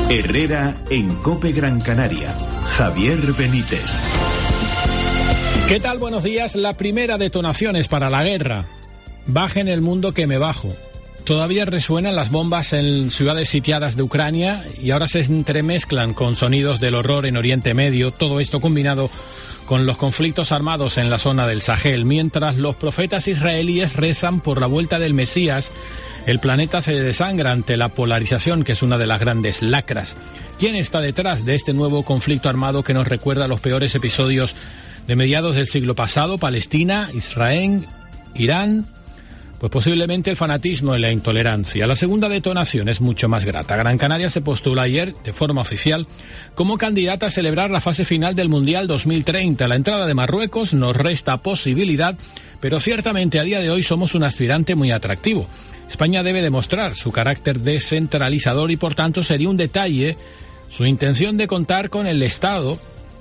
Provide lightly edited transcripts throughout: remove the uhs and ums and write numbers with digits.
Herrera en COPE Gran Canaria. Javier Benítez. ¿Qué tal? Buenos días. La primera detonación es para la guerra. Baje en el mundo que me bajo. Todavía resuenan las bombas en ciudades sitiadas de Ucrania y ahora se entremezclan con sonidos del horror en Oriente Medio. Todo esto combinado con los conflictos armados en la zona del Sahel. Mientras los profetas israelíes rezan por la vuelta del Mesías, el planeta se desangra ante la polarización, que es una de las grandes lacras. ¿Quién está detrás de este nuevo conflicto armado que nos recuerda los peores episodios de mediados del siglo pasado? Palestina, Israel, Irán. Pues posiblemente el fanatismo y la intolerancia. La segunda detonación es mucho más grata. Gran Canaria se postula ayer, de forma oficial, como candidata a celebrar la fase final del Mundial 2030. La entrada de Marruecos nos resta posibilidad, pero ciertamente a día de hoy somos un aspirante muy atractivo. España debe demostrar su carácter descentralizador y por tanto sería un detalle su intención de contar con el Estado,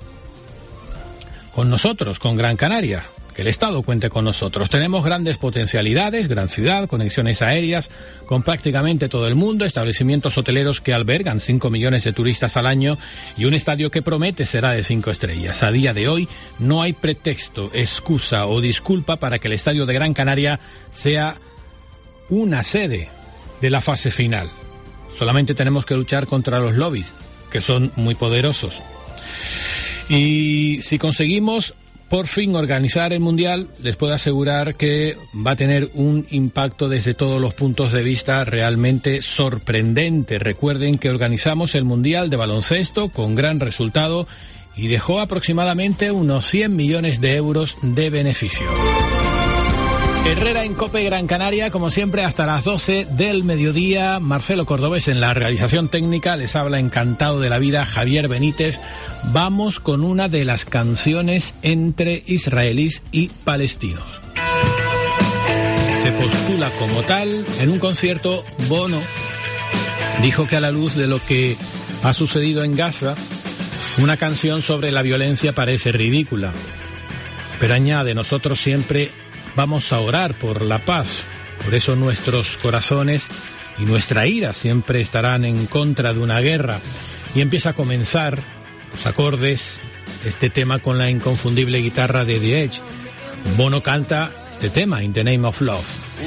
con nosotros, con Gran Canaria. Que el Estado cuente con nosotros. Tenemos grandes potencialidades, gran ciudad, conexiones aéreas con prácticamente todo el mundo, establecimientos hoteleros que albergan 5 millones de turistas al año y un estadio que promete será de 5 estrellas. A día de hoy no hay pretexto, excusa o disculpa para que el estadio de Gran Canaria sea una sede de la fase final. Solamente tenemos que luchar contra los lobbies, que son muy poderosos. Y si conseguimos por fin organizar el Mundial, les puedo asegurar que va a tener un impacto desde todos los puntos de vista realmente sorprendente. Recuerden que organizamos el Mundial de baloncesto con gran resultado y dejó aproximadamente unos 100 millones de euros de beneficio. Herrera en COPE Gran Canaria, como siempre, hasta las 12 del mediodía. Marcelo Cordobés en la realización técnica. Les habla encantado de la vida Javier Benítez. Vamos con una de las canciones entre israelíes y palestinos. Se postula como tal. En un concierto, Bono dijo que a la luz de lo que ha sucedido en Gaza, una canción sobre la violencia parece ridícula. Pero añade, nosotros siempre vamos a orar por la paz, por eso nuestros corazones y nuestra ira siempre estarán en contra de una guerra. Y empieza a comenzar los acordes de este tema con la inconfundible guitarra de The Edge. Bono canta este tema, In the Name of Love.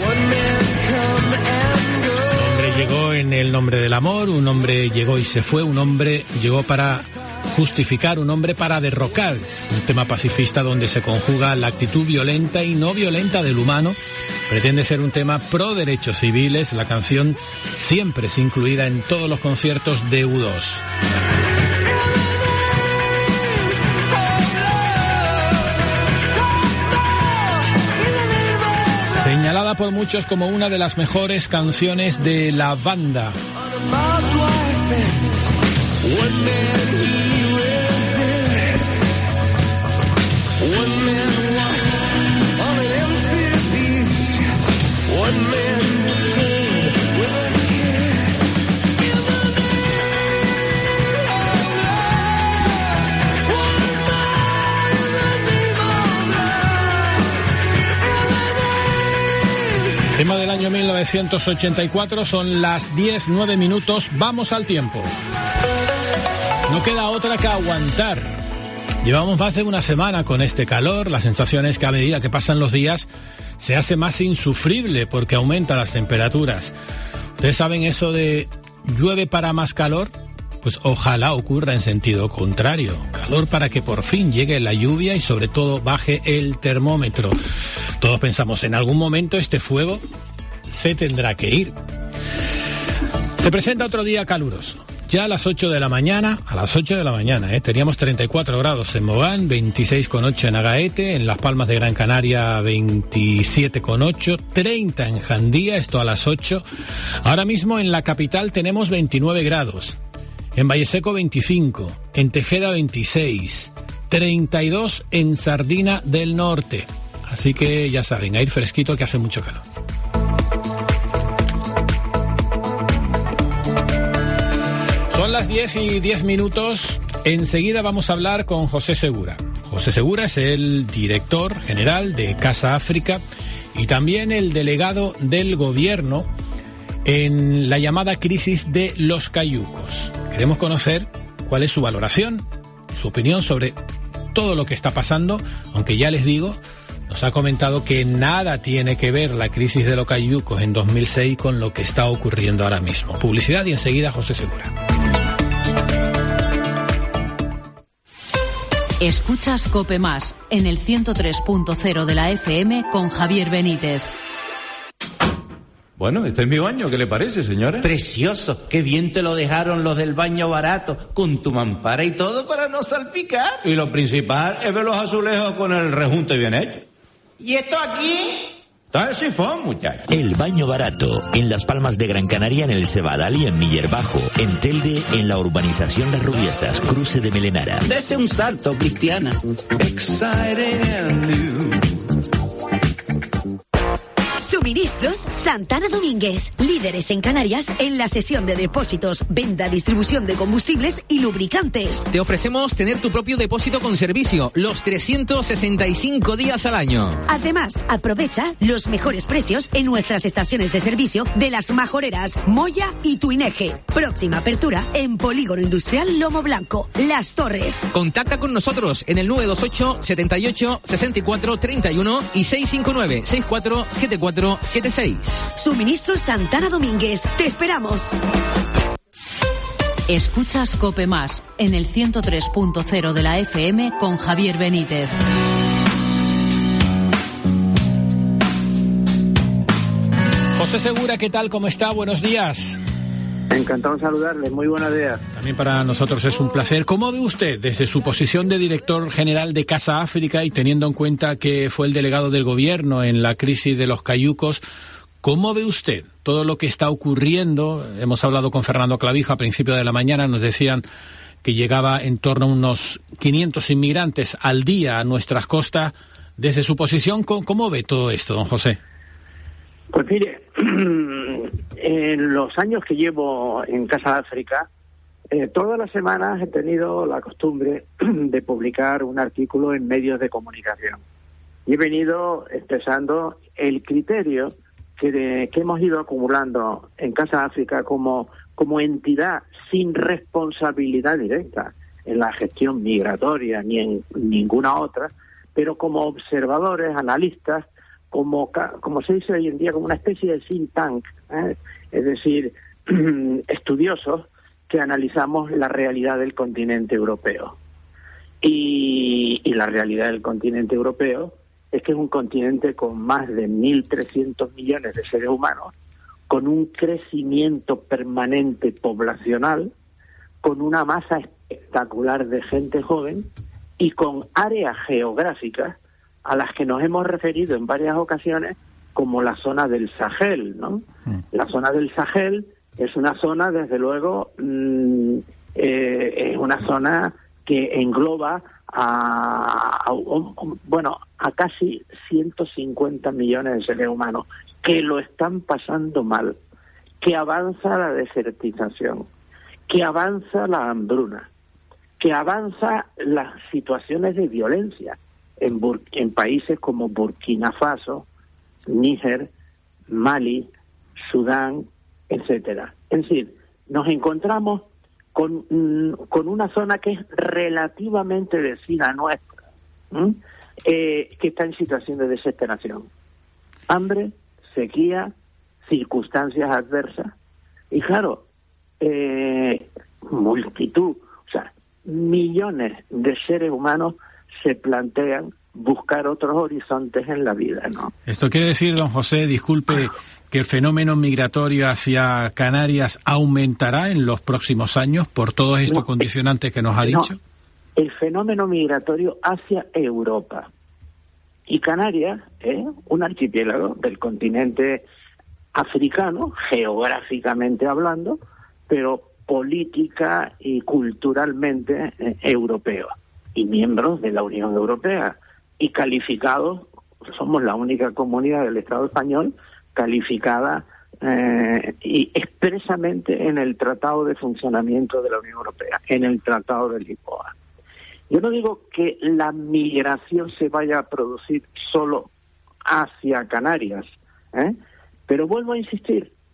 Un hombre llegó en el nombre del amor, un hombre llegó y se fue, un hombre llegó para justificar, un hombre para derrocar. Un tema pacifista donde se conjuga la actitud violenta y no violenta del humano. Pretende ser un tema pro derechos civiles. La canción siempre es incluida en todos los conciertos de U2. Señalada por muchos como una de las mejores canciones de la banda. Tema del año 1984, son las 10:09 minutos. Vamos al tiempo. No queda otra que aguantar. Llevamos más de una semana con este calor. La sensación es que a medida que pasan los días se hace más insufrible porque aumentan las temperaturas. ¿Ustedes saben eso de llueve para más calor? Pues ojalá ocurra en sentido contrario. Calor para que por fin llegue la lluvia y sobre todo baje el termómetro. Todos pensamos, en algún momento este fuego se tendrá que ir. Se presenta otro día caluroso. Ya a las 8 de la mañana, teníamos 34 grados en Mogán, 26,8 en Agaete, en Las Palmas de Gran Canaria 27,8, 30 en Jandía, esto a las 8. Ahora mismo en la capital tenemos 29 grados, en Valleseco 25, en Tejeda 26, 32 en Sardina del Norte. Así que ya saben, a ir fresquito que hace mucho calor. Son las 10:10 minutos. Enseguida vamos a hablar con José Segura. José Segura es el director general de Casa África y también el delegado del gobierno en la llamada crisis de los cayucos. Queremos conocer cuál es su valoración, su opinión sobre todo lo que está pasando, aunque ya les digo, nos ha comentado que nada tiene que ver la crisis de los cayucos en 2006 con lo que está ocurriendo ahora mismo. Publicidad y enseguida José Segura. Escuchas COPE Más en el 103.0 de la FM con Javier Benítez. Bueno, este es mi baño, ¿qué le parece, señora? Precioso, qué bien te lo dejaron los del baño barato, con tu mampara y todo para no salpicar. Y lo principal es ver los azulejos con el rejunte bien hecho. ¿Y esto aquí? Está el sifón, muchacho. El baño barato, en Las Palmas de Gran Canaria, en el Cebadal y en Miller Bajo. En Telde, en la urbanización Las Rubiesas, cruce de Melenara. Dese un salto, Cristiana. Exciting and new. Suministros Santana Domínguez, líderes en Canarias en la sesión de depósitos, venta, distribución de combustibles y lubricantes. Te ofrecemos tener tu propio depósito con servicio los 365 días al año. Además, aprovecha los mejores precios en nuestras estaciones de servicio de Las Majoreras, Moya y Tuineje. Próxima apertura en Polígono Industrial Lomo Blanco, Las Torres. Contacta con nosotros en el 928 78 64 31 y 659 64 74 76. Suministros Santana Domínguez. Te esperamos. Escuchas COPE Más en el 103.0 de la FM con Javier Benítez. José Segura, ¿qué tal? ¿Cómo está? Buenos días. Encantado de saludarle, muy buenos días. También para nosotros es un placer. ¿Cómo ve usted, desde su posición de director general de Casa África y teniendo en cuenta que fue el delegado del gobierno en la crisis de los cayucos, cómo ve usted todo lo que está ocurriendo? Hemos hablado con Fernando Clavijo a principio de la mañana, nos decían que llegaba en torno a unos 500 inmigrantes al día a nuestras costas. Desde su posición, ¿cómo ve todo esto, don José? Pues mire, en los años que llevo en Casa África, todas las semanas he tenido la costumbre de publicar un artículo en medios de comunicación. Y he venido expresando el criterio que hemos ido acumulando en Casa África como entidad sin responsabilidad directa en la gestión migratoria ni en ninguna otra, pero como observadores, analistas, como se dice hoy en día, como una especie de think tank, es decir, estudiosos que analizamos la realidad del continente europeo. Y la realidad del continente europeo es que es un continente con más de 1.300 millones de seres humanos, con un crecimiento permanente poblacional, con una masa espectacular de gente joven y con áreas geográficas a las que nos hemos referido en varias ocasiones como la zona del Sahel, ¿no? La zona del Sahel es una zona, desde luego, una zona que engloba a casi 150 millones de seres humanos que lo están pasando mal, que avanza la desertización, que avanza la hambruna, que avanza las situaciones de violencia en países como Burkina Faso, Níger, Mali, Sudán, etcétera. Es decir, nos encontramos con una zona que es relativamente vecina nuestra, que está en situación de desesperación. Hambre, sequía, circunstancias adversas. Y claro, multitud, o sea, millones de seres humanos se plantean buscar otros horizontes en la vida, ¿no? Esto quiere decir, don José, disculpe, que el fenómeno migratorio hacia Canarias aumentará en los próximos años por todos estos condicionantes que nos ha dicho. El fenómeno migratorio hacia Europa. Y Canarias es un archipiélago del continente africano, geográficamente hablando, pero política y culturalmente europeo, y miembros de la Unión Europea, y calificados, somos la única comunidad del Estado español calificada y expresamente en el Tratado de Funcionamiento de la Unión Europea, en el Tratado de Lisboa. Yo no digo que la migración se vaya a producir solo hacia Canarias, pero vuelvo a insistir,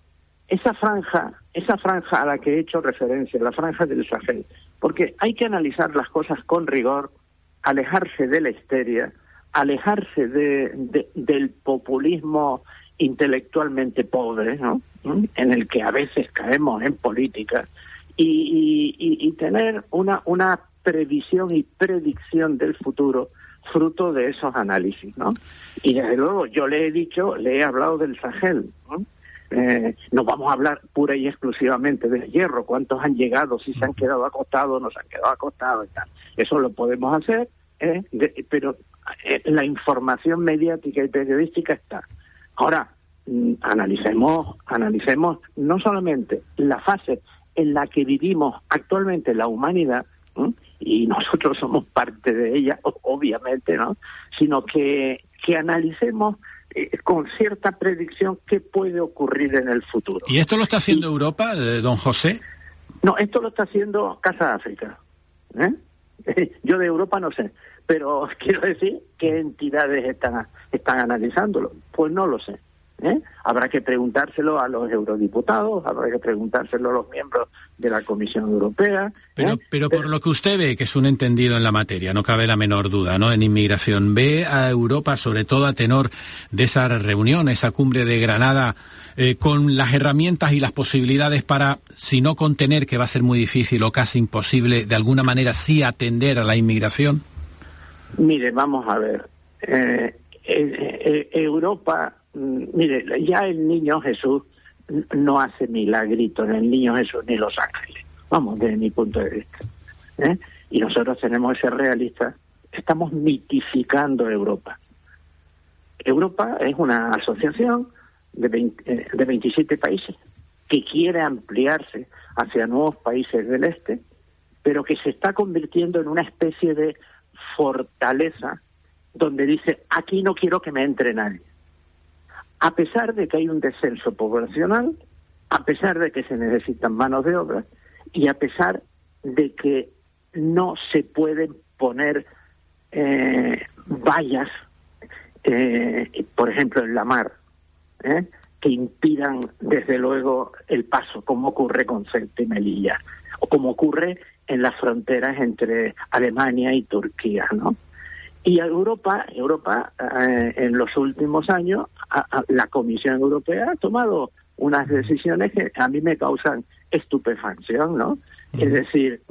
esa franja a la que he hecho referencia, la franja del Sahel, porque hay que analizar las cosas con rigor, alejarse de la histeria, alejarse del populismo intelectualmente pobre, ¿no?, en el que a veces caemos en política, y tener una previsión y predicción del futuro fruto de esos análisis, ¿no? Y desde luego yo le he hablado del Sahel, ¿no? No vamos a hablar pura y exclusivamente del hierro, cuántos han llegado, si se han quedado acostados, no se han quedado acostados y tal. Eso lo podemos hacer, pero la información mediática y periodística está. Ahora, analicemos no solamente la fase en la que vivimos actualmente la humanidad, y nosotros somos parte de ella, obviamente, ¿no?, sino que analicemos con cierta predicción qué puede ocurrir en el futuro. ¿Y esto lo está haciendo Europa, don José? No, esto lo está haciendo Casa África. Yo de Europa no sé, pero quiero decir qué entidades están analizándolo. Pues no lo sé. Habrá que preguntárselo a los eurodiputados, habrá que preguntárselo a los miembros de la Comisión Europea. Pero por lo que usted ve, que es un entendido en la materia, no cabe la menor duda, ¿no?, en inmigración, ve a Europa, sobre todo a tenor de esa reunión, esa cumbre de Granada, con las herramientas y las posibilidades para, si no contener, que va a ser muy difícil o casi imposible, de alguna manera sí atender a la inmigración. Mire, vamos a ver. Europa... Mire, ya el niño Jesús no hace milagritos, el niño Jesús ni los ángeles, vamos, desde mi punto de vista. Y nosotros tenemos que ser realistas, estamos mitificando Europa. Europa es una asociación de 27 países que quiere ampliarse hacia nuevos países del este, pero que se está convirtiendo en una especie de fortaleza donde dice, aquí no quiero que me entre nadie. A pesar de que hay un descenso poblacional, a pesar de que se necesitan manos de obra y a pesar de que no se pueden poner vallas, por ejemplo, en la mar, que impidan, desde luego, el paso, como ocurre con Ceuta y Melilla, o como ocurre en las fronteras entre Alemania y Turquía, ¿no? Y Europa en los últimos años, la Comisión Europea ha tomado unas decisiones que a mí me causan estupefacción, ¿no? Es decir,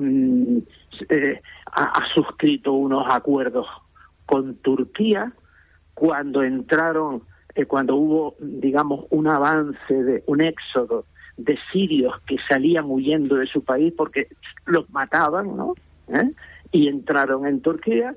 ha suscrito unos acuerdos con Turquía cuando hubo, digamos, un avance, un éxodo de sirios que salían huyendo de su país porque los mataban, ¿no? Y entraron en Turquía.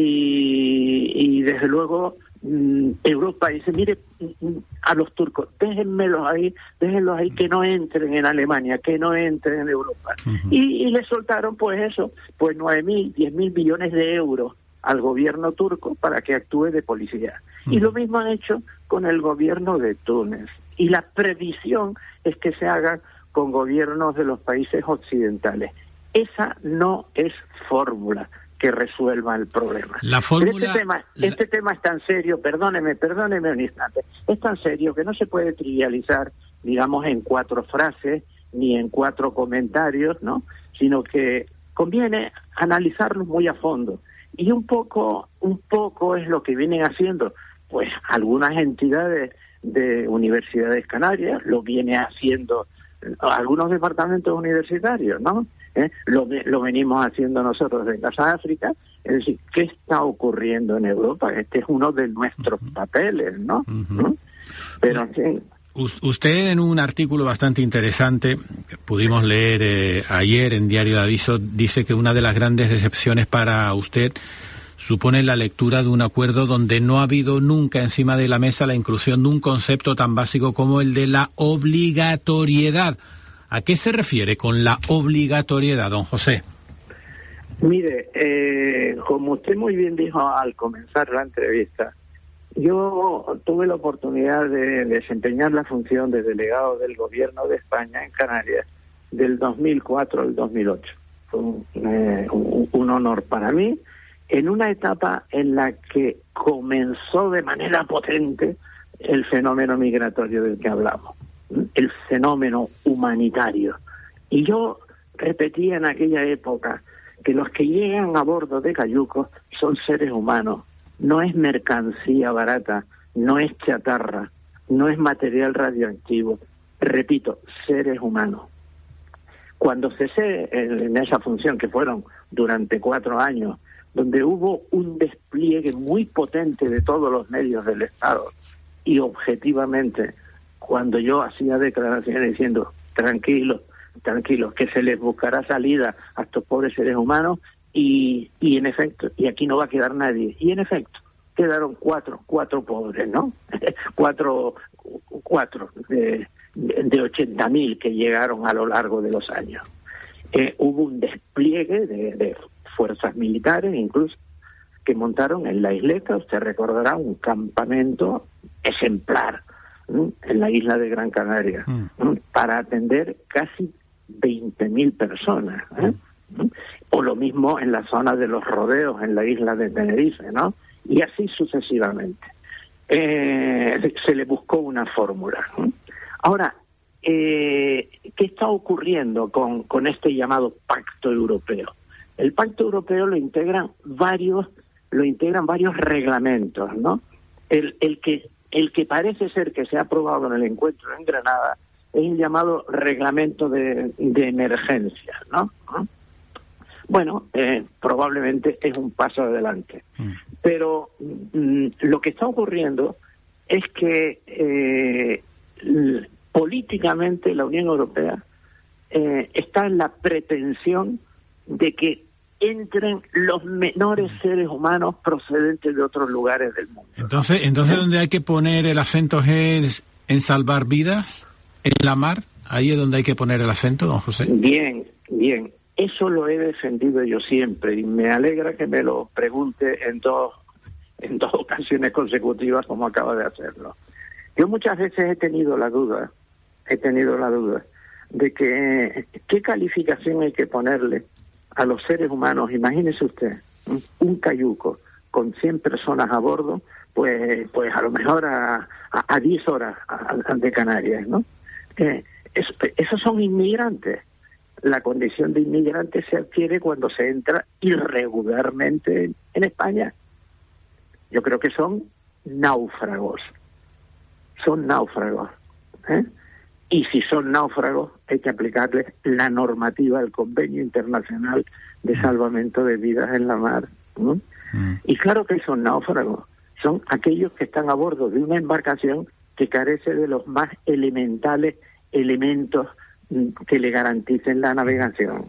Y desde luego Europa dice, mire, a los turcos, déjenlos ahí, que no entren en Alemania, que no entren en Europa. Y le soltaron pues 9.000, 10.000 millones de euros al gobierno turco para que actúe de policía. Y lo mismo han hecho con el gobierno de Túnez. Y la previsión es que se haga con gobiernos de los países occidentales. Esa no es fórmula que resuelva el problema. La fórmula... Este tema es tan serio, perdóneme un instante, es tan serio que no se puede trivializar, digamos, en 4 frases ni en 4 comentarios, ¿no? Sino que conviene analizarlo muy a fondo. Y un poco es lo que vienen haciendo, pues, algunas entidades de universidades canarias, lo viene haciendo algunos departamentos universitarios, ¿no? Lo venimos haciendo nosotros de Casa África. Es decir, ¿qué está ocurriendo en Europa? Este es uno de nuestros papeles, ¿no? Pero en fin. Usted, en un artículo bastante interesante que pudimos leer ayer en Diario de Aviso, dice que una de las grandes decepciones para usted supone la lectura de un acuerdo donde no ha habido nunca encima de la mesa la inclusión de un concepto tan básico como el de la obligatoriedad. ¿A qué se refiere con la obligatoriedad, don José? Mire, como usted muy bien dijo al comenzar la entrevista, yo tuve la oportunidad de desempeñar la función de delegado del Gobierno de España en Canarias del 2004 al 2008. Fue un honor para mí, en una etapa en la que comenzó de manera potente el fenómeno migratorio del que hablamos. el fenómeno humanitario. Y yo repetía en aquella época que los que llegan a bordo de cayucos son seres humanos, no es mercancía barata, no es chatarra, no es material radioactivo. Repito, seres humanos. Cuando cesé en esa función, que fueron durante 4 años, donde hubo un despliegue muy potente de todos los medios del Estado, y objetivamente, cuando yo hacía declaraciones diciendo, tranquilos, que se les buscará salida a estos pobres seres humanos, y en efecto, y aquí no va a quedar nadie, y en efecto, quedaron cuatro pobres, ¿no? cuatro de 80.000 que llegaron a lo largo de los años. Hubo un despliegue de fuerzas militares, incluso, que montaron en la isleta, usted recordará, un campamento ejemplar en la isla de Gran Canaria, para atender casi 20.000 personas. O lo mismo en la zona de los rodeos, en la isla de Tenerife, ¿no? Y así sucesivamente. Se le buscó una fórmula. Ahora, ¿qué está ocurriendo con este llamado Pacto Europeo? El Pacto Europeo lo integran varios reglamentos, ¿no? El que parece ser que se ha aprobado en el encuentro en Granada es el llamado Reglamento de Emergencia, ¿no? Bueno, probablemente es un paso adelante. Pero lo que está ocurriendo es que políticamente la Unión Europea está en la pretensión de que entren los menores seres humanos procedentes de otros lugares del mundo. Entonces donde hay que poner el acento es en salvar vidas, en la mar, ahí es donde hay que poner el acento, don José. Bien. Eso lo he defendido yo siempre y me alegra que me lo pregunte en dos ocasiones consecutivas como acaba de hacerlo. Yo muchas veces he tenido la duda de que qué calificación hay que ponerle a los seres humanos. Imagínese usted, un cayuco con 100 personas a bordo, pues a lo mejor a 10 horas de Canarias, ¿no? Esos son inmigrantes. La condición de inmigrante se adquiere cuando se entra irregularmente en España. Yo creo que son náufragos. Y si son náufragos, hay que aplicarles la normativa del Convenio Internacional de Salvamento de Vidas en la Mar. Y claro que son náufragos. Son aquellos que están a bordo de una embarcación que carece de los más elementales elementos que le garanticen la navegación.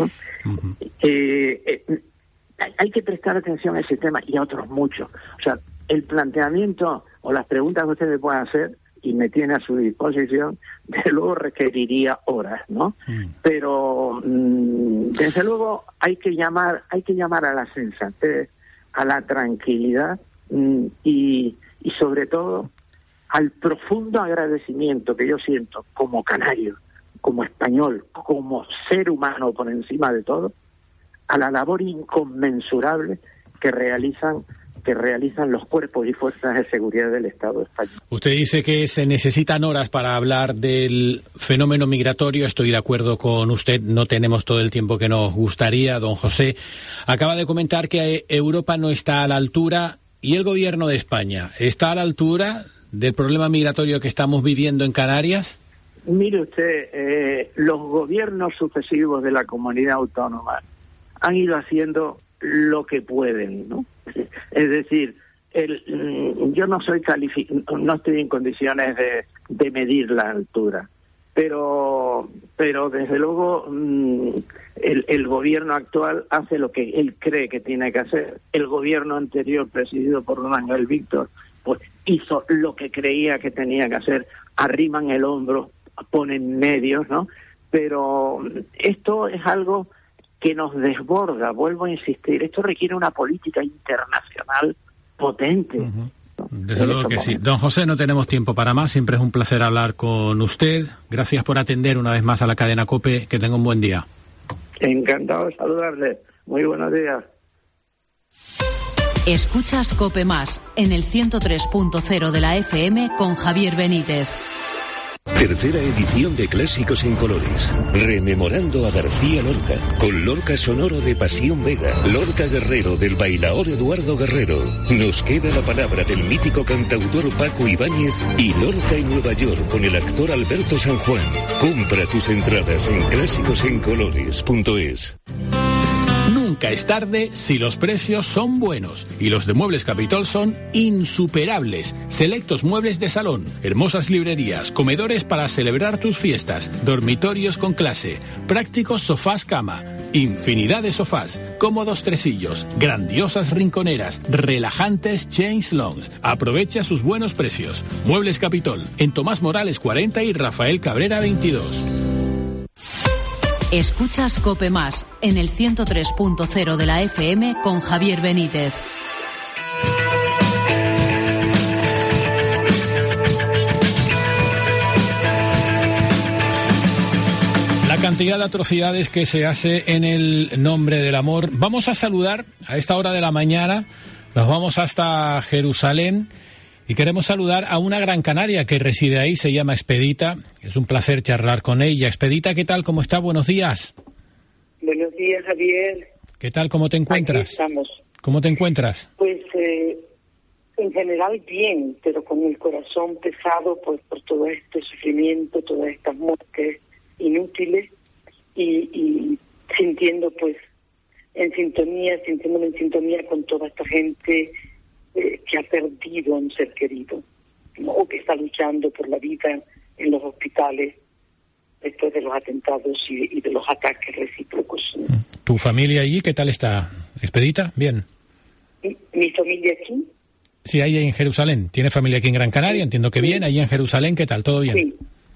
Hay que prestar atención a ese tema y a otros muchos. O sea, el planteamiento o las preguntas que usted me pueda hacer y me tiene a su disposición, desde luego requeriría horas, ¿no? Pero desde luego hay que llamar a la sensatez, a la tranquilidad y sobre todo al profundo agradecimiento que yo siento como canario, como español, como ser humano por encima de todo, a la labor inconmensurable que realizan los cuerpos y fuerzas de seguridad del Estado español. Usted dice que se necesitan horas para hablar del fenómeno migratorio. Estoy de acuerdo con usted, no tenemos todo el tiempo que nos gustaría. Don José acaba de comentar que Europa no está a la altura y el gobierno de España está a la altura del problema migratorio que estamos viviendo en Canarias. Mire usted, los gobiernos sucesivos de la comunidad autónoma han ido haciendo lo que pueden, ¿no? Es decir, yo no estoy en condiciones de medir la altura, pero desde luego el gobierno actual hace lo que él cree que tiene que hacer. El gobierno anterior, presidido por don Ángel Víctor, pues hizo lo que creía que tenía que hacer, arriman el hombro, ponen medios, ¿no? Pero esto es algo que nos desborda, vuelvo a insistir, esto requiere una política internacional potente. Desde luego que sí. Don José, no tenemos tiempo para más, siempre es un placer hablar con usted. Gracias por atender una vez más a la cadena COPE, que tenga un buen día. Encantado de saludarle, muy buenos días. Escuchas COPE Más en el 103.0 de la FM con Javier Benítez. Tercera edición de Clásicos en Colores. Rememorando a García Lorca, con Lorca sonoro de Pasión Vega, Lorca Guerrero del bailaor Eduardo Guerrero. Nos queda la palabra del mítico cantautor Paco Ibáñez y Lorca en Nueva York con el actor Alberto San Juan. Compra tus entradas en clásicosencolores.es. Nunca es tarde si los precios son buenos. Y los de Muebles Capitol son insuperables. Selectos muebles de salón, hermosas librerías, comedores para celebrar tus fiestas, dormitorios con clase, prácticos sofás cama, infinidad de sofás, cómodos tresillos, grandiosas rinconeras, relajantes change longs. Aprovecha sus buenos precios. Muebles Capitol, en Tomás Morales 40 y Rafael Cabrera 22. Escuchas COPE Más en el 103.0 de la FM con Javier Benítez. La cantidad de atrocidades que se hace en el nombre del amor. Vamos a saludar a esta hora de la mañana. Nos vamos hasta Jerusalén. Y queremos saludar a una gran canaria que reside ahí, se llama Expedita. Es un placer charlar con ella. Expedita, ¿qué tal? ¿Cómo está? Buenos días. Buenos días, Javier. ¿Qué tal? ¿Cómo te encuentras? Aquí estamos. ¿Cómo te encuentras? Pues en general bien, pero con el corazón pesado pues por todo este sufrimiento, todas estas muertes inútiles y sintiéndome en sintonía con toda esta gente que ha perdido a un ser querido, ¿no? O que está luchando por la vida en los hospitales después de los atentados y de los ataques recíprocos, ¿no? ¿Tu familia allí qué tal está, Expedita? ¿Bien? ¿Mi familia aquí? Sí, ahí en Jerusalén. ¿Tiene familia aquí en Gran Canaria? Entiendo que bien. Ahí en Jerusalén, ¿qué tal? ¿Todo bien? Sí.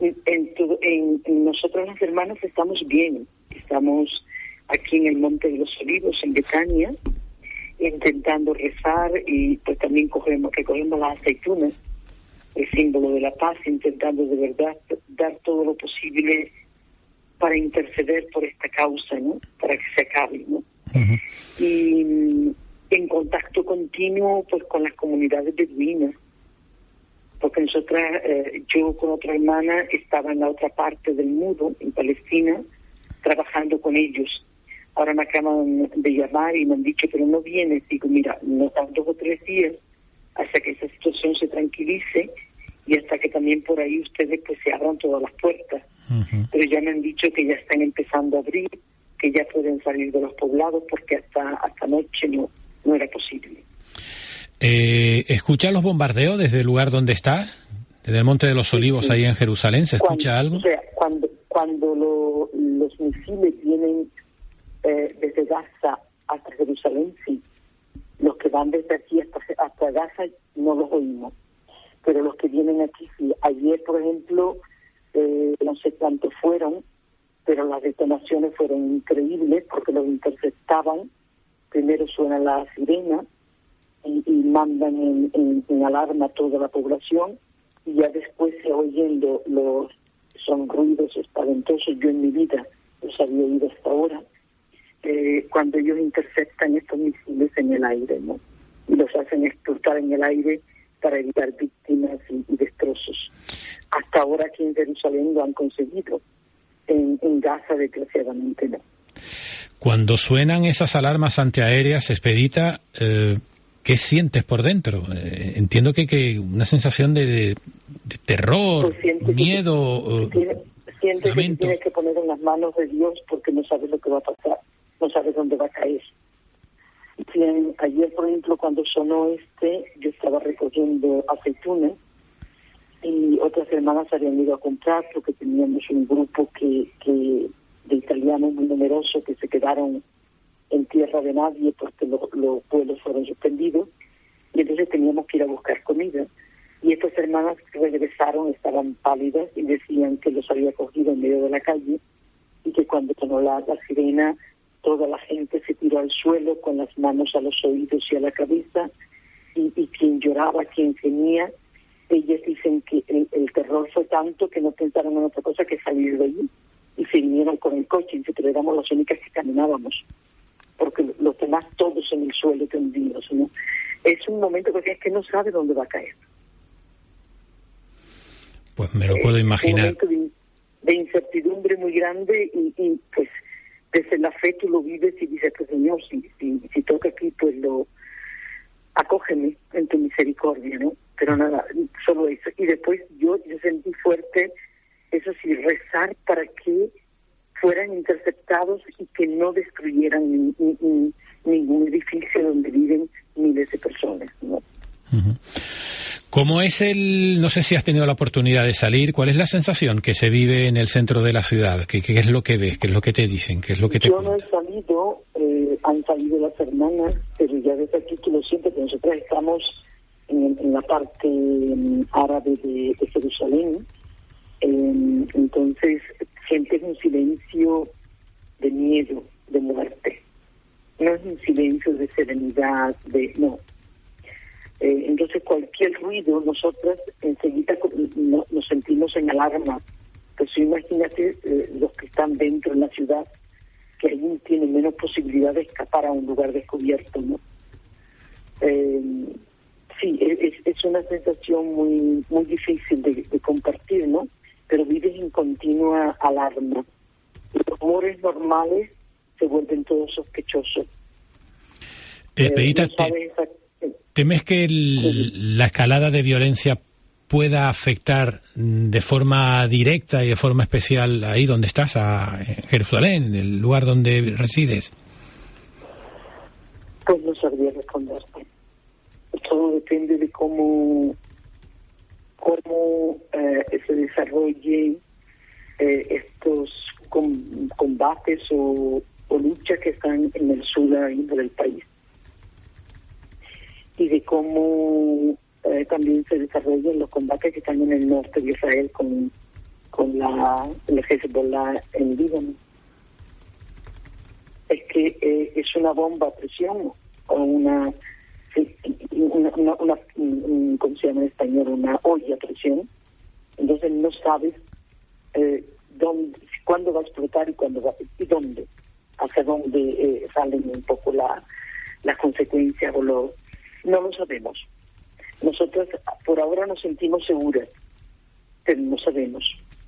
Nosotros los hermanos estamos bien. Estamos aquí en el Monte de los Olivos, en Betania, intentando rezar y pues también cogemos las aceitunas, el símbolo de la paz, intentando de verdad dar todo lo posible para interceder por esta causa, ¿no? Para que se acabe, ¿no? Uh-huh. Y en contacto continuo pues con las comunidades beduinas, porque nosotras, yo con otra hermana estaba en la otra parte del mundo, en Palestina, trabajando con ellos. Ahora me acaban de llamar y me han dicho, pero no vienes. Digo, mira, nos dan 2 o 3 días hasta que esa situación se tranquilice y hasta que también por ahí ustedes pues se abran todas las puertas. Uh-huh. Pero ya me han dicho que ya están empezando a abrir, que ya pueden salir de los poblados porque hasta anoche no era posible. ¿Escuchas los bombardeos desde el lugar donde estás? Desde el Monte de los Olivos, sí. Ahí en Jerusalén, ¿se escucha algo? O sea, cuando los misiles vienen desde Gaza hasta Jerusalén, sí. Los que van desde aquí hasta Gaza no los oímos, pero los que vienen aquí sí. Ayer, por ejemplo, no sé cuántos fueron, pero las detonaciones fueron increíbles porque los interceptaban. Primero suena la sirena y mandan en alarma a toda la población y ya después se oyen son ruidos espantosos. Yo en mi vida los había oído hasta ahora. Cuando ellos interceptan estos misiles en el aire, ¿no? Y los hacen explotar en el aire para evitar víctimas y destrozos. Hasta ahora aquí en Jerusalén lo han conseguido. En Gaza, desgraciadamente, no. Cuando suenan esas alarmas antiaéreas, Expedita, ¿qué sientes por dentro? Entiendo que una sensación de terror, pues miedo, sientes que tienes que poner en las manos de Dios porque no sabes lo que va a pasar, no sabes dónde va a caer. Ayer, por ejemplo, cuando sonó yo estaba recogiendo aceitunas y otras hermanas habían ido a comprar porque teníamos un grupo de italianos muy numerosos que se quedaron en tierra de nadie porque los vuelos fueron suspendidos y entonces teníamos que ir a buscar comida. Y estas hermanas regresaron, estaban pálidas y decían que los había cogido en medio de la calle y que cuando sonó la sirena toda la gente se tiró al suelo con las manos a los oídos y a la cabeza y quien lloraba, quien gemía. Ellas dicen que el terror fue tanto que no pensaron en otra cosa que salir de allí y se vinieron con el coche y nosotros éramos las únicas que caminábamos porque los demás todos en el suelo tendidos, ¿no? Es un momento porque es que no sabe dónde va a caer. Pues me lo puedo imaginar. Un momento de incertidumbre muy grande y pues desde la fe tú lo vives y dices, pues Señor, si toca aquí, pues acógeme en tu misericordia, ¿no? Pero nada, solo eso. Y después yo sentí fuerte, eso sí, rezar para que fueran interceptados y que no destruyeran ningún edificio donde viven miles de personas, ¿no? Uh-huh. ¿Cómo es no sé si has tenido la oportunidad de salir, cuál es la sensación que se vive en el centro de la ciudad? ¿Qué es lo que ves? ¿Qué es lo que te dicen? ¿Qué es lo que te cuentan? Yo no he salido, han salido las hermanas, pero ya desde aquí tú lo sientes, que nosotros estamos en la parte árabe de Jerusalén, entonces sientes un silencio de miedo, de muerte. No es un silencio de serenidad, no. Entonces cualquier ruido, nosotras enseguida nos sentimos en alarma. Pues imagínate los que están dentro de la ciudad, que allí tienen menos posibilidad de escapar a un lugar descubierto, ¿no? Sí, es una sensación muy muy difícil de compartir, ¿no? Pero vives en continua alarma. Los rumores normales se vuelven todos sospechosos. Expedita, ¿temes que la escalada de violencia pueda afectar de forma directa y de forma especial ahí donde estás, en Jerusalén, en el lugar donde resides? Pues no sabría responderte. Todo depende de cómo se desarrollen estos combates o luchas que están en el sur del país, y de cómo también se desarrollan los combates que están en el norte de Israel con el Hezbollah en Líbano. Es que es una bomba a presión o una ¿cómo se llama en español? Una olla a presión. Entonces no sabes cuándo va a explotar y dónde, hacia dónde salen un poco las consecuencias no lo sabemos. Nosotros por ahora nos sentimos seguras, pero no sabemos.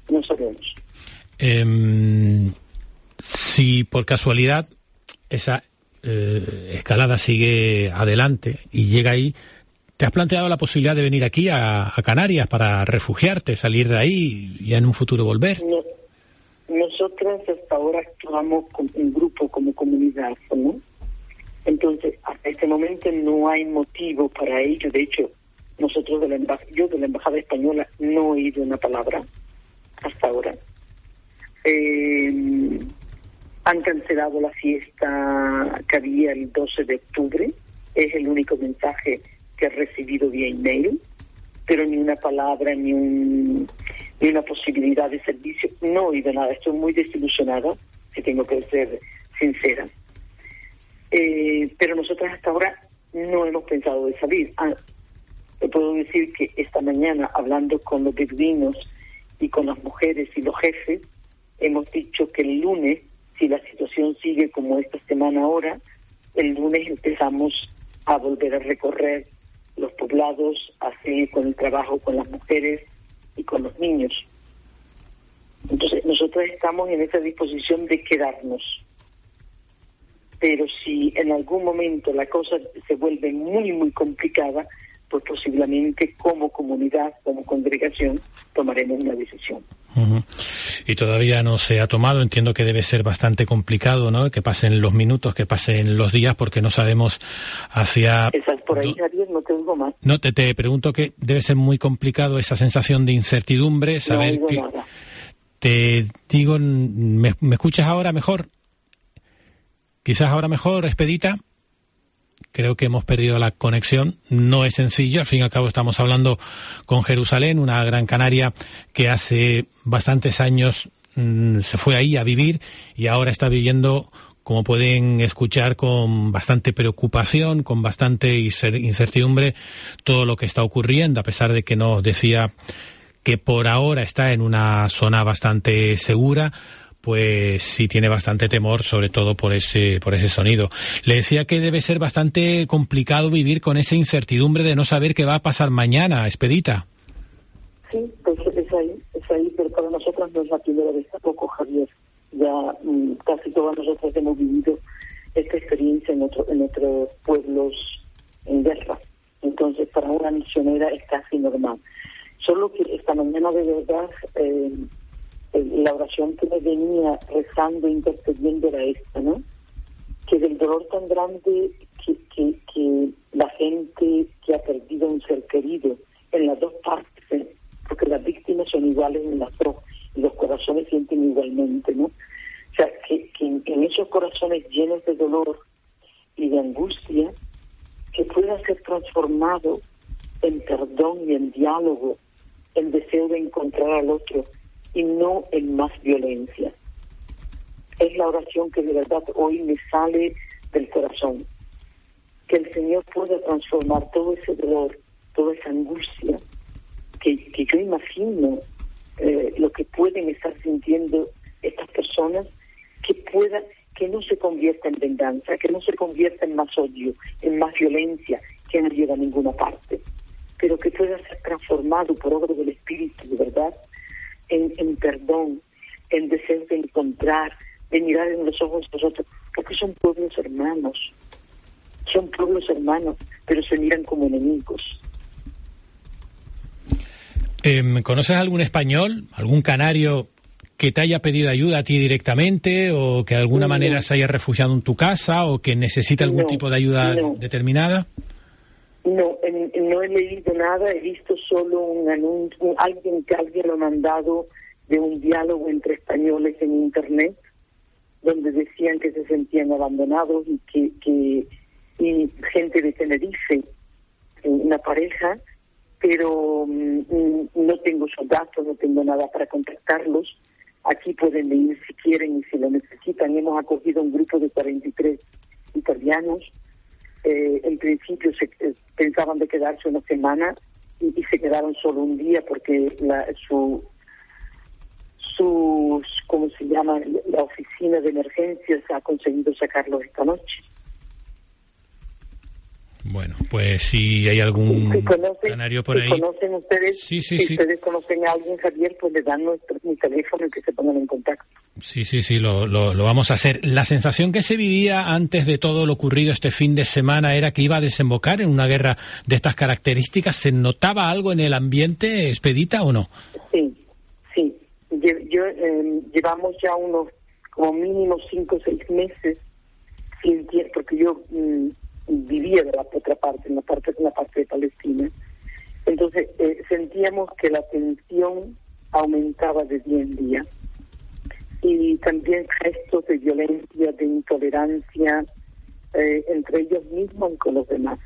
Si por casualidad esa escalada sigue adelante y llega ahí, ¿te has planteado la posibilidad de venir aquí a Canarias para refugiarte, salir de ahí y en un futuro volver? No, nosotras hasta ahora actuamos en grupo, como comunidad, ¿no? Entonces, hasta este momento no hay motivo para ello. De hecho, nosotros yo de la Embajada Española no he oído una palabra hasta ahora. Han cancelado la fiesta que había el 12 de octubre. Es el único mensaje que he recibido vía email, pero ni una palabra, ni una posibilidad de servicio. No he oído nada. Estoy muy desilusionada, si tengo que ser sincera. Pero nosotros hasta ahora no hemos pensado de salir. Te puedo decir que esta mañana, hablando con los beduinos y con las mujeres y los jefes, hemos dicho que el lunes, si la situación sigue como esta semana ahora, el lunes empezamos a volver a recorrer los poblados, a seguir con el trabajo con las mujeres y con los niños. Entonces, nosotros estamos en esa disposición de quedarnos. Pero si en algún momento la cosa se vuelve muy, muy complicada, pues posiblemente como comunidad, como congregación, tomaremos una decisión. Uh-huh. Y todavía no se ha tomado. Entiendo que debe ser bastante complicado, ¿no? Que pasen los minutos, que pasen los días, porque no sabemos hacia... Estás por ahí, Javier, no te oigo más. No, te pregunto que debe ser muy complicado esa sensación de incertidumbre, saber no que... Nada. Te digo, ¿me escuchas ahora mejor? Quizás ahora mejor, Expedita. Creo que hemos perdido la conexión. No es sencillo. Al fin y al cabo estamos hablando con Jerusalén, una Gran Canaria que hace bastantes años se fue ahí a vivir y ahora está viviendo, como pueden escuchar, con bastante preocupación, con bastante incertidumbre todo lo que está ocurriendo, a pesar de que nos decía que por ahora está en una zona bastante segura. Pues sí tiene bastante temor, sobre todo por ese sonido. Le decía que debe ser bastante complicado vivir con esa incertidumbre de no saber qué va a pasar mañana, Expedita. Sí, pues esa ahí, pero para nosotros no es la primera vez tampoco, Javier. Ya casi todas nosotros hemos vivido esta experiencia en otros pueblos en guerra. Entonces, para una misionera es casi normal. Solo que esta mañana, de verdad, la oración que me venía rezando, intercediendo, era esta, ¿no? Que del dolor tan grande que la gente que ha perdido un ser querido en las dos partes, porque las víctimas son iguales en las dos, y los corazones sienten igualmente, ¿no? O sea, que en esos corazones llenos de dolor y de angustia, que pueda ser transformado en perdón y en diálogo, en deseo de encontrar al otro, y no en más violencia. Es la oración que de verdad hoy me sale del corazón. Que el Señor pueda transformar todo ese dolor, toda esa angustia, que yo imagino lo que pueden estar sintiendo estas personas, que no se convierta en venganza, que no se convierta en más odio, en más violencia, que no lleva a ninguna parte, pero que pueda ser transformado por obra del Espíritu, de verdad, en perdón, en deseo de encontrar, de mirar en los ojos de los otros, porque son pueblos hermanos, pero se miran como enemigos. ¿Conoces algún español, algún canario que te haya pedido ayuda a ti directamente, o que de alguna manera se haya refugiado en tu casa, o que necesite algún tipo de ayuda determinada? No he leído nada, he visto solo un anuncio, alguien lo ha mandado, de un diálogo entre españoles en internet, donde decían que se sentían abandonados y y gente de Tenerife, una pareja, pero no tengo sus datos, no tengo nada para contactarlos. Aquí pueden venir si quieren y si lo necesitan. Hemos acogido un grupo de 43 italianos. En principio pensaban de quedarse una semana y se quedaron solo un día porque sus ¿cómo se llama? La oficina de emergencias ha conseguido sacarlos esta noche. Bueno, pues si hay algún canario por ahí. ¿Conocen ustedes? Sí. Si ustedes conocen a alguien, Javier, pues le dan mi teléfono y que se pongan en contacto. Sí, lo vamos a hacer. La sensación que se vivía antes de todo lo ocurrido este fin de semana era que iba a desembocar en una guerra de estas características. ¿Se notaba algo en el ambiente, Expedita, o no? Sí. Llevamos ya unos como mínimo 5 o 6 meses porque yo vivía de la otra parte, en la parte de Palestina. Entonces sentíamos que la tensión aumentaba de día en día, y también gestos de violencia, de intolerancia entre ellos mismos y con los demás.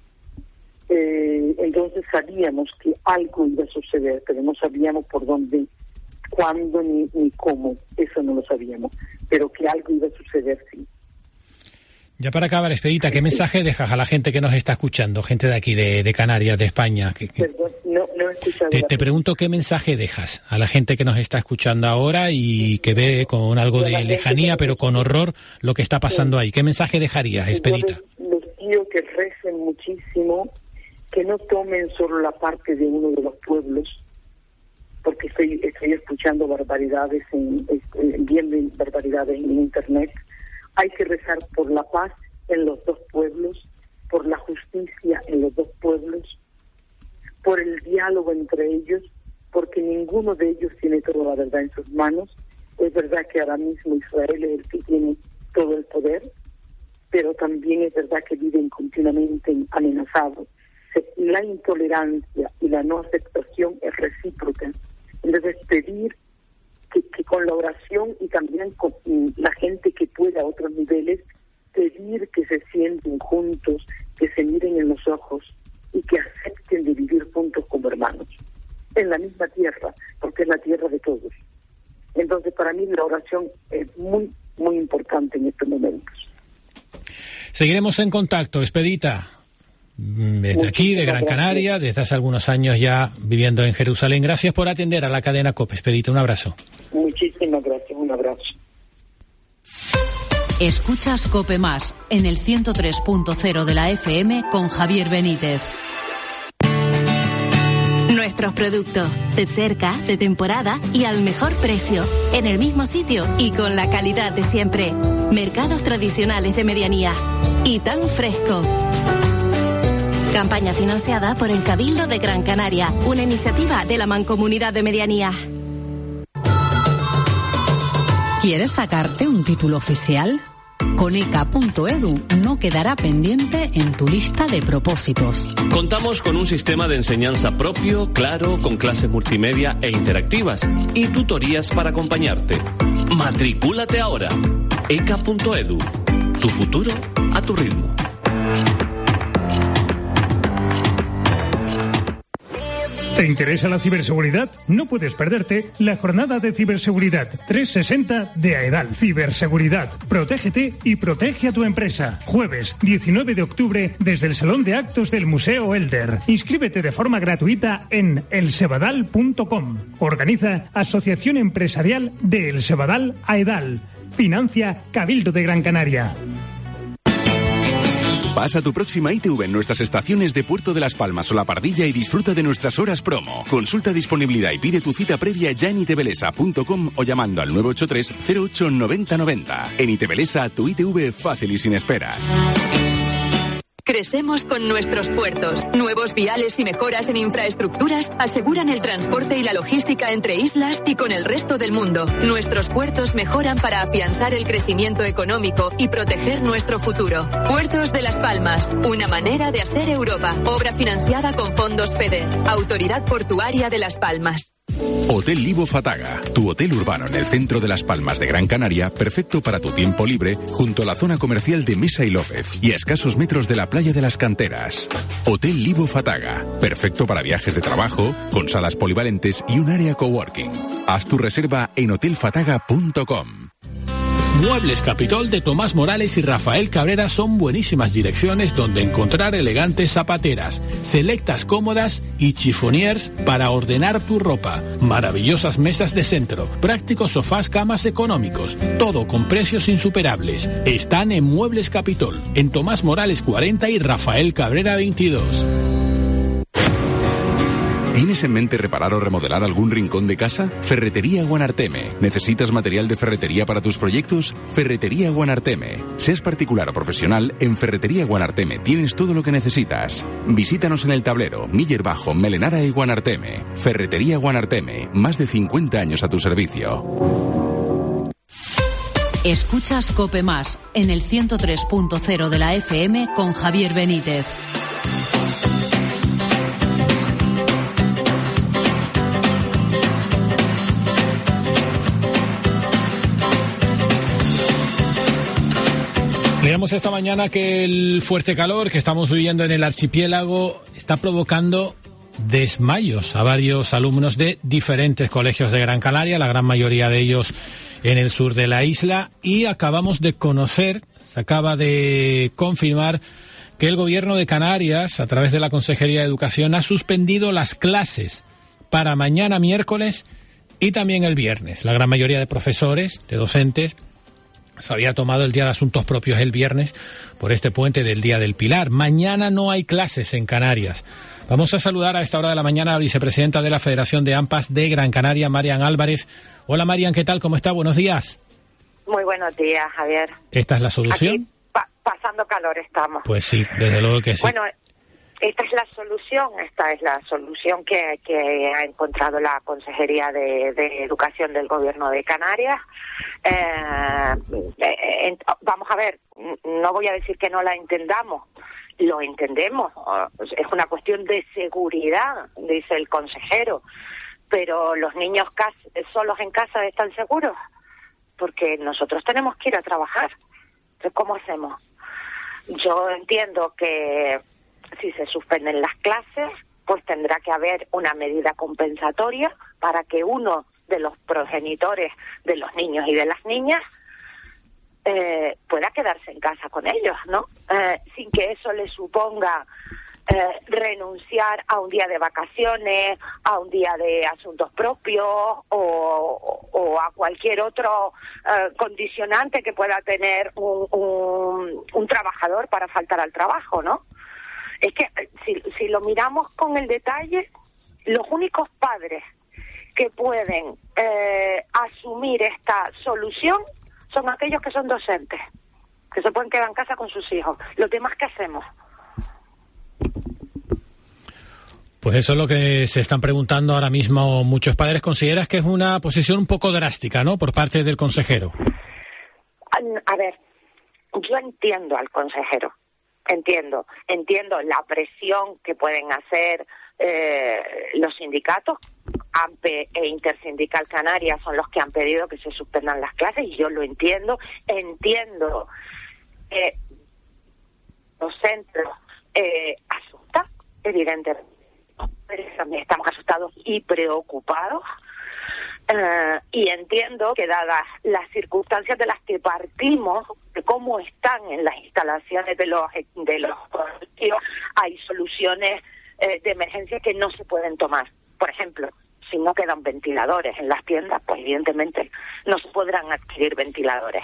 Entonces sabíamos que algo iba a suceder, pero no sabíamos por dónde, cuándo ni cómo. Eso no lo sabíamos, pero que algo iba a suceder, sí. Ya para acabar, Expedita, ¿qué mensaje dejas a la gente que nos está escuchando, gente de aquí, de Canarias, de España? Perdón, no he escuchado. Te pregunto qué mensaje dejas a la gente que nos está escuchando ahora y que ve con algo de lejanía, pero con horror, lo que está pasando ahí. ¿Qué mensaje dejarías, Expedita? Les pido que recen muchísimo, que no tomen solo la parte de uno de los pueblos, porque estoy escuchando barbaridades, viendo barbaridades en internet. Hay que rezar por la paz en los dos pueblos, por la justicia en los dos pueblos, por el diálogo entre ellos, porque ninguno de ellos tiene toda la verdad en sus manos. Es verdad que ahora mismo Israel es el que tiene todo el poder, pero también es verdad que viven continuamente amenazados. La intolerancia y la no aceptación es recíproca. Entonces, pedir que con la oración y también con la gente que pueda a otros niveles, pedir que se sienten juntos, que se miren en los ojos y que acepten de vivir juntos como hermanos, en la misma tierra, porque es la tierra de todos. Entonces, para mí la oración es muy, muy importante en estos momentos. Seguiremos en contacto, Expedita. Desde aquí, de Gran Canaria, desde hace algunos años ya viviendo en Jerusalén. Gracias por atender a la cadena COPE, Expedita. Un abrazo. Muchísimas gracias, un abrazo. Escuchas COPE Más en el 103.0 de la FM con Javier Benítez. nuestros productos, de cerca, de temporada y al mejor precio, en el mismo sitio y con la calidad de siempre. Mercados tradicionales de medianía y tan fresco. Campaña financiada por el Cabildo de Gran Canaria, una iniciativa de la Mancomunidad de Medianía. ¿Quieres sacarte un título oficial? Con ECA.edu no quedará pendiente en tu lista de propósitos. Contamos con un sistema de enseñanza propio, claro, con clases multimedia e interactivas y tutorías para acompañarte. Matricúlate ahora. ECA.edu. Tu futuro a tu ritmo. ¿Te interesa la ciberseguridad? No puedes perderte la jornada de ciberseguridad 360 de AEDAL. Ciberseguridad. Protégete y protege a tu empresa. Jueves 19 de octubre desde el Salón de Actos del Museo Elder. Inscríbete de forma gratuita en elsebadal.com. Organiza Asociación Empresarial de El Sebadal AEDAL. Financia Cabildo de Gran Canaria. Pasa tu próxima ITV en nuestras estaciones de Puerto de las Palmas o La Pardilla y disfruta de nuestras horas promo. Consulta disponibilidad y pide tu cita previa ya en itvelesa.com o llamando al 983 08 90 90. En Itvelesa, tu ITV fácil y sin esperas. Crecemos con nuestros puertos. Nuevos viales y mejoras en infraestructuras aseguran el transporte y la logística entre islas y con el resto del mundo. Nuestros puertos mejoran para afianzar el crecimiento económico y proteger nuestro futuro. Puertos de Las Palmas, una manera de hacer Europa. Obra financiada con fondos FEDER, Autoridad Portuaria de Las Palmas. Hotel Livo Fataga, tu hotel urbano en el centro de Las Palmas de Gran Canaria, perfecto para tu tiempo libre, junto a la zona comercial de Mesa y López y a escasos metros de la playa de las Canteras. Hotel Livo Fataga, perfecto para viajes de trabajo, con salas polivalentes y un área coworking. Haz tu reserva en hotelfataga.com. Muebles Capitol de Tomás Morales y Rafael Cabrera son buenísimas direcciones donde encontrar elegantes zapateras, selectas cómodas y chifoniers para ordenar tu ropa, maravillosas mesas de centro, prácticos sofás, camas económicos, todo con precios insuperables. Están en Muebles Capitol, en Tomás Morales 40 y Rafael Cabrera 22. ¿Tienes en mente reparar o remodelar algún rincón de casa? Ferretería Guanarteme. ¿Necesitas material de ferretería para tus proyectos? Ferretería Guanarteme. Seas particular o profesional, en Ferretería Guanarteme tienes todo lo que necesitas. Visítanos en El Tablero, Miller Bajo, Melenara y Guanarteme. Ferretería Guanarteme. Más de 50 años a tu servicio. Escuchas COPE Más en el 103.0 de la FM con Javier Benítez. Leíamos esta mañana que el fuerte calor que estamos viviendo en el archipiélago está provocando desmayos a varios alumnos de diferentes colegios de Gran Canaria, la gran mayoría de ellos en el sur de la isla, y acabamos de conocer, se acaba de confirmar que el Gobierno de Canarias, a través de la Consejería de Educación, ha suspendido las clases para mañana miércoles y también el viernes. La gran mayoría de profesores, de docentes, se había tomado el Día de Asuntos Propios el viernes por este puente del Día del Pilar. Mañana no hay clases en Canarias. Vamos a saludar a esta hora de la mañana a la vicepresidenta de la Federación de AMPAs de Gran Canaria, Marian Álvarez. Hola Marian, ¿qué tal? ¿Cómo está? Buenos días. Muy buenos días, Javier. ¿Esta es la solución? Aquí pasando calor estamos. Pues sí, desde luego que sí. Bueno, esta es la solución que ha encontrado la Consejería de Educación del Gobierno de Canarias. Vamos a ver, no voy a decir que no la entendamos, lo entendemos, es una cuestión de seguridad, dice el consejero, pero los niños solos en casa están seguros, porque nosotros tenemos que ir a trabajar. Entonces, ¿cómo hacemos? Yo entiendo que si se suspenden las clases, pues tendrá que haber una medida compensatoria para que uno de los progenitores de los niños y de las niñas pueda quedarse en casa con ellos, ¿no? Sin que eso le suponga renunciar a un día de vacaciones, a un día de asuntos propios o a cualquier otro condicionante que pueda tener un trabajador para faltar al trabajo, ¿no? Es que si lo miramos con el detalle, los únicos padres que pueden asumir esta solución son aquellos que son docentes, que se pueden quedar en casa con sus hijos. Los demás, ¿qué hacemos? Pues eso es lo que se están preguntando ahora mismo muchos padres. ¿Consideras que es una posición un poco drástica, no, por parte del consejero? A ver, yo entiendo al consejero, entiendo la presión que pueden hacer los sindicatos. AMPE e Intersindical Canarias son los que han pedido que se suspendan las clases, y yo lo entiendo que los centros asustan, evidentemente, pero también estamos asustados y preocupados, y entiendo que dadas las circunstancias de las que partimos, de cómo están en las instalaciones de los colegios, hay soluciones de emergencia que no se pueden tomar. Por ejemplo, si no quedan ventiladores en las tiendas, pues evidentemente no se podrán adquirir ventiladores.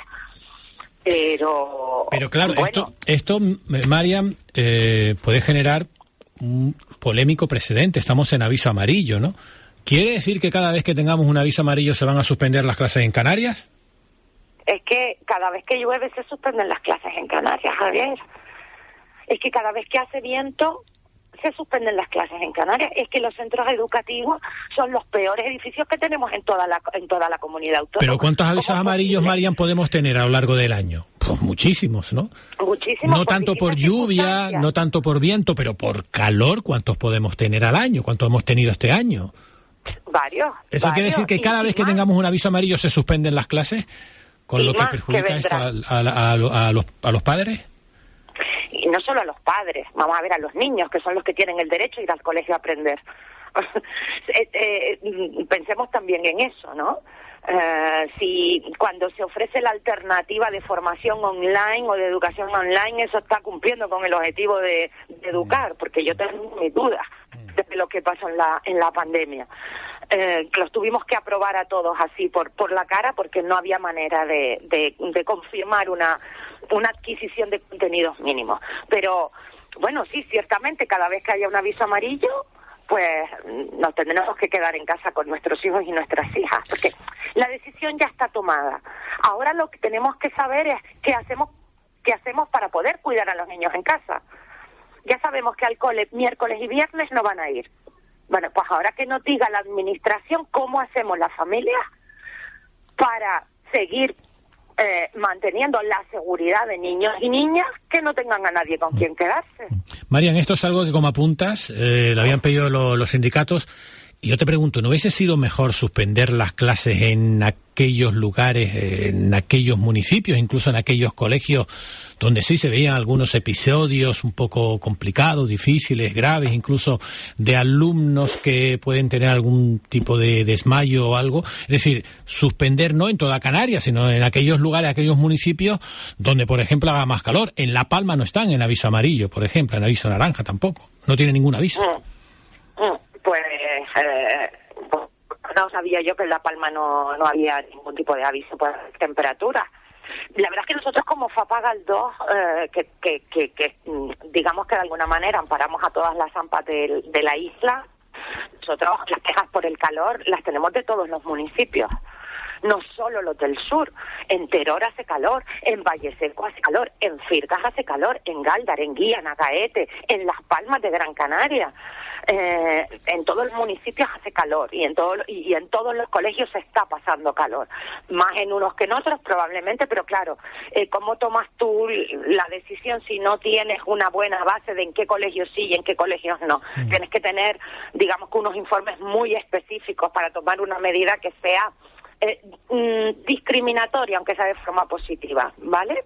Pero claro, bueno, esto Mariam, puede generar un polémico precedente. Estamos en aviso amarillo, ¿no? ¿Quiere decir que cada vez que tengamos un aviso amarillo se van a suspender las clases en Canarias? Es que cada vez que llueve se suspenden las clases en Canarias, Javier. Es que cada vez que hace viento se suspenden las clases en Canarias. Es que los centros educativos son los peores edificios que tenemos en toda la comunidad autónoma. ¿Pero cuántos avisos amarillos, Marian, podemos tener a lo largo del año? Pues muchísimos, ¿no? Muchísimos. No tanto por lluvia, no tanto por viento, pero por calor, ¿cuántos podemos tener al año? ¿Cuántos hemos tenido este año? Varios. ¿Eso quiere decir que cada vez que tengamos un aviso amarillo se suspenden las clases? ¿Con lo que perjudica esto a los padres? Y no solo a los padres, vamos a ver a los niños, que son los que tienen el derecho a ir al colegio a aprender. Pensemos también en eso, ¿no? Si cuando se ofrece la alternativa de formación online o de educación online, eso está cumpliendo con el objetivo de educar, porque yo tengo mis dudas de lo que pasó en la pandemia. Los tuvimos que aprobar a todos así por la cara, porque no había manera de confirmar una adquisición de contenidos mínimos. Pero bueno, sí, ciertamente cada vez que haya un aviso amarillo, pues nos tendremos que quedar en casa con nuestros hijos y nuestras hijas, porque la decisión ya está tomada. Ahora lo que tenemos que saber es qué hacemos para poder cuidar a los niños en casa. Ya sabemos que al cole miércoles y viernes no van a ir. Bueno, pues ahora que nos diga la administración cómo hacemos las familias para seguir manteniendo la seguridad de niños y niñas que no tengan a nadie con quien quedarse. Marian, esto es algo que, como apuntas, lo habían pedido los sindicatos. Y yo te pregunto, ¿no hubiese sido mejor suspender las clases en aquellos lugares, en aquellos municipios, incluso en aquellos colegios donde sí se veían algunos episodios un poco complicados, difíciles, graves, incluso de alumnos que pueden tener algún tipo de desmayo o algo? Es decir, suspender no en toda Canarias, sino en aquellos lugares, aquellos municipios donde, por ejemplo, haga más calor. En La Palma no están en aviso amarillo, por ejemplo, en aviso naranja tampoco. No tiene ningún aviso. Pues no sabía yo que en La Palma no había ningún tipo de aviso por temperatura. La verdad es que nosotros como FAPAGAL 2, que digamos que de alguna manera amparamos a todas las AMPAs de la isla, nosotros las quejas por el calor las tenemos de todos los municipios. No solo los del sur, en Teror hace calor, en Valle Seco hace calor, en Firgas hace calor, en Gáldar, en Guía, en Agaete, en Las Palmas de Gran Canaria. En todos los municipios hace calor y en todos los colegios se está pasando calor, más en unos que en otros probablemente, pero claro, ¿cómo tomas tú la decisión si no tienes una buena base de en qué colegios sí y en qué colegios no? Tienes que tener, digamos, que unos informes muy específicos para tomar una medida que sea discriminatoria, aunque sea de forma positiva, ¿vale?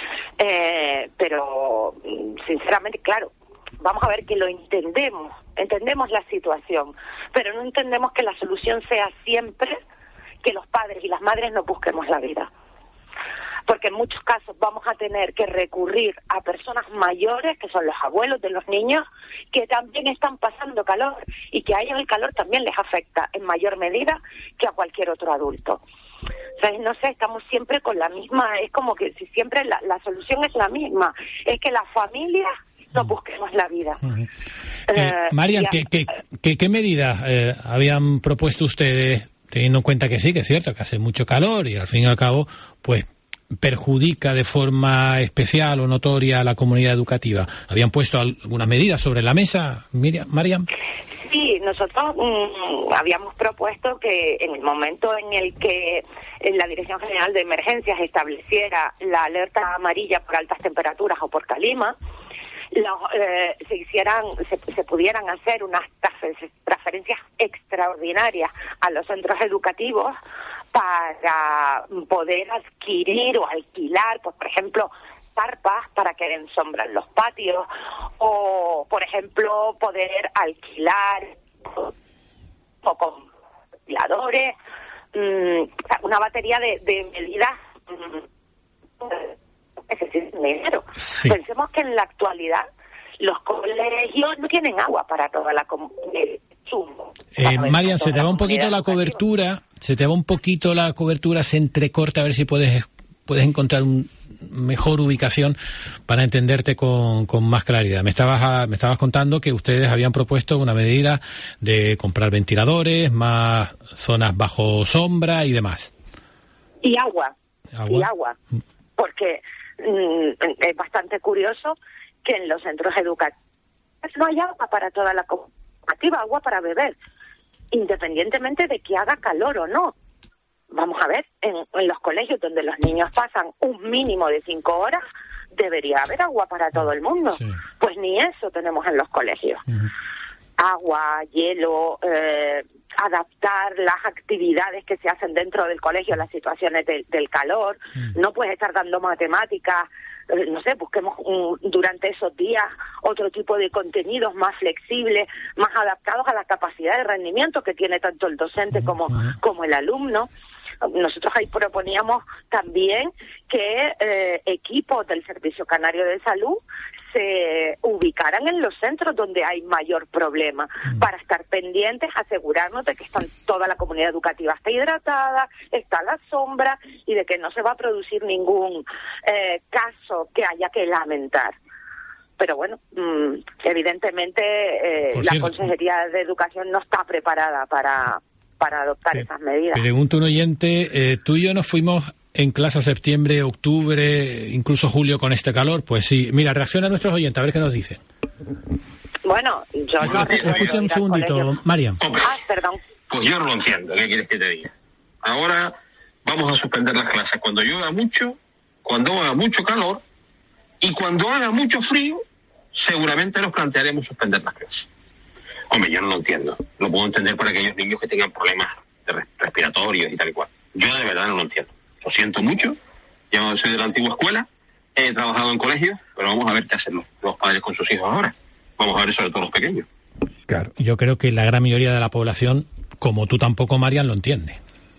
Pero sinceramente, claro, vamos a ver que lo entendemos la situación, pero no entendemos que la solución sea siempre que los padres y las madres no busquemos la vida. Porque en muchos casos vamos a tener que recurrir a personas mayores, que son los abuelos de los niños, que también están pasando calor y que a ellos el calor también les afecta en mayor medida que a cualquier otro adulto. O sea, no sé, estamos siempre con la misma, es como que si siempre la solución es la misma, es que las familias no busquemos la vida. Marian, ¿qué medidas habían propuesto ustedes, teniendo en cuenta que sí, que es cierto, que hace mucho calor y al fin y al cabo, pues perjudica de forma especial o notoria a la comunidad educativa? ¿Habían puesto algunas medidas sobre la mesa, Marian? Sí, nosotros habíamos propuesto que en el momento en el que la Dirección General de Emergencias estableciera la alerta amarilla por altas temperaturas o por calima, se pudieran hacer unas transferencias extraordinarias a los centros educativos para poder adquirir o alquilar, pues, por ejemplo, carpas para que ensombran los patios, o por ejemplo poder alquilar o con ventiladores, una batería de medidas necesitan dinero. Sí. Pensemos que en la actualidad los colegios no tienen agua para toda la comunidad. Marian, se te va un poquito la cobertura, se entrecorta, a ver si puedes encontrar una mejor ubicación para entenderte con más claridad. Me estabas contando que ustedes habían propuesto una medida de comprar ventiladores, más zonas bajo sombra y demás. Y agua. Porque es bastante curioso que en los centros educativos no hay agua para toda la comunidad, agua para beber, independientemente de que haga calor o no. Vamos a ver, en los colegios donde los niños pasan un mínimo de 5 horas, debería haber agua para todo el mundo. Sí. Pues ni eso tenemos en los colegios. Uh-huh. Agua, hielo, adaptar las actividades que se hacen dentro del colegio a las situaciones del calor. Uh-huh. No puedes estar dando matemáticas, no sé, busquemos durante esos días otro tipo de contenidos más flexibles, más adaptados a la capacidad de rendimiento que tiene tanto el docente como el alumno. Nosotros ahí proponíamos también que equipos del Servicio Canario de Salud se ubicaran en los centros donde hay mayor problema, para estar pendientes, asegurarnos de que toda la comunidad educativa está hidratada, está a la sombra y de que no se va a producir ningún caso que haya que lamentar. Pero bueno, evidentemente la Consejería de Educación no está preparada para adoptar esas medidas. Pregunta un oyente, tú y yo nos fuimos en clase a septiembre, octubre, incluso julio con este calor. Pues sí, mira, reacciona a nuestros oyentes, a ver qué nos dicen. Bueno, yo no... Escucha un segundito, Marian. Perdón. Pues yo no lo entiendo, ¿qué quieres que te diga? Ahora vamos a suspender las clases cuando llueva mucho, cuando haga mucho calor y cuando haga mucho frío, seguramente nos plantearemos suspender las clases. Hombre, yo no lo entiendo. Lo puedo entender para aquellos niños que tengan problemas respiratorios y tal y cual. Yo de verdad no lo entiendo. Lo siento mucho. Yo soy de la antigua escuela, he trabajado en colegios, pero vamos a ver qué hacen los padres con sus hijos ahora. Vamos a ver sobre todo los pequeños. Claro, yo creo que la gran mayoría de la población, como tú tampoco, Marian, lo entiende.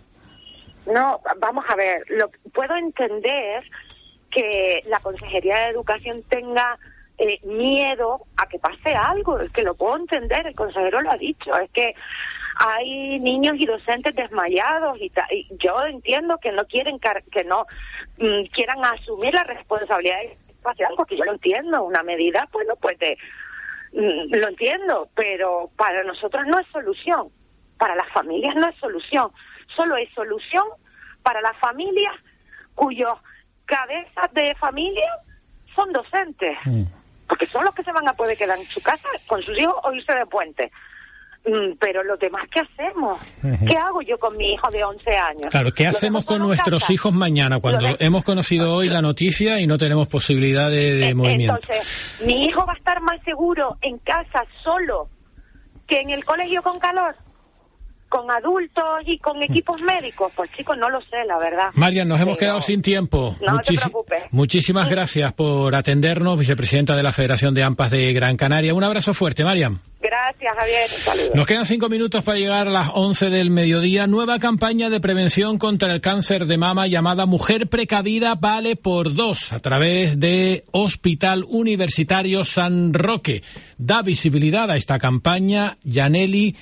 No, vamos a ver. Puedo entender que la Consejería de Educación tenga miedo a que pase algo, es que lo puedo entender, el consejero lo ha dicho, es que hay niños y docentes desmayados y yo entiendo que no quieren quieran asumir la responsabilidad de que pase algo, que yo lo entiendo, una medida, pues no puede, lo entiendo, pero para nosotros no es solución, para las familias no es solución, solo es solución para las familias cuyos cabezas de familia son docentes. Porque son los que se van a poder quedar en su casa con sus hijos o irse de puente. Pero los demás, ¿qué hacemos? ¿Qué hago yo con mi hijo de 11 años? Claro, ¿qué hacemos con nuestros hijos mañana cuando hemos conocido hoy la noticia y no tenemos posibilidad de movimiento? Entonces, ¿mi hijo va a estar más seguro en casa solo que en el colegio con calor? ¿Con adultos y con equipos médicos? Pues chicos, no lo sé, la verdad. Marian, nos hemos quedado sin tiempo. No te preocupes. Muchísimas gracias por atendernos, vicepresidenta de la Federación de AMPAs de Gran Canaria. Un abrazo fuerte, Marian. Gracias, Javier. Saludos. Nos quedan 5 minutos para llegar a las 11 del mediodía. Nueva campaña de prevención contra el cáncer de mama llamada Mujer Precavida vale por 2 a través de Hospital Universitario San Roque. Da visibilidad a esta campaña Yaneli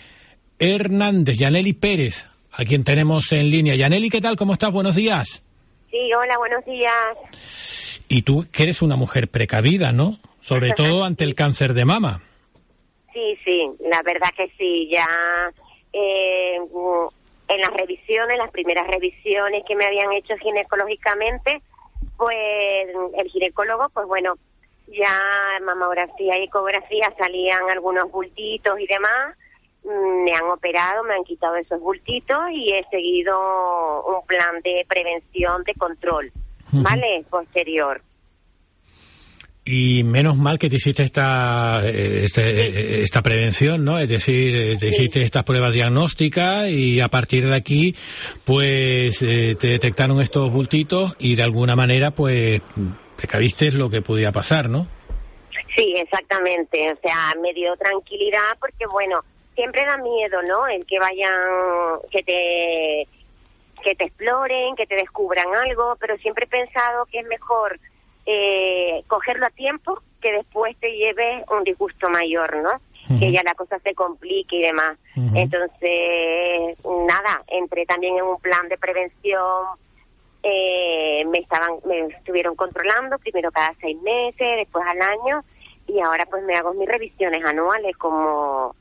Pérez, a quien tenemos en línea. Yaneli, ¿qué tal? ¿Cómo estás? Buenos días. Sí, hola, buenos días. Y tú que eres una mujer precavida, ¿no? Sobre todo ante el cáncer de mama. Sí, la verdad que sí, ya en las revisiones, las primeras revisiones que me habían hecho ginecológicamente, pues el ginecólogo, pues bueno, ya mamografía y ecografía salían algunos bultitos y demás, me han operado, me han quitado esos bultitos y he seguido un plan de prevención, de control, ¿vale? Posterior. Y menos mal que te hiciste esta prevención, ¿no? Es decir, te hiciste estas pruebas diagnósticas y a partir de aquí, pues, te detectaron estos bultitos y de alguna manera, pues, precaviste lo que podía pasar, ¿no? Sí, exactamente. O sea, me dio tranquilidad porque, bueno, siempre da miedo, ¿no? El que vayan, que te exploren, que te descubran algo, pero siempre he pensado que es mejor cogerlo a tiempo que después te lleves un disgusto mayor, ¿no? Que ya la cosa se complique y demás. Entonces, nada, entré también en un plan de prevención. Me estuvieron controlando primero cada 6 meses, después al año, y ahora pues me hago mis revisiones anuales como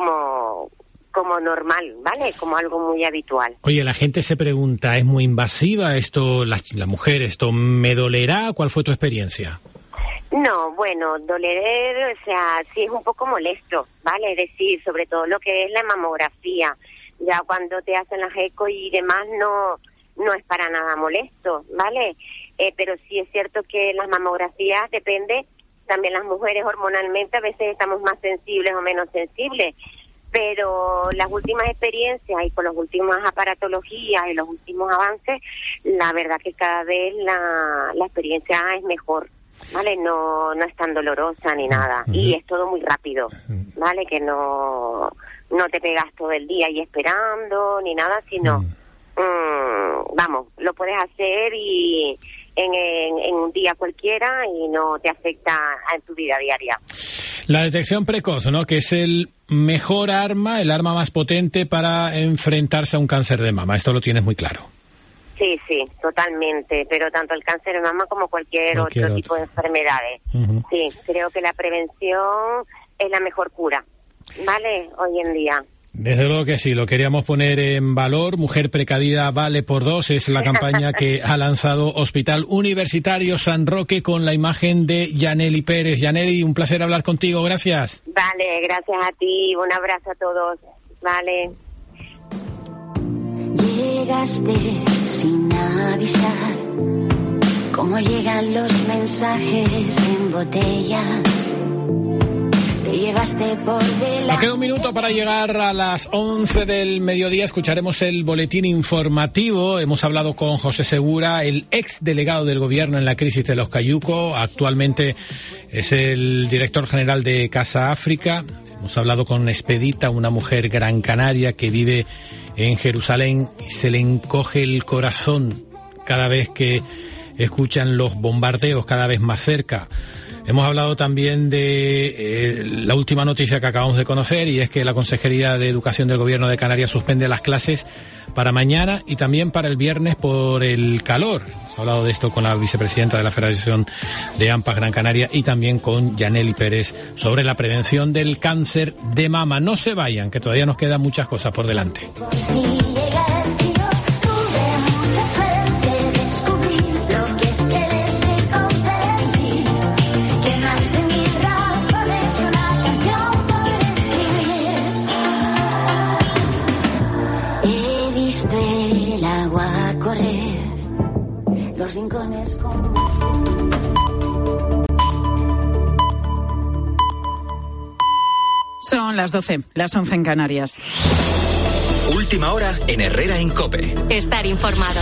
normal, ¿vale? Como algo muy habitual. Oye, la gente se pregunta, ¿es muy invasiva esto, la mujer, esto me dolerá? ¿Cuál fue tu experiencia? No, bueno, doler, o sea, sí es un poco molesto, ¿vale? Es decir, sobre todo lo que es la mamografía. Ya cuando te hacen las eco y demás no es para nada molesto, ¿vale? Pero sí es cierto que las mamografías depende, también las mujeres hormonalmente a veces estamos más sensibles o menos sensibles, pero las últimas experiencias y con las últimas aparatologías y los últimos avances, la verdad que cada vez la experiencia es mejor, ¿vale? No es tan dolorosa ni nada, y es todo muy rápido, ¿vale? Que no te pegas todo el día ahí esperando ni nada, sino, vamos, lo puedes hacer y en un día cualquiera y no te afecta en tu vida diaria. La detección precoz, ¿no? Que es el mejor arma, el arma más potente para enfrentarse a un cáncer de mama. Esto lo tienes muy claro. Sí, totalmente. Pero tanto el cáncer de mama como cualquier otro tipo de enfermedades. Sí, creo que la prevención es la mejor cura, ¿vale? Hoy en día. Desde luego que sí, lo queríamos poner en valor. Mujer precavida vale por 2 es la campaña que ha lanzado Hospital Universitario San Roque con la imagen de Yaneli Pérez. Yaneli, un placer hablar contigo, gracias. Vale, gracias a ti, un abrazo a todos. Vale. Llegaste sin avisar, como llegan los mensajes en botella. Llevaste por delante. Nos queda un minuto para llegar a las 11 del mediodía. Escucharemos el boletín informativo. Hemos hablado con José Segura, el ex delegado del gobierno en la crisis de los Cayucos. Actualmente es el director general de Casa África. Hemos hablado con Expedita, una mujer gran canaria que vive en Jerusalén y se le encoge el corazón cada vez que escuchan los bombardeos cada vez más cerca. Hemos hablado también de la última noticia que acabamos de conocer, y es que la Consejería de Educación del Gobierno de Canarias suspende las clases para mañana y también para el viernes por el calor. Hemos hablado de esto con la vicepresidenta de la Federación de AMPA Gran Canaria y también con Yaneli Pérez sobre la prevención del cáncer de mama. No se vayan, que todavía nos quedan muchas cosas por delante. Los rincones con... Son las 12, las 11 en Canarias. Última hora en Herrera en COPE. Estar informado.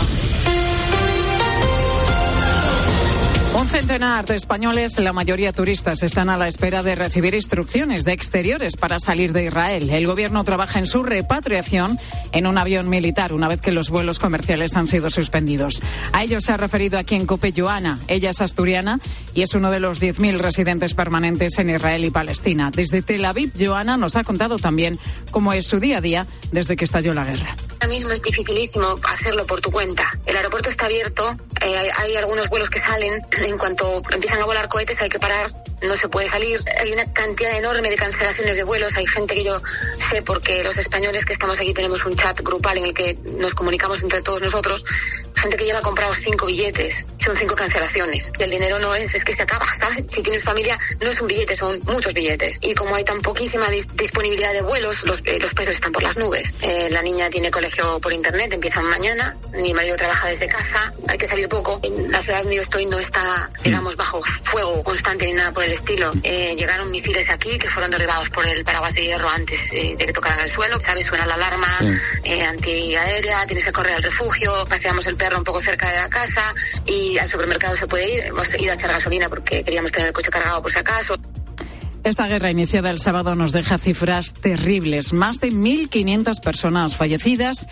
Un centenar de españoles, la mayoría turistas, están a la espera de recibir instrucciones de exteriores para salir de Israel. El gobierno trabaja en su repatriación en un avión militar una vez que los vuelos comerciales han sido suspendidos. A ello se ha referido aquí en COPE Joana. Ella es asturiana y es uno de los 10.000 residentes permanentes en Israel y Palestina. Desde Tel Aviv, Joana nos ha contado también cómo es su día a día desde que estalló la guerra. Ahora mismo es dificilísimo hacerlo por tu cuenta. El aeropuerto está abierto, hay algunos vuelos que salen. En cuanto empiezan a volar cohetes hay que parar no se puede salir. Hay una cantidad enorme de cancelaciones de vuelos. Hay gente que yo sé, porque los españoles que estamos aquí tenemos un chat grupal en el que nos comunicamos entre todos nosotros, gente que lleva comprados 5 billetes, son 5 cancelaciones. Y el dinero no es que se acaba, ¿sabes? Si tienes familia, no es un billete, son muchos billetes. Y como hay tan poquísima disponibilidad de vuelos, los precios están por las nubes. La niña tiene colegio por internet, empiezan mañana, mi marido trabaja desde casa, hay que salir poco. En la ciudad donde yo estoy no está, digamos, bajo fuego constante ni nada por el estilo. Llegaron misiles aquí que fueron derribados por el paraguas de hierro antes de que tocaran el suelo, ¿sabes? Suena la alarma antiaérea, tienes que correr al refugio, paseamos el perro un poco cerca de la casa y al supermercado se puede ir. Hemos ido a echar gasolina porque queríamos tener el coche cargado por si acaso. Esta guerra iniciada el sábado nos deja cifras terribles. Más de 1.500 personas fallecidas,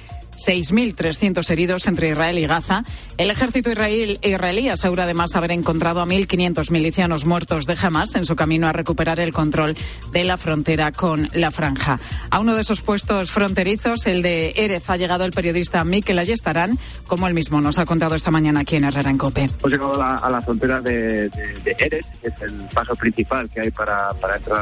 6.300 heridos entre Israel y Gaza. El ejército israelí asegura además haber encontrado a 1.500 milicianos muertos de Hamás en su camino a recuperar el control de la frontera con la franja. A uno de esos puestos fronterizos, el de Erez, ha llegado el periodista Mikel Ayestarán, como él mismo nos ha contado esta mañana aquí en Herrera en COPE. Hemos llegado a la frontera de Erez, que es el paso principal que hay para entrar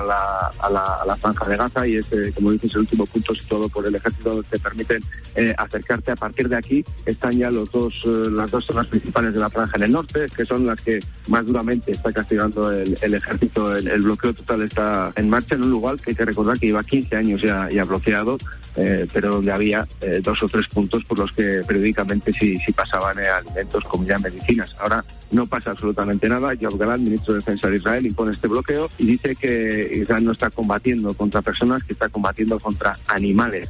a la franja de Gaza, y es, como dices, el último punto situado por el ejército donde te permiten acercarte. A partir de aquí están ya las dos zonas principales de la franja en el norte, que son las que más duramente está castigando el ejército. El bloqueo total está en marcha en un lugar que hay que recordar que lleva 15 años ya bloqueado, pero donde había 2 o 3 puntos por los que periódicamente sí pasaban alimentos, comida, medicinas. Ahora no pasa absolutamente nada. Yoav Gallant, ministro de Defensa de Israel, impone este bloqueo y dice que Israel no está combatiendo contra personas, que está combatiendo contra animales.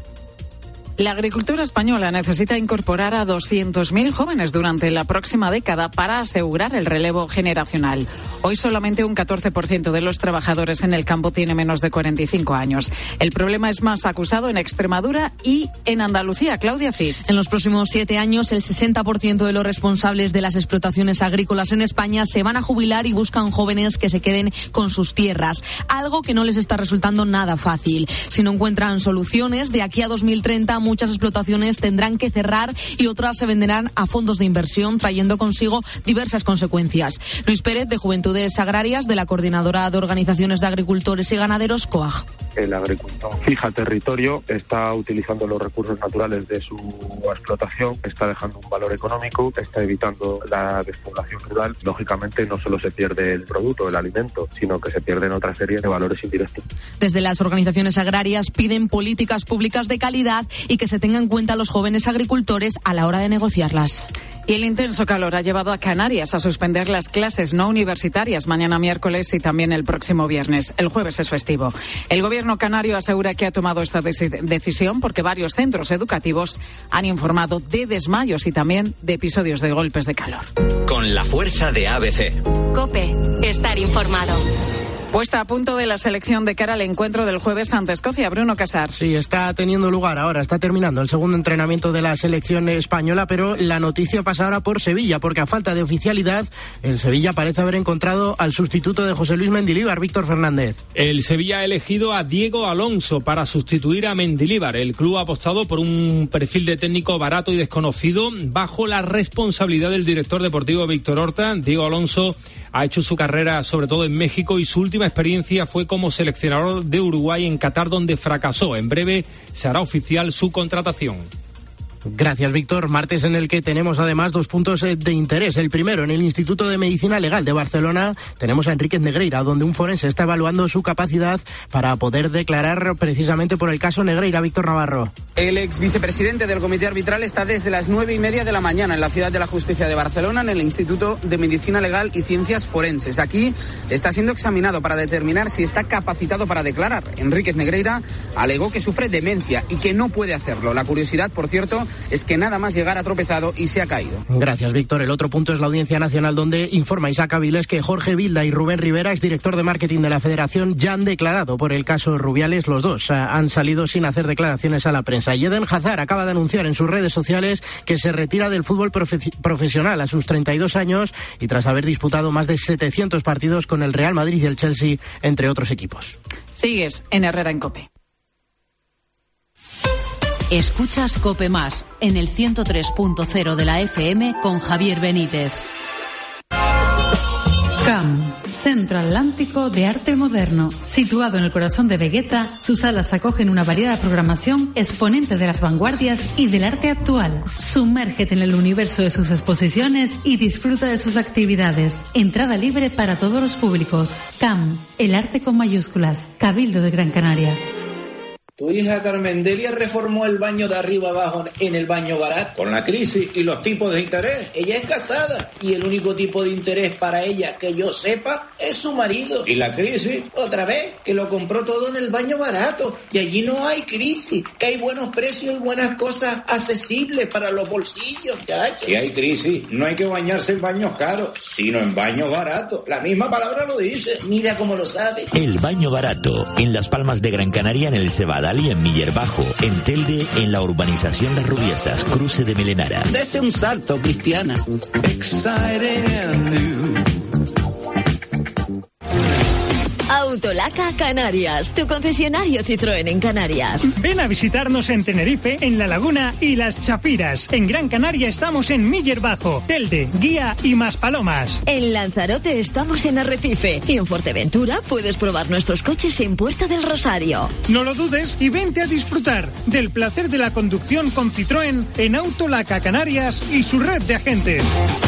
La agricultura española necesita incorporar a 200.000 jóvenes durante la próxima década para asegurar el relevo generacional. Hoy solamente un 14% de los trabajadores en el campo tiene menos de 45 años. El problema es más acusado en Extremadura y en Andalucía. Claudia Cid. En los próximos 7 años, el 60% de los responsables de las explotaciones agrícolas en España se van a jubilar y buscan jóvenes que se queden con sus tierras, algo que no les está resultando nada fácil. Si no encuentran soluciones, de aquí a 2030 muchas explotaciones tendrán que cerrar y otras se venderán a fondos de inversión, trayendo consigo diversas consecuencias. Luis Pérez, de Juventudes Agrarias, de la Coordinadora de Organizaciones de Agricultores y Ganaderos, COAG. El agricultor fija territorio, está utilizando los recursos naturales de su explotación, está dejando un valor económico, está evitando la despoblación rural. Lógicamente no solo se pierde el producto, el alimento, sino que se pierden otra serie de valores indirectos. Desde las organizaciones agrarias piden políticas públicas de calidad y que se tengan en cuenta a los jóvenes agricultores a la hora de negociarlas. Y el intenso calor ha llevado a Canarias a suspender las clases no universitarias mañana miércoles y también el próximo viernes. El jueves es festivo. El gobierno canario asegura que ha tomado esta decisión porque varios centros educativos han informado de desmayos y también de episodios de golpes de calor. Con la fuerza de ABC. COPE. Estar informado. Puesta a punto de la selección de cara al encuentro del jueves ante Escocia. Bruno Casar. Sí, está teniendo lugar ahora, está terminando el segundo entrenamiento de la selección española, pero la noticia pasa ahora por Sevilla, porque a falta de oficialidad, el Sevilla parece haber encontrado al sustituto de José Luis Mendilibar, Víctor Fernández. El Sevilla ha elegido a Diego Alonso para sustituir a Mendilibar. El club ha apostado por un perfil de técnico barato y desconocido bajo la responsabilidad del director deportivo Víctor Horta. Diego Alonso ha hecho su carrera sobre todo en México y su última experiencia fue como seleccionador de Uruguay en Qatar, donde fracasó. En breve se hará oficial su contratación. Gracias, Víctor. Martes en el que tenemos además 2 puntos de interés. El primero, en el Instituto de Medicina Legal de Barcelona, tenemos a Enríquez Negreira, donde un forense está evaluando su capacidad para poder declarar precisamente por el caso Negreira. Víctor Navarro. El ex vicepresidente del Comité Arbitral está desde las 9:30 de la mañana en la Ciudad de la Justicia de Barcelona, en el Instituto de Medicina Legal y Ciencias Forenses. Aquí está siendo examinado para determinar si está capacitado para declarar. Enríquez Negreira alegó que sufre demencia y que no puede hacerlo. La curiosidad, por cierto, es que nada más llegar ha tropezado y se ha caído. Gracias, Víctor. El otro punto es la Audiencia Nacional, donde informa Isaac Avilés que Jorge Vilda y Rubén Rivera, exdirector de marketing de la Federación, ya han declarado por el caso Rubiales. Los dos han salido sin hacer declaraciones a la prensa. Y Eden Hazard acaba de anunciar en sus redes sociales que se retira del fútbol profesional a sus 32 años y tras haber disputado más de 700 partidos con el Real Madrid y el Chelsea, entre otros equipos. Sigues en Herrera en COPE. Escuchas COPE Más en el 103.0 de la FM con Javier Benítez. CAM, Centro Atlántico de Arte Moderno. Situado en el corazón de Vegueta, sus salas acogen una variada programación exponente de las vanguardias y del arte actual. Sumérgete en el universo de sus exposiciones y disfruta de sus actividades. Entrada libre para todos los públicos. CAM, el arte con mayúsculas. Cabildo de Gran Canaria. Tu hija Carmendelia reformó el baño de arriba abajo en el baño barato. Con la crisis y los tipos de interés, ella es casada y el único tipo de interés para ella que yo sepa es su marido. Y la crisis, otra vez, que lo compró todo en el baño barato. Y allí no hay crisis, que hay buenos precios y buenas cosas accesibles para los bolsillos. Si hay crisis, no hay que bañarse en baños caros, sino en baños baratos. La misma palabra lo dice, mira cómo lo sabe. El baño barato, en Las Palmas de Gran Canaria, en el Cebadal y en Miller Bajo, en Telde, en la urbanización Las Rubiesas, cruce de Melenara. Dese un salto, Cristiana. Autolaca Canarias, tu concesionario Citroën en Canarias. Ven a visitarnos en Tenerife, en La Laguna y Las Chapiras. En Gran Canaria estamos en Miller Bajo, Telde, Guía y Maspalomas. En Lanzarote estamos en Arrecife y en Fuerteventura puedes probar nuestros coches en Puerto del Rosario. No lo dudes y vente a disfrutar del placer de la conducción con Citroën en Autolaca Canarias y su red de agentes.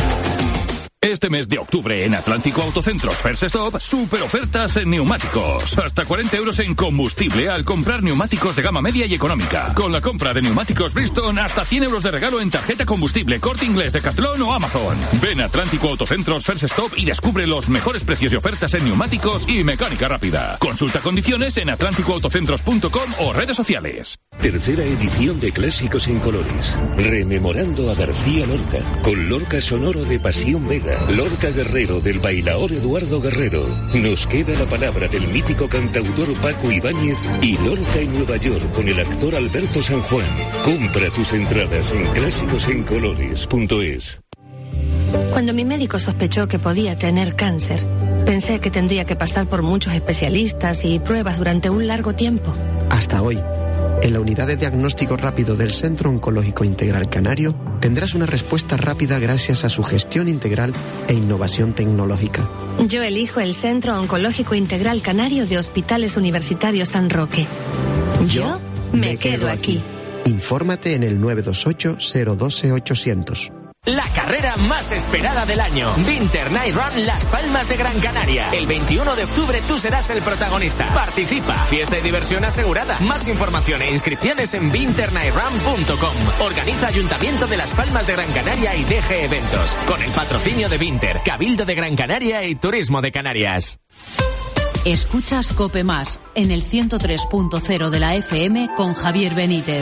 Este mes de octubre en Atlántico Autocentros First Stop, super ofertas en neumáticos. Hasta 40 euros en combustible al comprar neumáticos de gama media y económica. Con la compra de neumáticos Bridgestone, hasta 100 euros de regalo en tarjeta combustible, Corte Inglés, Decathlon o Amazon. Ven a Atlántico Autocentros First Stop y descubre los mejores precios y ofertas en neumáticos y mecánica rápida. Consulta condiciones en atlánticoautocentros.com o redes sociales. Tercera edición de Clásicos en Colores. Rememorando a García Lorca, con Lorca sonoro de Pasión Vega. Lorca Guerrero del bailaor Eduardo Guerrero. Nos queda la palabra del mítico cantautor Paco Ibáñez y Lorca en Nueva York con el actor Alberto San Juan. Compra tus entradas en clásicosencolores.es. Cuando mi médico sospechó que podía tener cáncer, pensé que tendría que pasar por muchos especialistas y pruebas durante un largo tiempo. Hasta hoy. En la unidad de diagnóstico rápido del Centro Oncológico Integral Canario tendrás una respuesta rápida gracias a su gestión integral e innovación tecnológica. Yo elijo el Centro Oncológico Integral Canario de Hospitales Universitarios San Roque. Yo me quedo aquí. Infórmate en el 928-012-800. La carrera más esperada del año. Winter Night Run Las Palmas de Gran Canaria. El 21 de octubre tú serás el protagonista. Participa. Fiesta y diversión asegurada. Más información e inscripciones en winternightrun.com. Organiza Ayuntamiento de Las Palmas de Gran Canaria y DG Eventos. Con el patrocinio de Winter, Cabildo de Gran Canaria y Turismo de Canarias. Escuchas COPE Más en el 103.0 de la FM con Javier Benítez.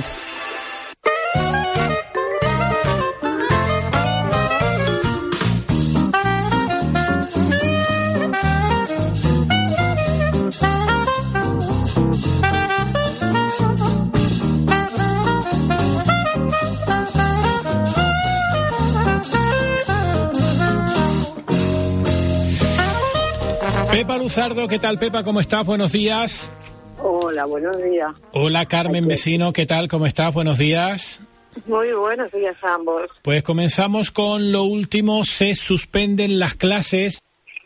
Pepa Luzardo, ¿qué tal, Pepa? ¿Cómo estás? Buenos días. Hola, buenos días. Hola, Carmen Vecino, ¿qué tal? ¿Cómo estás? Buenos días. Muy buenos días a ambos. Pues comenzamos con lo último. Se suspenden las clases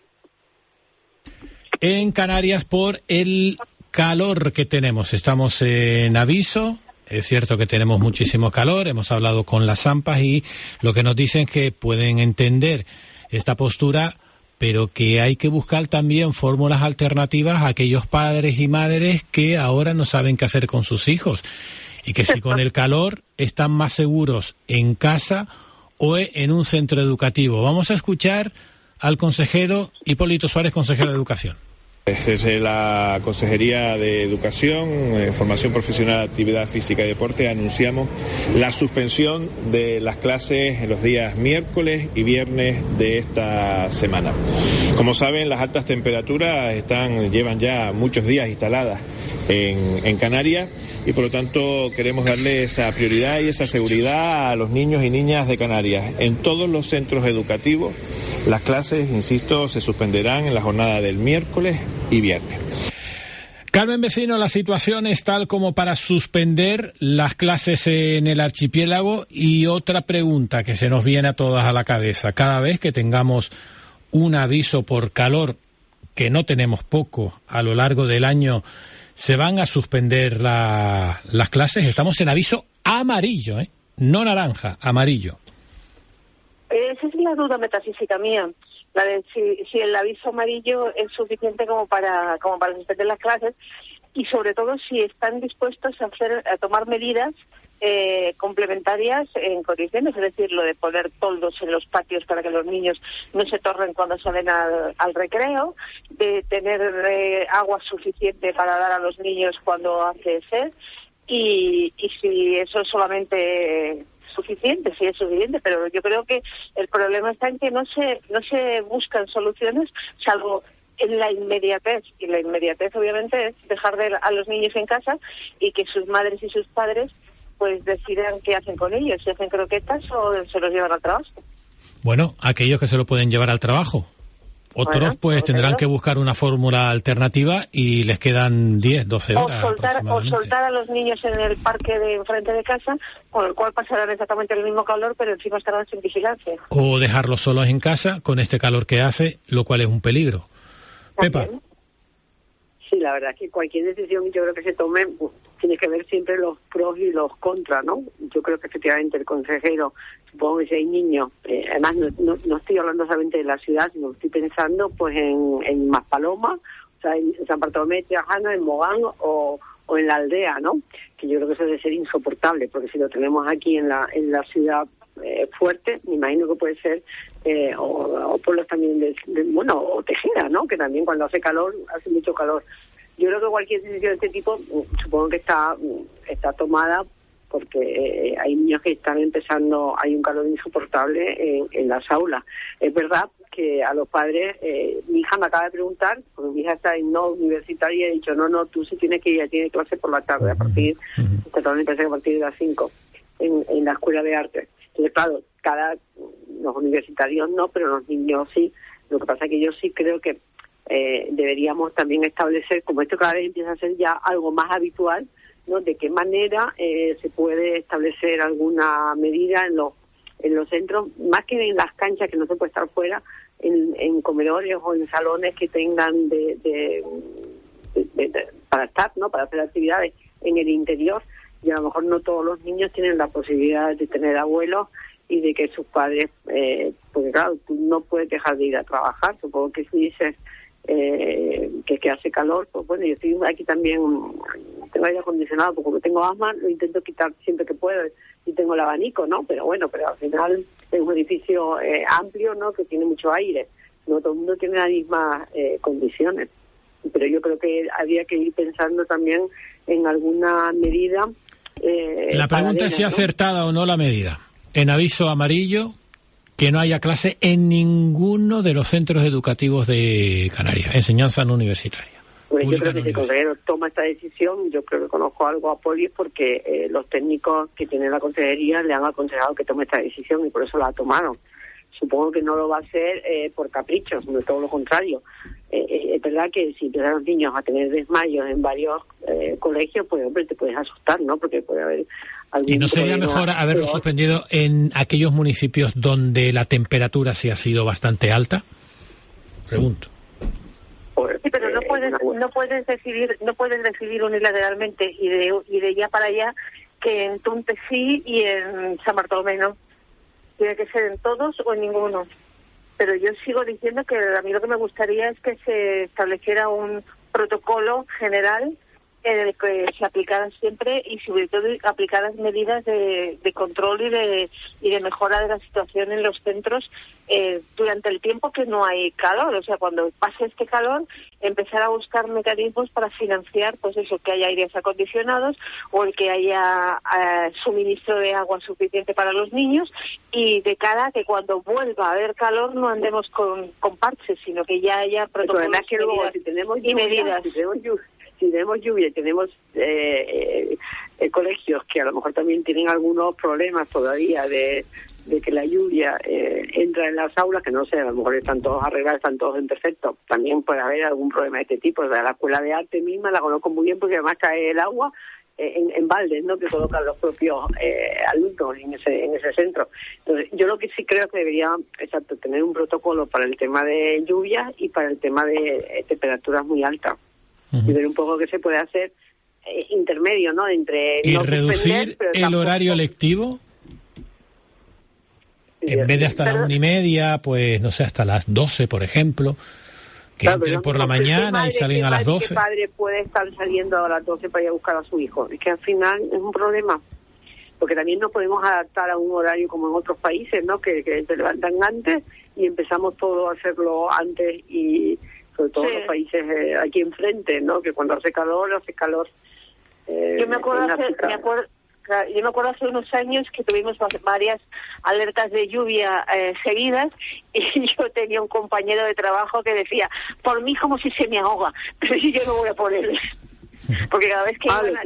en Canarias por el calor que tenemos. Estamos en aviso. Es cierto que tenemos muchísimo calor. Hemos hablado con las AMPAs y lo que nos dicen es que pueden entender esta postura, pero que hay que buscar también fórmulas alternativas a aquellos padres y madres que ahora no saben qué hacer con sus hijos. Y que si con el calor están más seguros en casa o en un centro educativo. Vamos a escuchar al consejero Hipólito Suárez, consejero de Educación. Desde la Consejería de Educación, Formación Profesional, Actividad Física y Deporte anunciamos la suspensión de las clases en los días miércoles y viernes de esta semana. Como saben, las altas temperaturas llevan ya muchos días instaladas en Canarias y por lo tanto queremos darle esa prioridad y esa seguridad a los niños y niñas de Canarias. En todos los centros educativos las clases, insisto, se suspenderán en la jornada del miércoles y viernes. Carmen Vecino, la situación es tal como para suspender las clases en el archipiélago. Y otra pregunta que se nos viene a todas a la cabeza: cada vez que tengamos un aviso por calor, que no tenemos poco a lo largo del año, se van a suspender las clases? Estamos en aviso amarillo, no naranja, amarillo. Esa es la duda metafísica mía, la de si el aviso amarillo es suficiente como para suspender las clases, y sobre todo si están dispuestos a tomar medidas complementarias en condiciones, es decir, lo de poner toldos en los patios para que los niños no se torren cuando salen al recreo, de tener agua suficiente para dar a los niños cuando hace sed, y si eso es solamente suficiente, sí es suficiente, pero yo creo que el problema está en que no se buscan soluciones salvo en la inmediatez, y la inmediatez obviamente es dejar a los niños en casa y que sus madres y sus padres pues decidan qué hacen con ellos, si hacen croquetas o se los llevan al trabajo. Bueno, aquellos que se lo pueden llevar al trabajo. Otros pues tendrán que buscar una fórmula alternativa y les quedan 10, 12 horas o soltar a los niños en el parque de enfrente de casa, con el cual pasarán exactamente el mismo calor, pero encima estarán sin vigilancia. O dejarlos solos en casa con este calor que hace, lo cual es un peligro. Pepa. Sí, la verdad es que cualquier decisión yo creo que se tome tiene que ver siempre los pros y los contras, ¿no? Yo creo que efectivamente el consejero, supongo que si hay niños, además no estoy hablando solamente de la ciudad, sino estoy pensando pues en Maspaloma, o sea, en San Bartolomé, Trajano, en Mogán o en la aldea, ¿no? Que yo creo que eso debe ser insoportable, porque si lo tenemos aquí en la ciudad fuerte, me imagino que puede ser o pueblos también o Tejera, ¿no? Que también cuando hace calor, hace mucho calor. Yo creo que cualquier decisión de este tipo supongo que está tomada porque hay niños que están empezando, hay un calor insoportable en las aulas. Es verdad que a los padres, mi hija me acaba de preguntar, porque mi hija está en no universitaria, y he dicho, no, tú sí tienes que ir, tiene clase por la tarde, a partir de las 5 en la escuela de arte. Entonces, claro, los universitarios no, pero los niños sí. Lo que pasa es que yo sí creo que deberíamos también establecer, como esto cada vez empieza a ser ya algo más habitual, ¿no? De qué manera se puede establecer alguna medida en los centros, más que en las canchas, que no se puede estar fuera, en comedores o en salones que tengan para estar, ¿no? Para hacer actividades en el interior. Y a lo mejor no todos los niños tienen la posibilidad de tener abuelos y de que sus padres, porque claro, tú no puedes dejar de ir a trabajar. Supongo que si dices que hace calor, pues bueno, yo estoy aquí también, tengo aire acondicionado, porque como tengo asma, lo intento quitar siempre que puedo, y tengo el abanico, ¿no? Pero al final es un edificio amplio, ¿no? Que tiene mucho aire. No todo el mundo tiene las mismas condiciones. Pero yo creo que habría que ir pensando también en alguna medida. La pregunta es si acertada o no la medida. En aviso amarillo, que no haya clase en ninguno de los centros educativos de Canarias, enseñanza no universitaria. Pues yo creo que si el consejero toma esta decisión, yo creo que conozco algo a Polis, porque los técnicos que tienen la consejería le han aconsejado que tome esta decisión y por eso la tomaron. Supongo que no lo va a hacer por caprichos, no todo lo contrario. Es verdad que si empiezan los niños a tener desmayos en varios colegios, pues hombre, te puedes asustar, ¿no? Porque puede haber algún... ¿Y no sería mejor haberlo suspendido en aquellos municipios donde la temperatura sí ha sido bastante alta? Pregunto. Sí, pero no puedes decidir unilateralmente y de ya para allá que en Tunte sí y en San Bartolomé no. Tiene que ser en todos o en ninguno. Pero yo sigo diciendo que a mí lo que me gustaría es que se estableciera un protocolo general en el que se aplicaran siempre y sobre todo aplicaran medidas de control y de mejora de la situación en los centros durante el tiempo que no hay calor. O sea, cuando pase este calor, empezar a buscar mecanismos para financiar, pues eso, que haya aires acondicionados o el que haya suministro de agua suficiente para los niños, y de cara a que cuando vuelva a haber calor no andemos con parches, sino que ya haya protocolos y medidas. Si tenemos lluvia y tenemos colegios que a lo mejor también tienen algunos problemas todavía de que la lluvia entra en las aulas, que no sé, a lo mejor están todos arreglados, están todos en perfecto, también puede haber algún problema de este tipo. O sea, la escuela de arte misma la conozco muy bien porque además cae el agua en baldes, ¿no?, que colocan los propios alumnos en ese centro. Entonces, yo lo que sí creo que debería, exacto, tener un protocolo para el tema de lluvias y para el tema de temperaturas muy altas. Y ver un poco qué se puede hacer intermedio, ¿no?, entre y no reducir el horario lectivo. En vez de hasta la 1:30, pues no sé, hasta las 12, por ejemplo, que entren por la mañana y salen a las 12. ¿Qué padre puede estar saliendo a las 12 para ir a buscar a su hijo? Es que al final es un problema, porque también nos podemos adaptar a un horario como en otros países, ¿no?, que se levantan antes y empezamos todo a hacerlo antes, y sobre todo los países aquí enfrente, ¿no?, que cuando hace calor. Yo me acuerdo hace unos años que tuvimos varias alertas de lluvia seguidas, y yo tenía un compañero de trabajo que decía, por mí como si se me ahoga, pero si yo no voy a por él. Porque cada vez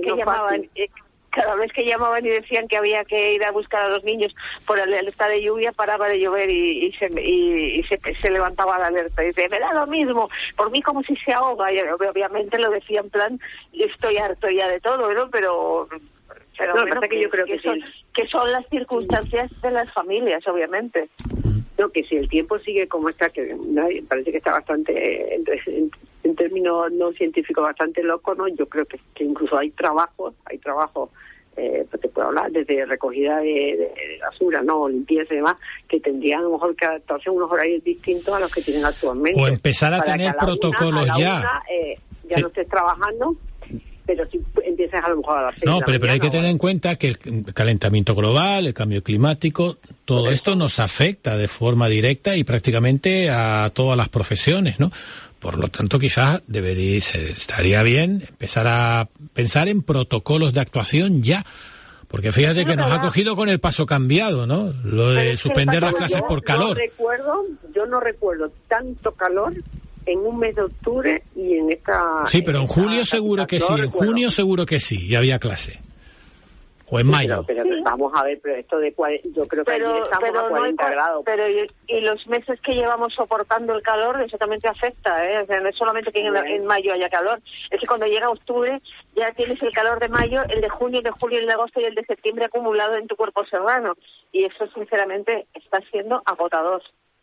que llamaban y decían que había que ir a buscar a los niños por la alerta de lluvia, paraba de llover y se levantaba la alerta. Y dice, me da lo mismo, por mí como si se ahoga. Y obviamente lo decía en plan, estoy harto ya de todo, ¿no? Pero bueno, que yo creo que son las circunstancias de las familias, obviamente. No, que si el tiempo sigue como está, que parece que está bastante, en términos no científicos, bastante loco, ¿no? Yo creo que incluso hay trabajos, pues te puedo hablar desde recogida de basura, ¿no?, limpieza y demás, que tendrían a lo mejor que adaptarse a unos horarios distintos a los que tienen actualmente. O empezar a tener protocolos ya. Ya no estés trabajando, pero si empiezas a lo mejor a las 6 No, pero hay que tener en cuenta que el calentamiento global, el cambio climático, todo esto nos afecta de forma directa y prácticamente a todas las profesiones, ¿no? Por lo tanto, quizás estaría bien empezar a pensar en protocolos de actuación ya. Porque fíjate que nos ha cogido con el paso cambiado, ¿no? Lo de suspender las clases por calor. Yo no recuerdo tanto calor en un mes de octubre y en esta... Sí, pero en julio seguro que sí, en junio seguro que sí, y había clase. O en mayo. Pero vamos a ver, pero esto de yo creo que allí estamos a 40 grados. Pero y los meses que llevamos soportando el calor, eso también te afecta, ¿eh? O sea, no es solamente que en mayo haya calor, es que cuando llega octubre ya tienes el calor de mayo, el de junio, el de julio, el de agosto y el de septiembre acumulado en tu cuerpo serrano. Y eso, sinceramente, está siendo agotador.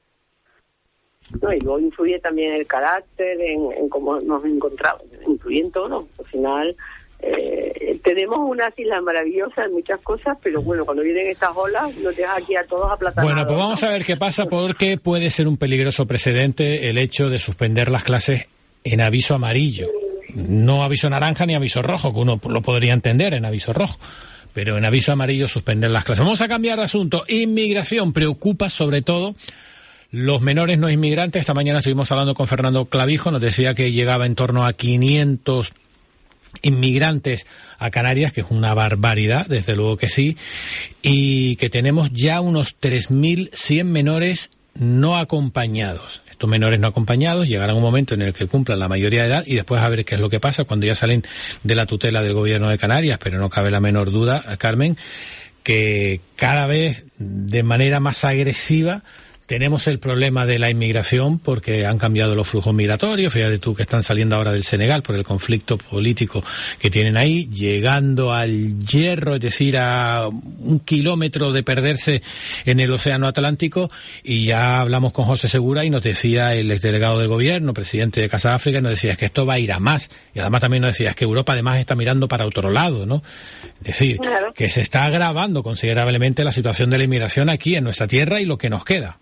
No, y luego influye también el carácter, en cómo nos encontramos, influye en todo, ¿no? Al final tenemos unas islas maravillosas en muchas cosas, pero bueno, cuando vienen estas olas nos deja aquí a todos aplatanados. Bueno, pues vamos a ver qué pasa, porque puede ser un peligroso precedente el hecho de suspender las clases en aviso amarillo. No aviso naranja ni aviso rojo, que uno lo podría entender en aviso rojo. Pero en aviso amarillo suspender las clases. Vamos a cambiar de asunto. Inmigración preocupa sobre todo los menores no inmigrantes. Esta mañana estuvimos hablando con Fernando Clavijo, nos decía que llegaba en torno a 500 inmigrantes a Canarias, que es una barbaridad, desde luego que sí, y que tenemos ya unos 3.100 menores no acompañados. Estos menores no acompañados llegarán un momento en el que cumplan la mayoría de edad y después a ver qué es lo que pasa cuando ya salen de la tutela del gobierno de Canarias, pero no cabe la menor duda, Carmen, que cada vez de manera más agresiva tenemos el problema de la inmigración, porque han cambiado los flujos migratorios. Fíjate tú que están saliendo ahora del Senegal por el conflicto político que tienen ahí, llegando al Hierro, es decir, a 1 kilómetro de perderse en el Océano Atlántico. Y ya hablamos con José Segura y nos decía, el exdelegado del gobierno, presidente de Casa África, nos decía que esto va a ir a más. Y además también nos decía que Europa además está mirando para otro lado, ¿no? Es decir, claro, que se está agravando considerablemente la situación de la inmigración aquí en nuestra tierra y lo que nos queda.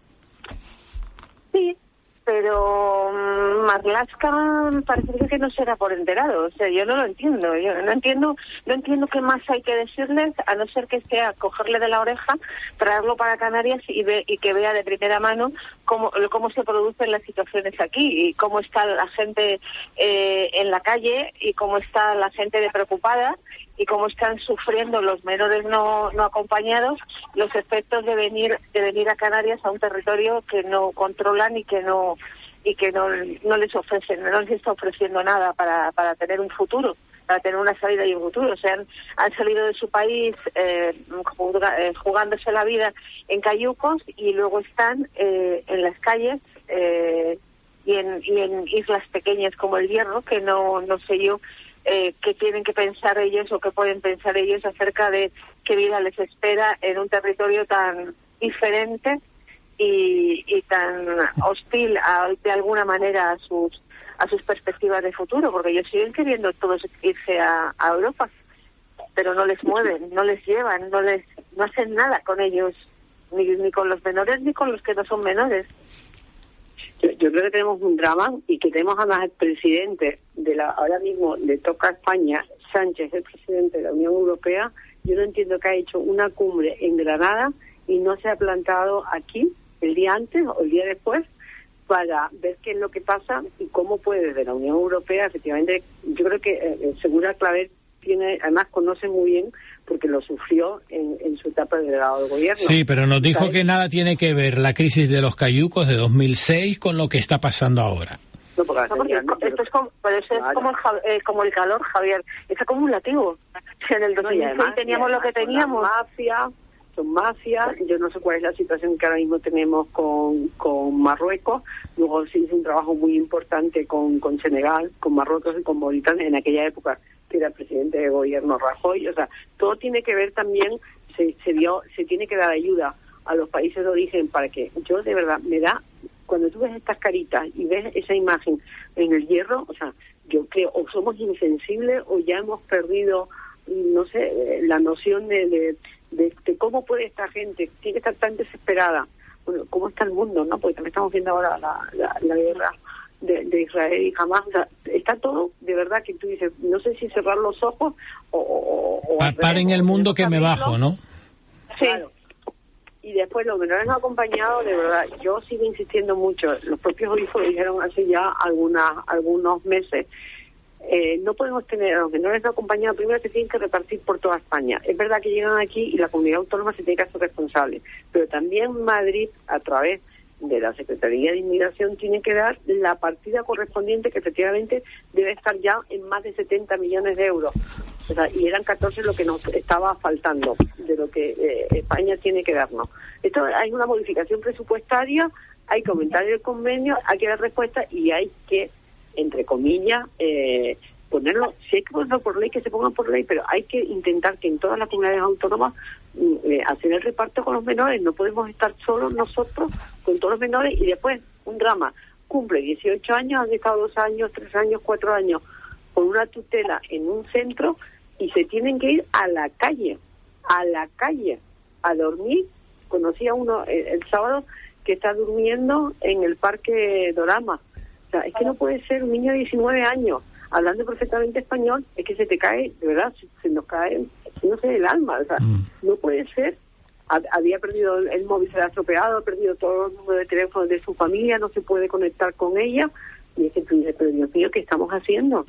Sí, pero Marlaska parece que no será por enterado. O sea, yo no lo entiendo. Yo no entiendo qué más hay que decirles, a no ser que sea cogerle de la oreja, traerlo para Canarias y que vea de primera mano cómo se producen las situaciones aquí y cómo está la gente en la calle y cómo está la gente preocupada y cómo están sufriendo los menores no acompañados los efectos de venir a Canarias, a un territorio que no controlan y que no les ofrecen, no les está ofreciendo nada para tener un futuro, para tener una salida y un futuro. O sea, han salido de su país jugándose la vida en cayucos y luego están en las calles y en islas pequeñas como el Hierro, que no sé yo qué tienen que pensar ellos o qué pueden pensar ellos acerca de qué vida les espera en un territorio tan diferente y tan hostil de alguna manera a sus perspectivas de futuro, porque ellos siguen queriendo todos irse a Europa, pero no les mueven, no les llevan, no hacen nada con ellos, ni con los menores ni con los que no son menores. Yo creo que tenemos un drama y que tenemos además el presidente ahora mismo le toca a España, Sánchez, el presidente de la Unión Europea. Yo no entiendo que ha hecho una cumbre en Granada y no se ha plantado aquí el día antes o el día después para ver qué es lo que pasa y cómo puede desde la Unión Europea, efectivamente. Yo creo que Segura Claver además conoce muy bien porque lo sufrió en su etapa de delegado del gobierno. Sí, pero nos dijo que nada tiene que ver la crisis de los cayucos de 2006 con lo que está pasando ahora. No, porque esto es como el calor, Javier, es acumulativo. En el 2006 teníamos lo que teníamos. Son mafias, yo no sé cuál es la situación que ahora mismo tenemos con Marruecos. Luego se hizo un trabajo muy importante con Senegal, con Marruecos y con Mauritania en aquella época que era presidente de gobierno Rajoy. O sea, todo tiene que ver también, se tiene que dar ayuda a los países de origen para que yo de verdad cuando tú ves estas caritas y ves esa imagen en el Hierro, o sea, yo creo o somos insensibles o ya hemos perdido, no sé, la noción de cómo puede esta gente, tiene que estar tan desesperada. Bueno, cómo está el mundo, ¿no? Porque también estamos viendo ahora la guerra de Israel y Hamas. O sea, está todo, de verdad, que tú dices, no sé si cerrar los ojos o paren el mundo que me bajo, ¿no? Sí. Claro. Y después los menores no acompañados, de verdad, yo sigo insistiendo mucho. Los propios obispos lo dijeron hace ya algunos meses. No podemos tener a los menores no acompañados, primero se tienen que repartir por toda España. Es verdad que llegan aquí y la comunidad autónoma se tiene que hacer responsable, pero también Madrid, a través de la Secretaría de Inmigración, tiene que dar la partida correspondiente, que efectivamente debe estar ya en más de 70 millones de euros. O sea, y eran 14 lo que nos estaba faltando de lo que España tiene que darnos. Esto hay una modificación presupuestaria, hay que aumentar el convenio, hay que dar respuesta y hay que, entre comillas, ponerlo, si hay que ponerlo por ley, que se pongan por ley, pero hay que intentar que en todas las comunidades autónomas hacer el reparto con los menores. No podemos estar solos nosotros con todos los menores y después un drama. Cumple 18 años, han estado 2 años, 3 años, 4 años con una tutela en un centro y se tienen que ir a la calle a dormir. Conocí a uno el sábado que está durmiendo en el Parque Dorama. O sea, es que no puede ser un niño de 19 años hablando perfectamente español, es que se te cae, de verdad, se nos cae, no sé, el alma. O sea, no puede ser. Había perdido el móvil, se le ha estropeado, ha perdido todos los números de teléfono de su familia, no se puede conectar con ella. Y es que tú dices, pero Dios mío, ¿qué estamos haciendo?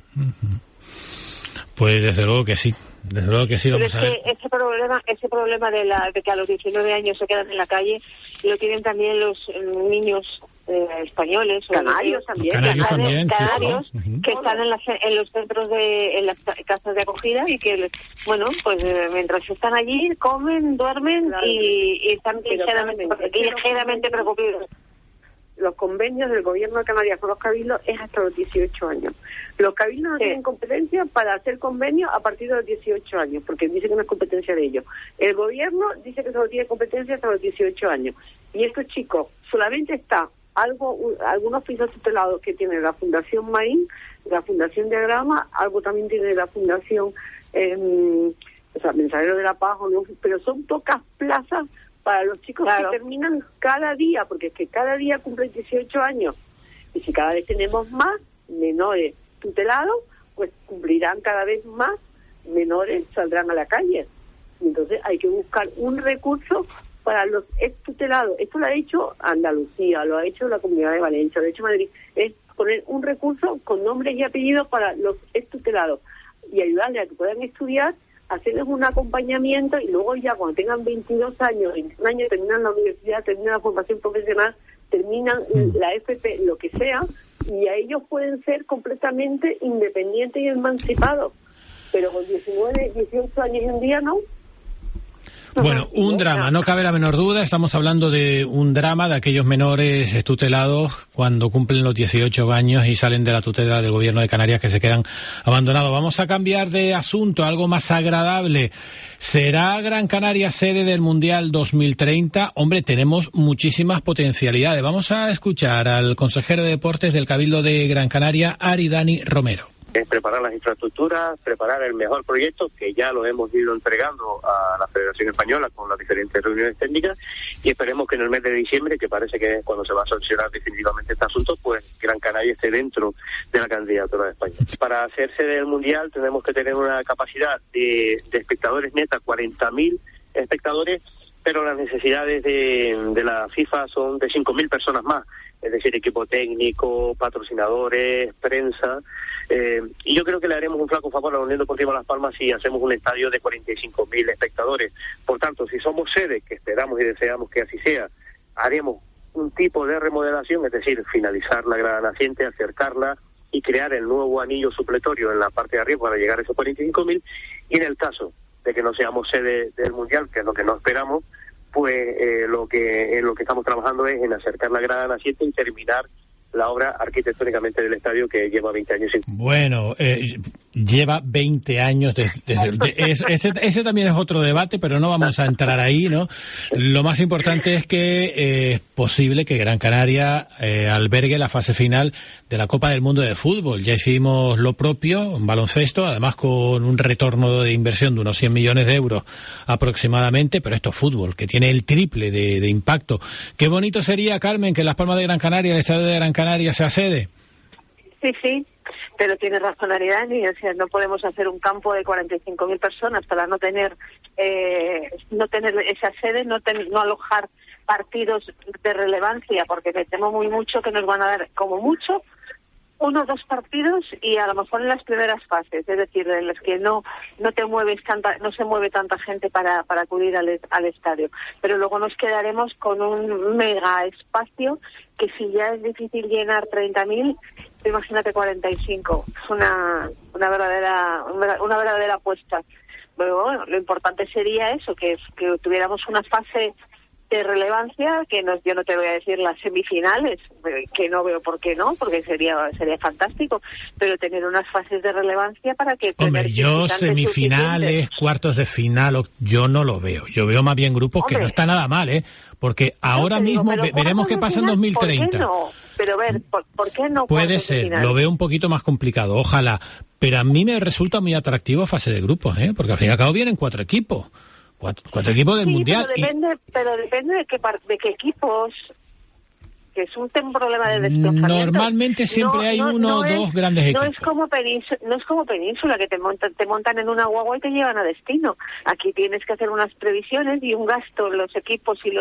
Pues desde luego que sí. Desde luego que sí, vamos a ver. Ese problema de que a los 19 años se quedan en la calle, lo tienen también los niños españoles, canarios también, canarios que están en los centros en las casas de acogida y que, bueno, pues mientras están allí comen, duermen y están ligeramente preocupados. Los convenios del gobierno de Canarias con los cabildos es hasta los 18 años. Los cabildos no tienen competencia para hacer convenios a partir de los 18 años, porque dice que no es competencia de ellos. El gobierno dice que solo tiene competencia hasta los 18 años. Y estos chicos, solamente está algunos pisos tutelados que tiene la Fundación Maín, la Fundación Diagrama, algo también tiene la Fundación Mensajero de la Paz, pero son pocas plazas para los chicos que terminan cada día, porque es que cada día cumplen 18 años. Y si cada vez tenemos más menores tutelados, pues cumplirán cada vez más menores, saldrán a la calle. Entonces hay que buscar un recurso para los extutelados. Esto lo ha hecho Andalucía, lo ha hecho la Comunidad de Valencia, lo ha hecho Madrid. Es poner un recurso con nombres y apellidos para los extutelados y ayudarles a que puedan estudiar, hacerles un acompañamiento y luego ya cuando tengan 22 años, 21 años, terminan la universidad, terminan la formación profesional, terminan la FP, lo que sea, y a ellos pueden ser completamente independientes y emancipados. Pero con 19, 18 años en día no. Bueno, un drama, no cabe la menor duda. Estamos hablando de un drama de aquellos menores tutelados cuando cumplen los 18 años y salen de la tutela del gobierno de Canarias, que se quedan abandonados. Vamos a cambiar de asunto, algo más agradable. ¿Será Gran Canaria sede del Mundial 2030? Hombre, tenemos muchísimas potencialidades. Vamos a escuchar al consejero de Deportes del Cabildo de Gran Canaria, Aridani Romero. Es preparar las infraestructuras, preparar el mejor proyecto, que ya lo hemos ido entregando a la Federación Española con las diferentes reuniones técnicas, y esperemos que en el mes de diciembre, que parece que es cuando se va a solucionar definitivamente este asunto, pues Gran Canaria esté dentro de la candidatura de España. Para hacerse del Mundial tenemos que tener una capacidad de espectadores neta, 40.000 espectadores, pero las necesidades de la FIFA son de 5.000 personas más, es decir, equipo técnico, patrocinadores, prensa, y yo creo que le haremos un flaco favor a la Unión Deportiva Las Palmas si hacemos un estadio de 45.000 espectadores. Por tanto, si somos sede, que esperamos y deseamos que así sea, haremos un tipo de remodelación, es decir, finalizar la grada naciente, acercarla y crear el nuevo anillo supletorio en la parte de arriba para llegar a esos 45.000, y en el caso de que no seamos sede del Mundial, que es lo que no esperamos, pues lo que estamos trabajando es en acercar la grada naciente y terminar la obra arquitectónicamente del estadio, que lleva 20 años. Bueno, lleva 20 años. Ese también es otro debate, pero no vamos a entrar ahí, ¿no? Lo más importante es que es posible que Gran Canaria albergue la fase final de la Copa del Mundo de Fútbol. Ya hicimos lo propio en baloncesto, además con un retorno de inversión de unos 100 millones de euros aproximadamente, pero esto es fútbol, que tiene el triple de impacto. Qué bonito sería, Carmen, que en Las Palmas de Gran Canaria, el estadio de Gran Canaria, sea sede. Sí, pero tiene razón Aridani, o sea, no podemos hacer un campo de 45.000 personas para no tener esa sede, no alojar partidos de relevancia, porque me temo muy mucho que nos van a dar como mucho 1 o 2 partidos, y a lo mejor en las primeras fases, es decir, en las que no se mueve tanta gente para acudir al estadio, pero luego nos quedaremos con un mega espacio que, si ya es difícil llenar 30.000, imagínate 45. Es una verdadera apuesta. Pero bueno, lo importante sería eso, que tuviéramos una fase de relevancia, yo no te voy a decir las semifinales, que no veo por qué no, porque sería fantástico, pero tener unas fases de relevancia para que... Hombre, yo semifinales, cuartos de final, yo no lo veo. Yo veo más bien grupos, hombre, que no está nada mal, porque ahora mismo veremos qué pasa en 2030. ¿Por qué no? Pero ver, ¿por qué no? Puede ser, lo veo un poquito más complicado, ojalá. Pero a mí me resulta muy atractivo fase de grupos, porque al fin y al cabo vienen 4 equipos. Cuatro equipos del Mundial. Pero depende de qué equipos, que es un problema de desplazamiento. Normalmente siempre hay uno o dos grandes equipos. No es como Península, que te montan en una guagua y te llevan a destino. Aquí tienes que hacer unas previsiones y un gasto, los equipos y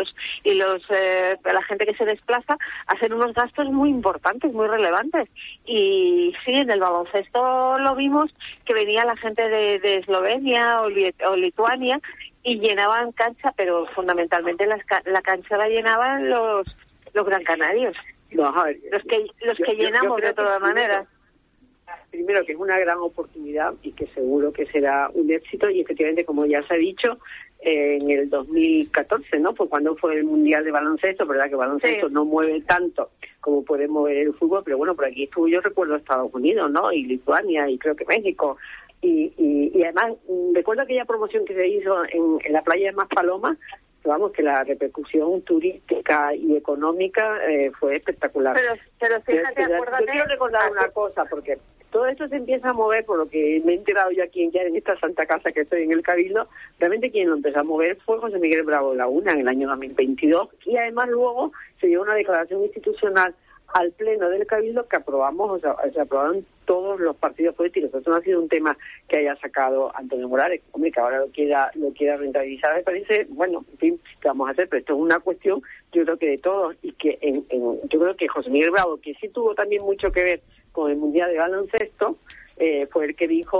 la gente que se desplaza, hacen unos gastos muy importantes, muy relevantes. Y sí, en el baloncesto lo vimos, que venía la gente de Eslovenia o Lituania y llenaban cancha, pero fundamentalmente la cancha la llenaban los Gran Canarios. No, a ver, los que llenamos de todas maneras. Primero, que es una gran oportunidad y que seguro que será un éxito, y efectivamente, como ya se ha dicho, en el 2014, ¿no? Pues cuando fue el Mundial de Baloncesto, ¿verdad? Que baloncesto no mueve tanto como puede mover el fútbol, pero bueno, por aquí estuvo, yo recuerdo, Estados Unidos, ¿no? Y Lituania, y creo que México. Y además, recuerdo aquella promoción que se hizo en la playa de Maspalomas, vamos, que la repercusión turística y económica fue espectacular. Pero fíjate, acuérdate... Yo quiero recordar una cosa, porque todo esto se empieza a mover, por lo que me he enterado yo aquí ya en esta santa casa que estoy en el Cabildo. Realmente quien lo empezó a mover fue José Miguel Bravo Laguna en el año 2022, y además luego se dio una declaración institucional al Pleno del Cabildo que aprobamos, o sea, se aprobaron todos los partidos políticos. Eso no ha sido un tema que haya sacado Antonio Morales, hombre, que ahora lo quiera rentabilizar, me parece, bueno, en fin, ¿qué vamos a hacer? Pero esto es una cuestión, yo creo que de todos, y que yo creo que José Miguel Bravo, que sí tuvo también mucho que ver con el Mundial de Baloncesto, fue el que dijo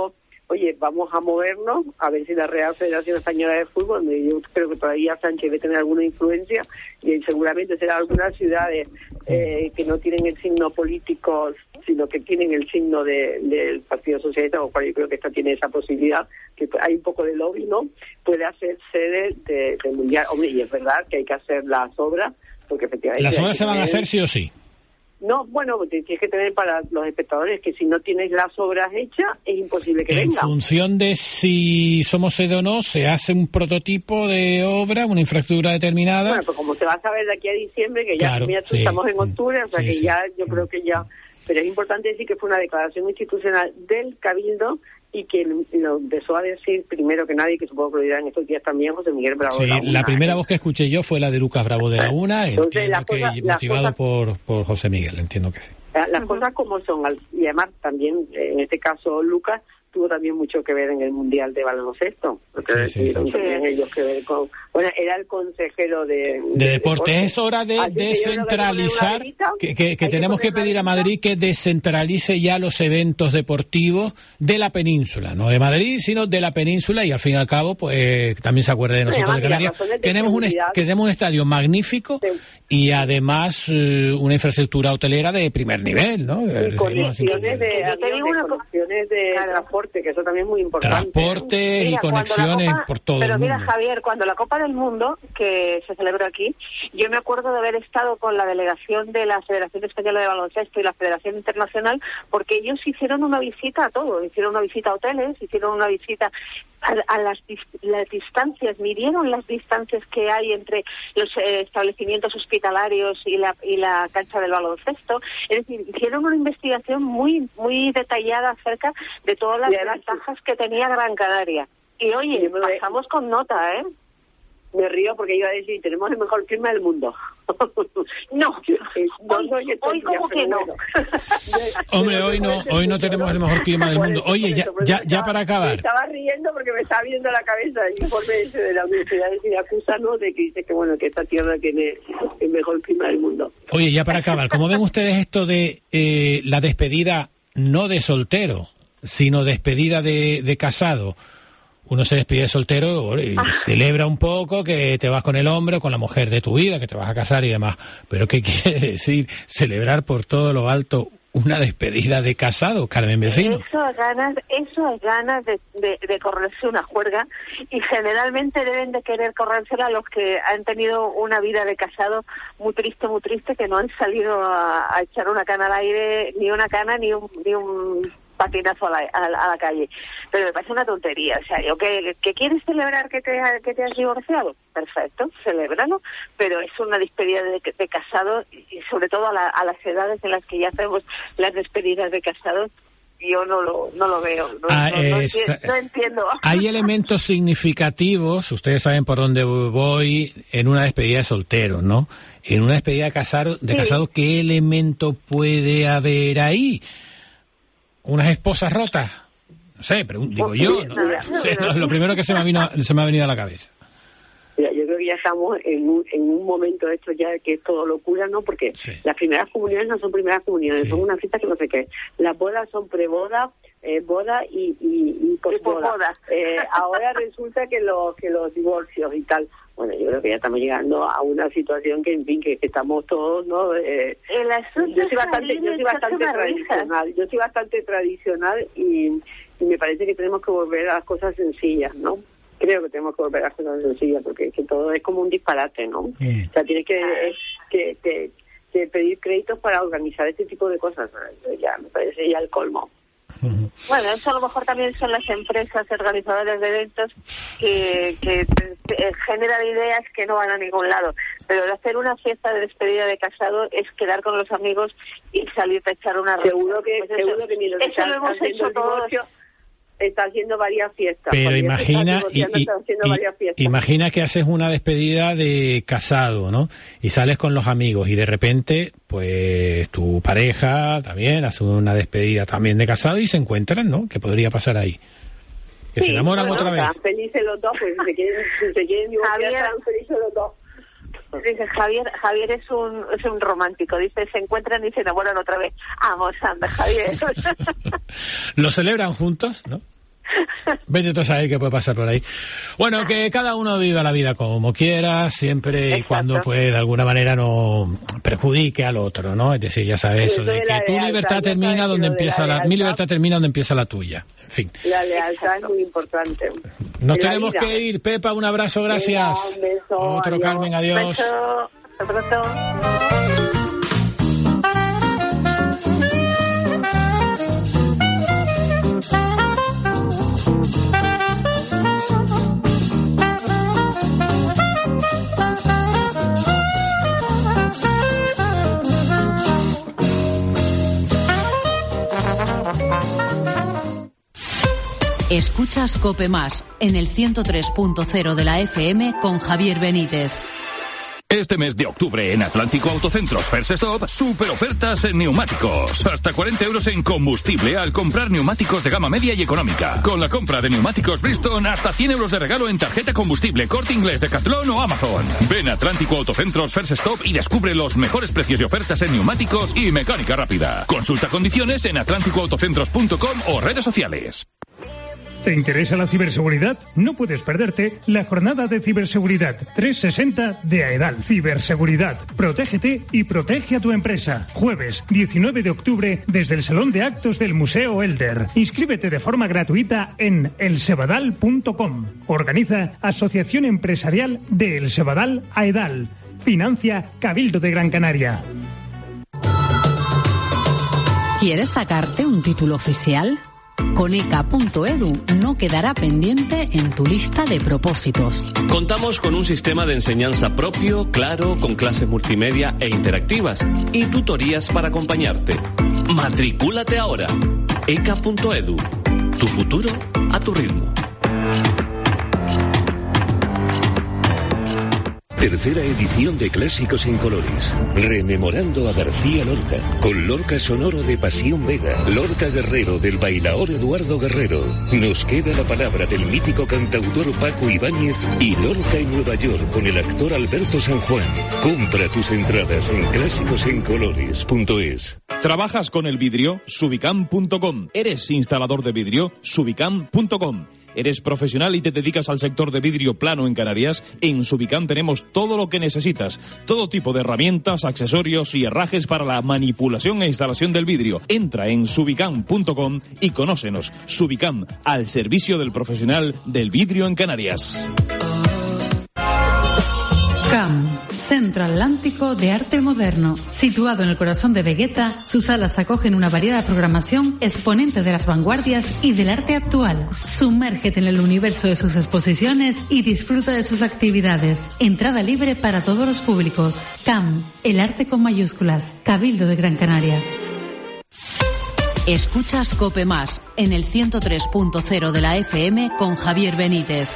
oye, vamos a movernos, a ver si la Real Federación Española de Fútbol, donde yo creo que todavía Sánchez debe tener alguna influencia, y seguramente será algunas ciudades que no tienen el signo político, sino que tienen el signo del Partido Socialista, o cual yo creo que esta tiene esa posibilidad, que hay un poco de lobby, ¿no? Puede hacer sede del Mundial. Hombre, y es verdad que hay que hacer las obras, porque efectivamente... ¿Las obras se van a hacer sí o sí? No, bueno, tienes que tener para los espectadores que si no tienes las obras hechas, es imposible que vengan. En función de si somos sede o no, se hace un prototipo de obra, una infraestructura determinada. Bueno, pues como se va a saber de aquí a diciembre, que ya claro, estamos en octubre, o sea que ya, yo creo que ya... Pero es importante decir que fue una declaración institucional del Cabildo y que lo empezó a decir primero que nadie, que supongo que lo dirá en estos días también, José Miguel Bravo de la Una. La primera voz que escuché yo fue la de Lucas Bravo de la Una, entiendo que motivado por José Miguel, entiendo que sí. Las cosas como son, y además también, en este caso, Lucas tuvo también mucho que ver en el Mundial de baloncesto, porque sí. también ellos que ver con... Bueno, era el consejero de deporte. Es hora de descentralizar, que tenemos que pedir a Madrid que descentralice ya los eventos deportivos de la península, no de Madrid, sino de la península, y al fin y al cabo, pues también se acuerde de nosotros de Canarias. Tenemos un estadio magnífico y además una infraestructura hotelera de primer nivel, ¿no? Conexiones de transporte, que eso también es muy importante. Transporte y conexiones por todo el mundo. Pero mira, Javier, cuando la Copa del Mundo, que se celebró aquí, yo me acuerdo de haber estado con la delegación de la Federación Española de Baloncesto y la Federación Internacional, porque ellos hicieron una visita a todo, hicieron una visita a hoteles, hicieron una visita a las distancias, midieron las distancias que hay entre los establecimientos hospitalarios y la cancha del baloncesto. Es decir, hicieron una investigación muy muy detallada acerca de todas las ventajas que tenía Gran Canaria. Y oye, pasamos con nota, ¿eh? Me río porque iba a decir, tenemos el mejor clima del mundo. No, hoy como que no. Hombre, hoy no tenemos el mejor clima del mundo. Oye, ya para acabar. Me estaba riendo porque me estaba viendo la cabeza el informe ese de la Universidad de Siracusa, ¿no? De que dice que bueno, que esta tierra tiene el mejor clima del mundo. Oye, ya para acabar, ¿cómo ven ustedes esto de la despedida no de soltero, sino despedida de casado? Uno se despide de soltero y celebra un poco que te vas con el hombre o con la mujer de tu vida, que te vas a casar y demás. Pero ¿qué quiere decir celebrar por todo lo alto una despedida de casado, Carmen Vecino? Eso es ganas de correrse una juerga, y generalmente deben de querer corrérsela a los que han tenido una vida de casado muy triste, que no han salido a echar una cana al aire, ni una cana, ni un patinazo a la calle. Pero me parece una tontería. O sea, yo que quieres celebrar que te has divorciado, perfecto, celébralo, pero es una despedida de casado, y sobre todo a las edades en las que ya hacemos las despedidas de casados, yo no lo veo, no entiendo. Hay elementos significativos, ustedes saben por dónde voy, en una despedida de soltero, ¿no? En una despedida de casado, ¿qué elemento puede haber ahí? ¿Unas esposas rotas? No sé, pero digo yo, ¿no? Es lo primero que se me ha venido a la cabeza. Mira, yo creo que ya estamos en un momento de esto ya que es todo locura, ¿no? Porque las primeras comuniones no son primeras comuniones, son una fiesta que no sé qué. Las bodas son preboda, boda y posboda. Ahora resulta que los divorcios y tal. Bueno, yo creo que ya estamos llegando a una situación que, en fin, que estamos todos, ¿no? Yo soy bastante tradicional y me parece que tenemos que volver a las cosas sencillas, ¿no? Creo que tenemos que volver a las cosas sencillas, porque que todo es como un disparate, ¿no? O sea, tienes que pedir créditos para organizar este tipo de cosas. Ya me parece ya el colmo. Bueno, eso a lo mejor también son las empresas organizadoras de eventos que generan ideas que no van a ningún lado. Pero el hacer una fiesta de despedida de casado es quedar con los amigos y salir a echar una risa. Seguro que ni los eso lo hemos hecho todos. Está haciendo varias fiestas. Pero imagina que haces una despedida de casado, ¿no? Y sales con los amigos y de repente, pues tu pareja también hace una despedida también de casado y se encuentran, ¿no? ¿Qué podría pasar ahí? Que se enamoran otra vez. Están felices los dos, pues si se quieren divorciar, están felices los dos. Dice Javier es un romántico, dice, se encuentran y se enamoran otra vez. Vamos, anda, Javier. ¿Lo celebran juntos, no? Vete tú a saber qué puede pasar por ahí. Bueno, que cada uno viva la vida como quiera, siempre y cuando, pues, de alguna manera no perjudique al otro, ¿no? Es decir, ya sabes eso de que tu libertad termina donde empieza mi libertad termina donde empieza la tuya. En fin. La lealtad es muy importante. Nos tenemos que ir. Pepa, un abrazo, gracias. Un beso, Otro, adiós. Carmen, adiós. Un beso. Hasta pronto. Escuchas COPE Más en el 103.0 de la FM con Javier Benítez. Este mes de octubre en Atlántico Autocentros First Stop, super ofertas en neumáticos. Hasta 40 euros en combustible al comprar neumáticos de gama media y económica. Con la compra de neumáticos Bridgestone, hasta 100 euros de regalo en tarjeta combustible, Corte Inglés, Decathlon o Amazon. Ven a Atlántico Autocentros First Stop y descubre los mejores precios y ofertas en neumáticos y mecánica rápida. Consulta condiciones en atlánticoautocentros.com o redes sociales. ¿Te interesa la ciberseguridad? No puedes perderte la jornada de ciberseguridad 360 de AEDAL. Ciberseguridad. Protégete y protege a tu empresa. Jueves 19 de octubre desde el Salón de Actos del Museo Elder. Inscríbete de forma gratuita en elsebadal.com. Organiza Asociación Empresarial de El Sebadal AEDAL. Financia Cabildo de Gran Canaria. ¿Quieres sacarte un título oficial? Con ECA.edu no quedará pendiente en tu lista de propósitos. Contamos con un sistema de enseñanza propio, claro, con clases multimedia e interactivas y tutorías para acompañarte. Matricúlate ahora. ECA.edu. Tu futuro a tu ritmo. Tercera edición de Clásicos en Colores. Rememorando a García Lorca. Con Lorca sonoro de Pasión Vega. Lorca Guerrero del bailaor Eduardo Guerrero. Nos queda la palabra del mítico cantautor Paco Ibáñez. Y Lorca en Nueva York con el actor Alberto San Juan. Compra tus entradas en clásicosencolores.es. ¿Trabajas con el vidrio? Subicam.com. ¿Eres instalador de vidrio? Subicam.com. ¿Eres profesional y te dedicas al sector de vidrio plano en Canarias? En Subicam tenemos todo lo que necesitas. Todo tipo de herramientas, accesorios y herrajes para la manipulación e instalación del vidrio. Entra en subicam.com y conócenos. Subicam, al servicio del profesional del vidrio en Canarias. CAM, Centro Atlántico de Arte Moderno. Situado en el corazón de Vegueta, sus salas acogen una variada programación exponente de las vanguardias y del arte actual. Sumérgete en el universo de sus exposiciones y disfruta de sus actividades. Entrada libre para todos los públicos. CAM, el arte con mayúsculas. Cabildo de Gran Canaria. Escuchas COPE Más en el 103.0 de la FM con Javier Benítez.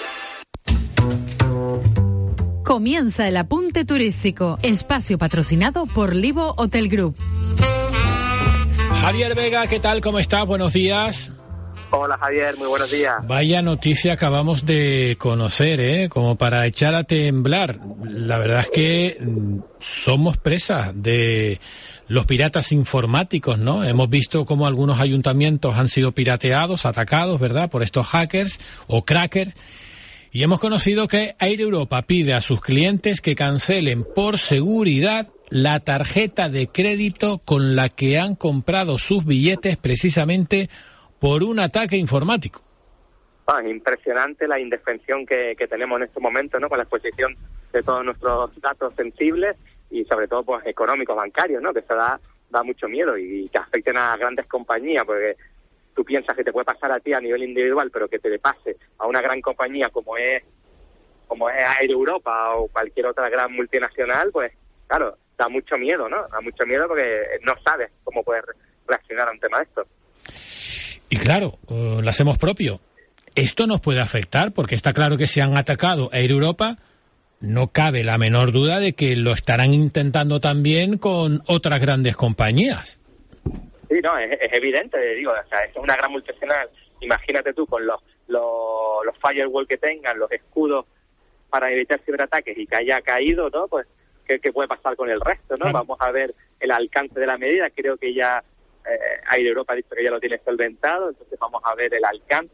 Comienza el apunte turístico, espacio patrocinado por Livo Hotel Group. Javier Vega, ¿qué tal? ¿Cómo estás? Buenos días. Hola Javier, muy buenos días. Vaya noticia acabamos de conocer, ¿eh? Como para echar a temblar. La verdad es que somos presas de los piratas informáticos, ¿no? Hemos visto cómo algunos ayuntamientos han sido pirateados, atacados, ¿verdad? Por estos hackers o crackers. Y hemos conocido que Air Europa pide a sus clientes que cancelen por seguridad la tarjeta de crédito con la que han comprado sus billetes precisamente por un ataque informático. Impresionante la indefensión que tenemos en estos momentos, ¿no? Con la exposición de todos nuestros datos sensibles y sobre todo pues económicos, bancarios, ¿no? Que eso da mucho miedo y que afecten a grandes compañías, porque tú piensas que te puede pasar a ti a nivel individual, pero que te le pase a una gran compañía como es Air Europa o cualquier otra gran multinacional, pues claro, da mucho miedo, ¿no? Da mucho miedo porque no sabes cómo poder reaccionar a un tema de esto. Y claro, lo hacemos propio. Esto nos puede afectar porque está claro que si han atacado a Air Europa, no cabe la menor duda de que lo estarán intentando también con otras grandes compañías. Sí, no, es evidente, digo, o sea, es una gran multinacional. Imagínate tú con los firewall que tengan, los escudos para evitar ciberataques y que haya caído, ¿no? Pues, ¿qué puede pasar con el resto, no? Claro. Vamos a ver el alcance de la medida. Creo que ya Air Europa ha dicho que ya lo tiene solventado, entonces vamos a ver el alcance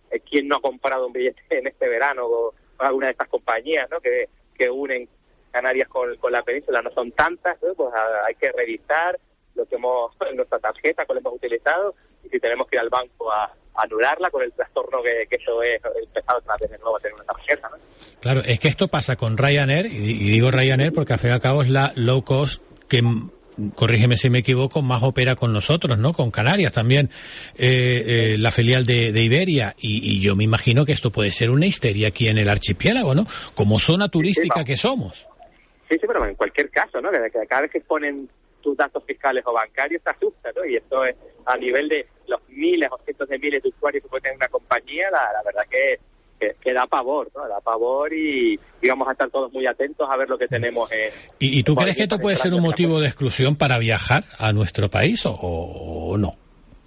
¿quién no ha comprado un billete en este verano con alguna de estas compañías, ¿no? que unen Canarias con la península? No son tantas, ¿no? Pues hay que revisar lo que hemos en nuestra tarjeta, cuál hemos utilizado, y si tenemos que ir al banco a anularla con el trastorno que eso es, empezar otra vez de nuevo a tener una tarjeta, ¿no? Claro, es que esto pasa con Ryanair, y digo Ryanair porque al fin y al cabo es la low cost que, corrígeme si me equivoco, más opera con nosotros, ¿no? Con Canarias también, la filial de Iberia, y yo me imagino que esto puede ser una histeria aquí en el archipiélago, ¿no? Como zona turística que somos. Sí, pero en cualquier caso, ¿no? Que cada vez que ponen tus datos fiscales o bancarios te asusta, ¿no? Y esto es a nivel de los miles o cientos de miles de usuarios que puede tener una compañía, la verdad que da pavor, ¿no? Da pavor y vamos a estar todos muy atentos a ver lo que tenemos. ¿Y tú crees que esto puede ser un motivo de exclusión para viajar a nuestro país o no?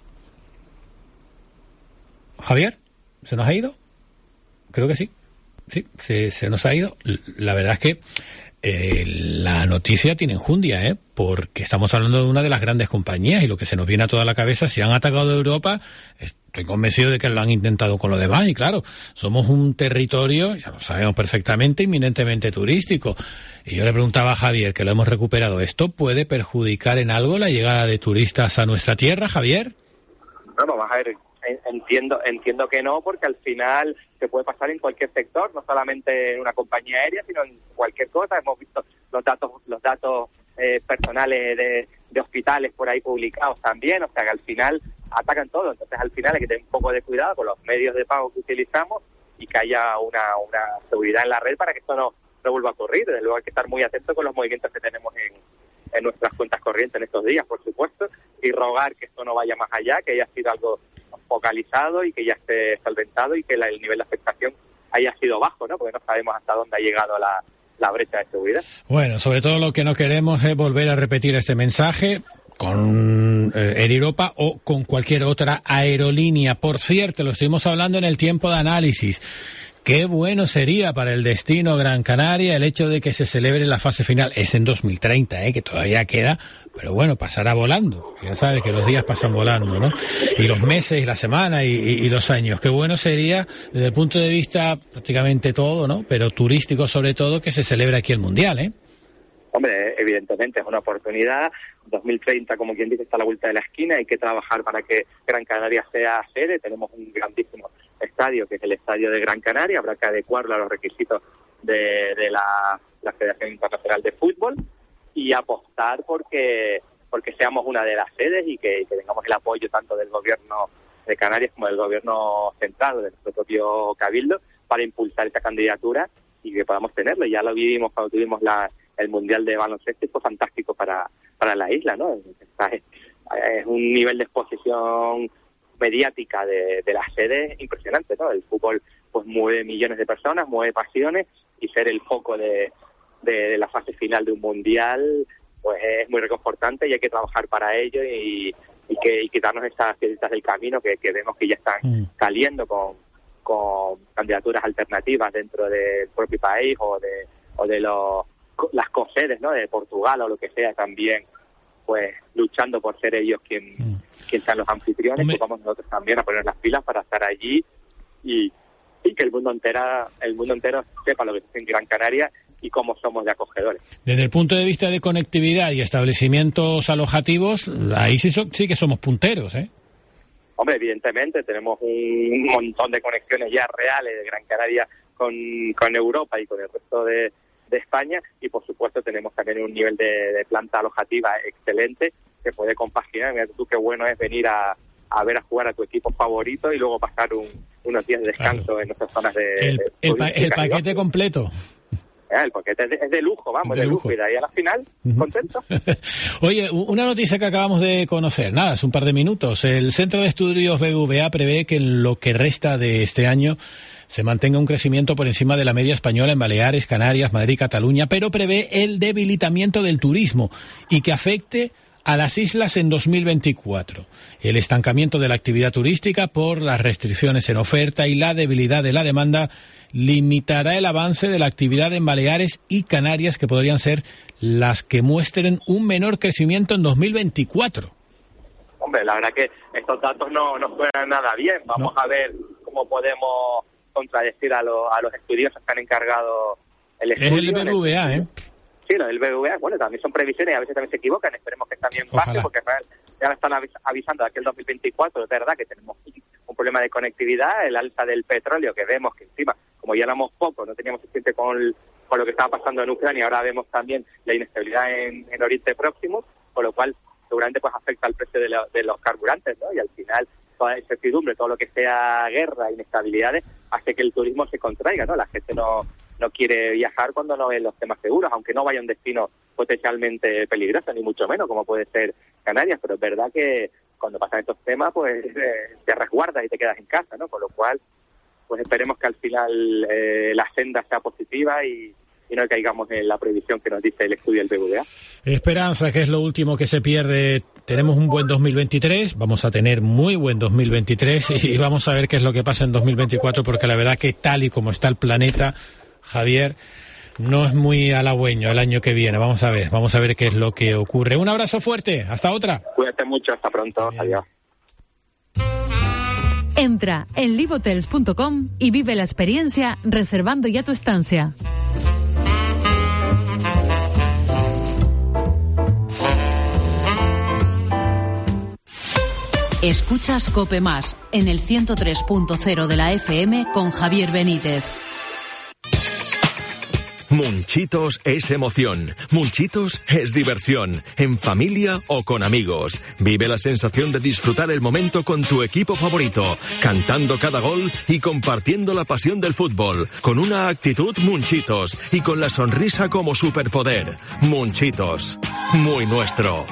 Javier, ¿se nos ha ido? Creo que sí. Sí, se nos ha ido. La verdad es que la noticia tiene enjundia, porque estamos hablando de una de las grandes compañías y lo que se nos viene a toda la cabeza, si han atacado a Europa, estoy convencido de que lo han intentado con lo demás y claro, somos un territorio, ya lo sabemos perfectamente, inminentemente turístico. Y yo le preguntaba a Javier, que lo hemos recuperado, ¿esto puede perjudicar en algo la llegada de turistas a nuestra tierra, Javier? No, vamos a ver, entiendo que no, porque al final se puede pasar en cualquier sector, no solamente en una compañía aérea, sino en cualquier cosa. Hemos visto los datos personales de hospitales por ahí publicados también, o sea que al final atacan todo. Entonces al final hay que tener un poco de cuidado con los medios de pago que utilizamos y que haya una seguridad en la red para que esto no vuelva a ocurrir. Desde luego hay que estar muy atentos con los movimientos que tenemos en nuestras cuentas corrientes en estos días, por supuesto, y rogar que esto no vaya más allá, que haya sido algo focalizado y que ya esté solventado y que el nivel de afectación haya sido bajo, ¿no? Porque no sabemos hasta dónde ha llegado la brecha de seguridad. Bueno, sobre todo lo que no queremos es volver a repetir este mensaje con Air Europa o con cualquier otra aerolínea. Por cierto, lo estuvimos hablando en el tiempo de análisis. Qué bueno sería para el destino Gran Canaria el hecho de que se celebre la fase final. Es en 2030, que todavía queda, pero bueno, pasará volando. Ya sabes que los días pasan volando, ¿no? Y los meses, y la semana, y los años. Qué bueno sería, desde el punto de vista prácticamente todo, ¿no? Pero turístico sobre todo, que se celebre aquí el Mundial, ¿eh? Hombre, evidentemente es una oportunidad. 2030, como quien dice, está a la vuelta de la esquina. Hay que trabajar para que Gran Canaria sea sede. Tenemos un grandísimo estadio, que es el Estadio de Gran Canaria. Habrá que adecuarlo a los requisitos de la Federación Internacional de Fútbol y apostar porque seamos una de las sedes y que tengamos el apoyo tanto del Gobierno de Canarias como del Gobierno central, de nuestro propio Cabildo, para impulsar esta candidatura y que podamos tenerlo. Ya lo vivimos cuando tuvimos el Mundial de Baloncesto y fue fantástico para la isla, ¿no? Es un nivel de exposición mediática de las sedes impresionante, ¿no? El fútbol pues mueve millones de personas, mueve pasiones y ser el foco de la fase final de un mundial pues es muy reconfortante y hay que trabajar para ello y quitarnos esas piedritas del camino que vemos que ya están saliendo con candidaturas alternativas dentro del propio país o de las cosedes, ¿no? De Portugal o lo que sea también, pues luchando por ser ellos quien sean los anfitriones. Pues vamos nosotros también a poner las pilas para estar allí y que el mundo entero sepa lo que es en Gran Canaria y cómo somos de acogedores. Desde el punto de vista de conectividad y establecimientos alojativos, ahí sí que somos punteros, ¿eh? Hombre, evidentemente tenemos un montón de conexiones ya reales de Gran Canaria con Europa y con el resto de España y por supuesto tenemos también un nivel de planta alojativa excelente que puede compaginar. Mira tú qué bueno es venir a ver a jugar a tu equipo favorito y luego pasar unos días de descanso en nuestras zonas el paquete completo. El paquete es de lujo, vamos, de lujo. Y de ahí a la final, contento. Oye, una noticia que acabamos de conocer, nada, hace un par de minutos. El Centro de Estudios BBVA prevé que en lo que resta de este año se mantenga un crecimiento por encima de la media española en Baleares, Canarias, Madrid, Cataluña, pero prevé el debilitamiento del turismo y que afecte a las islas en 2024. El estancamiento de la actividad turística por las restricciones en oferta y la debilidad de la demanda limitará el avance de la actividad en Baleares y Canarias, que podrían ser las que muestren un menor crecimiento en 2024. Hombre, la verdad que estos datos no suenan nada bien. Vamos a ver cómo podemos contradecir a los estudiosos que han encargado el estudio. Es el BBVA, ¿eh? Sí, lo del BBVA, bueno, también son previsiones y a veces también se equivocan, esperemos que también pase, porque ya están avisando de que el 2024 es verdad que tenemos un problema de conectividad, el alza del petróleo, que vemos que encima, como ya éramos poco, no teníamos suficiente con lo que estaba pasando en Ucrania, ahora vemos también la inestabilidad en Oriente Próximo, con lo cual seguramente pues afecta al precio de los carburantes, ¿no? Y al final toda esa incertidumbre, todo lo que sea guerra, inestabilidades, hace que el turismo se contraiga, ¿no? La gente no quiere viajar cuando no ve los temas seguros, aunque no vaya a un destino potencialmente peligroso, ni mucho menos, como puede ser Canarias, pero es verdad que cuando pasan estos temas, pues te resguardas y te quedas en casa, ¿no? Con lo cual, pues esperemos que al final la senda sea positiva y no caigamos en la previsión que nos dice el estudio del BBVA. Esperanza, que es lo último que se pierde. Tenemos un buen 2023, vamos a tener muy buen 2023 y vamos a ver qué es lo que pasa en 2024, porque la verdad que tal y como está el planeta, Javier, no es muy halagüeño el año que viene. Vamos a ver qué es lo que ocurre. Un abrazo fuerte, hasta otra. Cuídate mucho, hasta pronto, adiós. Entra en livehotels.com y vive la experiencia reservando ya tu estancia. Escuchas COPE Más en el 103.0 de la FM con Javier Benítez. Munchitos es emoción, Munchitos es diversión, en familia o con amigos. Vive la sensación de disfrutar el momento con tu equipo favorito, cantando cada gol y compartiendo la pasión del fútbol, con una actitud Munchitos y con la sonrisa como superpoder. Munchitos, muy nuestro.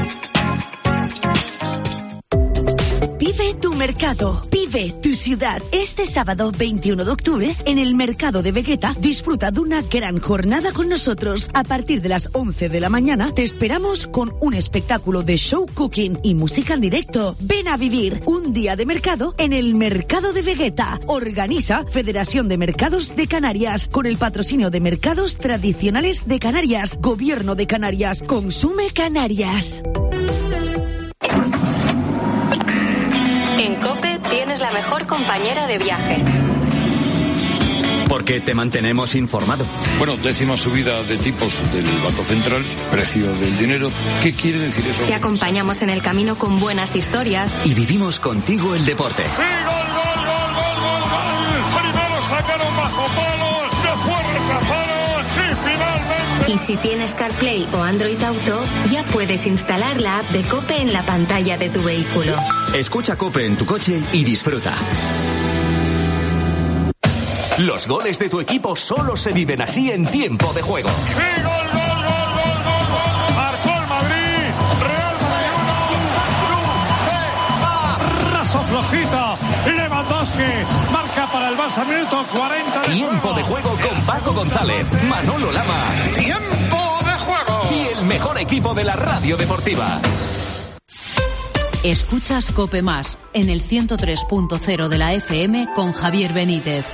Vive tu mercado, vive tu ciudad. Este sábado 21 de octubre, en el Mercado de Vegueta, disfruta de una gran jornada con nosotros. A partir de las 11 de la mañana, te esperamos con un espectáculo de show cooking y música en directo. Ven a vivir un día de mercado en el Mercado de Vegueta. Organiza Federación de Mercados de Canarias, con el patrocinio de Mercados Tradicionales de Canarias, Gobierno de Canarias, Consume Canarias. En COPE tienes la mejor compañera de viaje. Porque te mantenemos informado. Bueno, 10ª subida de tipos del Banco Central, precio del dinero. ¿Qué quiere decir eso? Te acompañamos en el camino con buenas historias. Y vivimos contigo el deporte. ¡Sí, gol! Primero sacaron bajo palos, después rechazaron y finalmente... Y si tienes CarPlay o Android Auto, ya puedes instalar la app de COPE en la pantalla de tu vehículo. Escucha COPE en tu coche y disfruta. Los goles de tu equipo solo se viven así en tiempo de juego. ¡Sí, gol! Marcó el Madrid, Real Madrid 1. Raso flojito, Lewandowski marca para el Barça, minuto 40 de Tiempo juego. de juego con Paco González, Manolo Lama. ¡Tiempo de juego! Y el mejor equipo de la radio deportiva. Escuchas COPE Más en el 103.0 de la FM con Javier Benítez.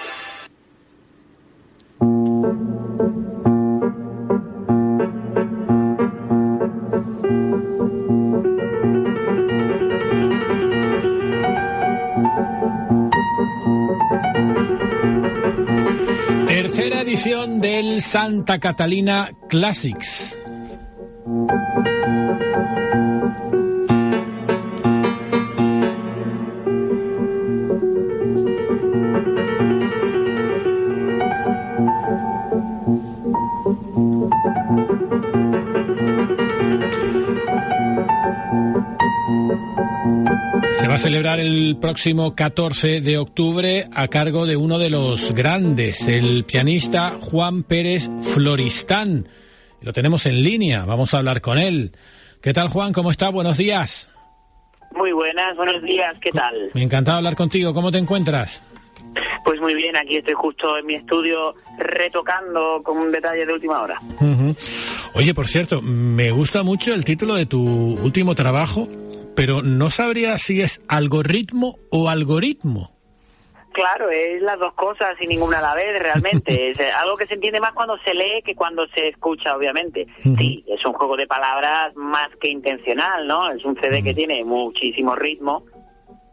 Tercera edición del Santa Catalina Classics. Se va a celebrar el próximo 14 de octubre a cargo de uno de los grandes, el pianista Juan Pérez Floristán. Lo tenemos en línea, vamos a hablar con él. ¿Qué tal, Juan? ¿Cómo está? Buenos días. Muy buenas, buenos días, ¿qué tal? Me encantado hablar contigo, ¿cómo te encuentras? Pues muy bien, aquí estoy justo en mi estudio retocando con un detalle de última hora. Uh-huh. Oye, por cierto, me gusta mucho el título de tu último trabajo, pero no sabría si es algoritmo o algoritmo. Claro, es las dos cosas y ninguna a la vez, realmente. Es algo que se entiende más cuando se lee que cuando se escucha, obviamente. Uh-huh. Sí, es un juego de palabras más que intencional, ¿no? Es un CD que tiene muchísimo ritmo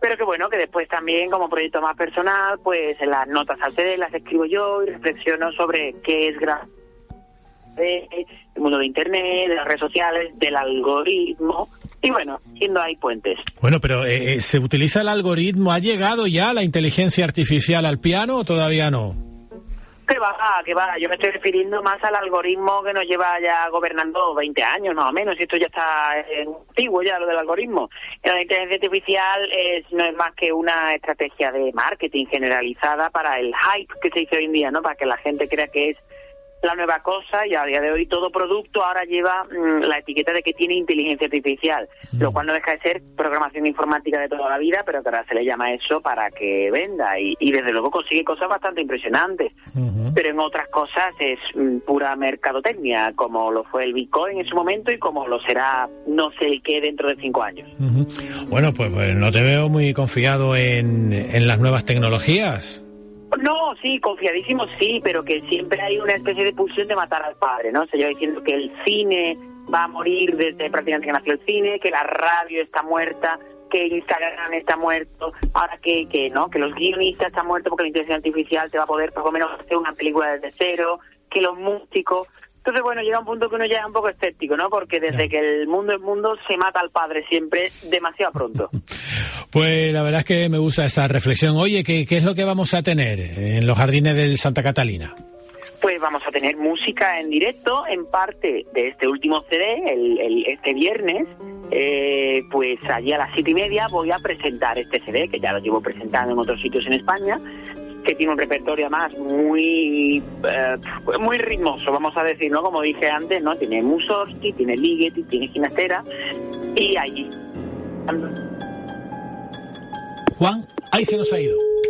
pero que bueno, que después también como proyecto más personal, pues las notas al CD las escribo yo y reflexiono sobre qué es el mundo de internet, de las redes sociales, del algoritmo, y bueno, siendo ahí puentes. Bueno, pero ¿se utiliza el algoritmo? ¿Ha llegado ya la inteligencia artificial al piano o todavía no? Que va, yo me estoy refiriendo más al algoritmo que nos lleva ya gobernando 20 años más o menos, y esto ya está antiguo ya, lo del algoritmo. La inteligencia artificial no es más que una estrategia de marketing generalizada para el hype que se dice hoy en día, ¿no? Para que la gente crea que es la nueva cosa, y a día de hoy todo producto ahora lleva la etiqueta de que tiene inteligencia artificial, lo cual no deja de ser programación informática de toda la vida, pero que ahora se le llama eso para que venda, y desde luego consigue cosas bastante impresionantes, pero en otras cosas es pura mercadotecnia, como lo fue el Bitcoin en su momento y como lo será no sé el qué dentro de 5 años. Bueno, pues no te veo muy confiado en las nuevas tecnologías. No, sí, confiadísimo sí, pero que siempre hay una especie de pulsión de matar al padre, ¿no? Se lleva diciendo que el cine va a morir desde prácticamente que nació el cine, que la radio está muerta, que Instagram está muerto, ahora que los guionistas están muertos porque la inteligencia artificial te va a poder por lo menos hacer una película desde cero, que los músicos... Entonces, bueno, llega un punto que uno ya es un poco escéptico, ¿no? Porque desde que el mundo es mundo, se mata al padre siempre demasiado pronto. Pues la verdad es que me gusta esa reflexión. Oye, ¿qué es lo que vamos a tener en los jardines del Santa Catalina? Pues vamos a tener música en directo, en parte de este último CD, este viernes, pues allí a las 7:30 voy a presentar este CD, que ya lo llevo presentando en otros sitios en España, que tiene un repertorio además muy ritmoso, vamos a decir, ¿no? Como dije antes, ¿no? Tiene Mussorgsky, tiene Ligeti, tiene Ginastera, y allí... Juan, ahí se nos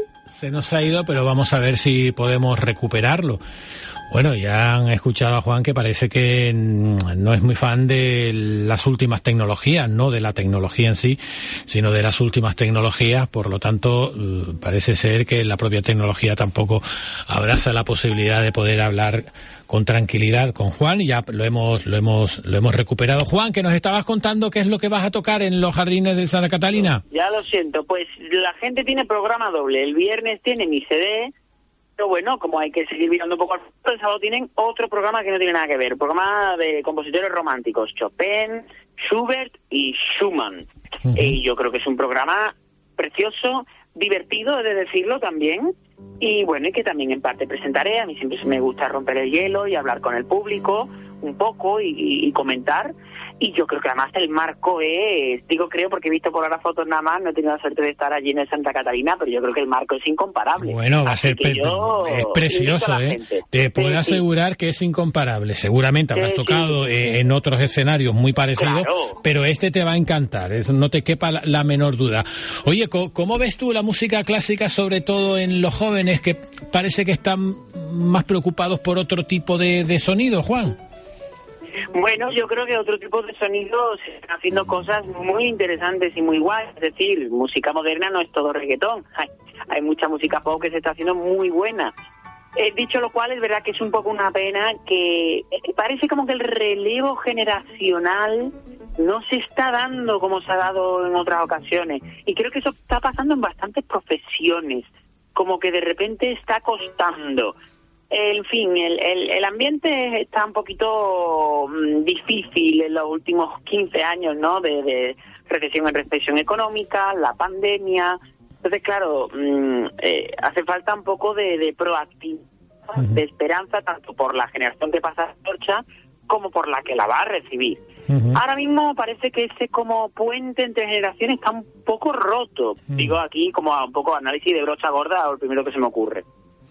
ha ido, pero vamos a ver si podemos recuperarlo. Bueno, ya han escuchado a Juan, que parece que no es muy fan de las últimas tecnologías, no de la tecnología en sí, sino de las últimas tecnologías. Por lo tanto, parece ser que la propia tecnología tampoco abraza la posibilidad de poder hablar con tranquilidad con Juan, y ya lo hemos recuperado. Juan, que nos estabas contando qué es lo que vas a tocar en los jardines de Santa Catalina. Ya lo siento, pues la gente tiene programa doble. El viernes tiene mi CD, pero bueno, como hay que seguir mirando un poco al futuro, el sábado tienen otro programa que no tiene nada que ver, programa de compositores románticos, Chopin, Schubert y Schumann. Y yo creo que es un programa precioso, divertido, he de decirlo también, y bueno, y que también en parte presentaré. A mí siempre me gusta romper el hielo y hablar con el público un poco y comentar. Y yo creo que además el marco creo porque he visto por ahora fotos nada más, no he tenido la suerte de estar allí en el Santa Catalina, pero yo creo que el marco es incomparable. Bueno, va a ser es precioso, Te puedo asegurar que es incomparable. Seguramente habrás tocado en otros escenarios muy parecidos, pero este te va a encantar, eso no te quepa la menor duda. Oye, ¿cómo ves tú la música clásica, sobre todo en los jóvenes, que parece que están más preocupados por otro tipo de sonido, Juan? Bueno, yo creo que otro tipo de sonidos se están haciendo cosas muy interesantes y muy guays. Es decir, música moderna no es todo reggaetón. Hay mucha música pop que se está haciendo muy buena. Dicho lo cual, es verdad que es un poco una pena que parece como que el relevo generacional no se está dando como se ha dado en otras ocasiones. Y creo que eso está pasando en bastantes profesiones. Como que de repente está costando. En fin, el ambiente está un poquito difícil en los últimos 15 años, ¿no? De recesión en recesión económica, la pandemia. Entonces, claro, hace falta un poco de proactividad, de esperanza, tanto por la generación que pasa la torcha como por la que la va a recibir. Ahora mismo parece que ese como puente entre generaciones está un poco roto. Digo aquí como un poco análisis de brocha gorda, o el primero que se me ocurre.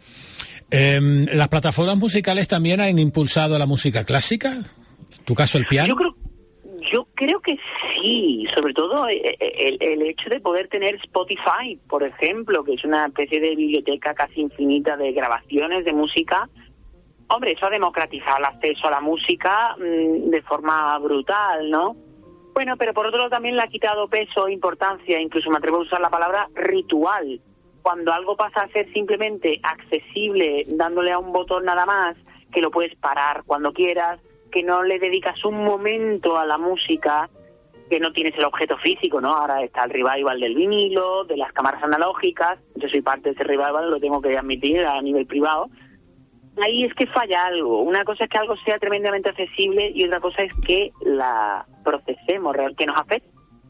¿Las plataformas musicales también han impulsado la música clásica? ¿En tu caso el piano? Yo creo que sí, sobre todo el hecho de poder tener Spotify, por ejemplo, que es una especie de biblioteca casi infinita de grabaciones de música. Hombre, eso ha democratizado el acceso a la música de forma brutal, ¿no? Bueno, pero por otro lado también le ha quitado peso e importancia, incluso me atrevo a usar la palabra ritual. Cuando algo pasa a ser simplemente accesible, dándole a un botón nada más, que lo puedes parar cuando quieras, que no le dedicas un momento a la música, que no tienes el objeto físico, ¿no? Ahora está el revival del vinilo, de las cámaras analógicas. Yo soy parte de ese revival, lo tengo que admitir a nivel privado. Ahí es que falla algo. Una cosa es que algo sea tremendamente accesible y otra cosa es que la procesemos, que nos afecte.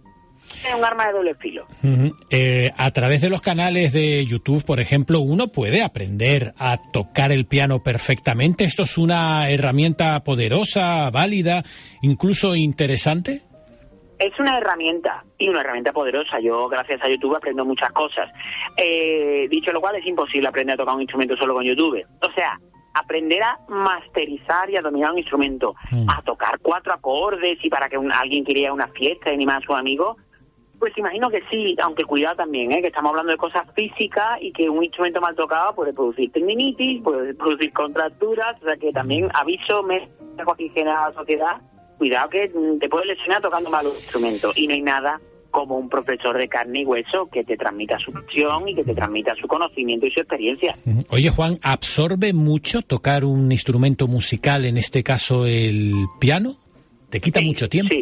Es un arma de doble filo. A través de los canales de YouTube, por ejemplo, uno puede aprender a tocar el piano perfectamente. ¿Esto es una herramienta poderosa, válida, incluso interesante? Es una herramienta, y una herramienta poderosa. Yo, gracias a YouTube, aprendo muchas cosas. Dicho lo cual, es imposible aprender a tocar un instrumento solo con YouTube. O sea, aprender a masterizar y a dominar un instrumento, a tocar 4 acordes y para que alguien quiera ir a una fiesta y animar a sus amigos, pues imagino que sí, aunque cuidado también, que estamos hablando de cosas físicas y que un instrumento mal tocado puede producir tendinitis, puede producir contracturas, o sea que también aviso, Joaquín Gena a la sociedad, cuidado que te puedes lesionar tocando mal un instrumento y no hay nada como un profesor de carne y hueso que te transmita su pasión y que te transmita su conocimiento y su experiencia. Oye, Juan, ¿absorbe mucho tocar un instrumento musical, en este caso el piano? ¿Te quita mucho tiempo?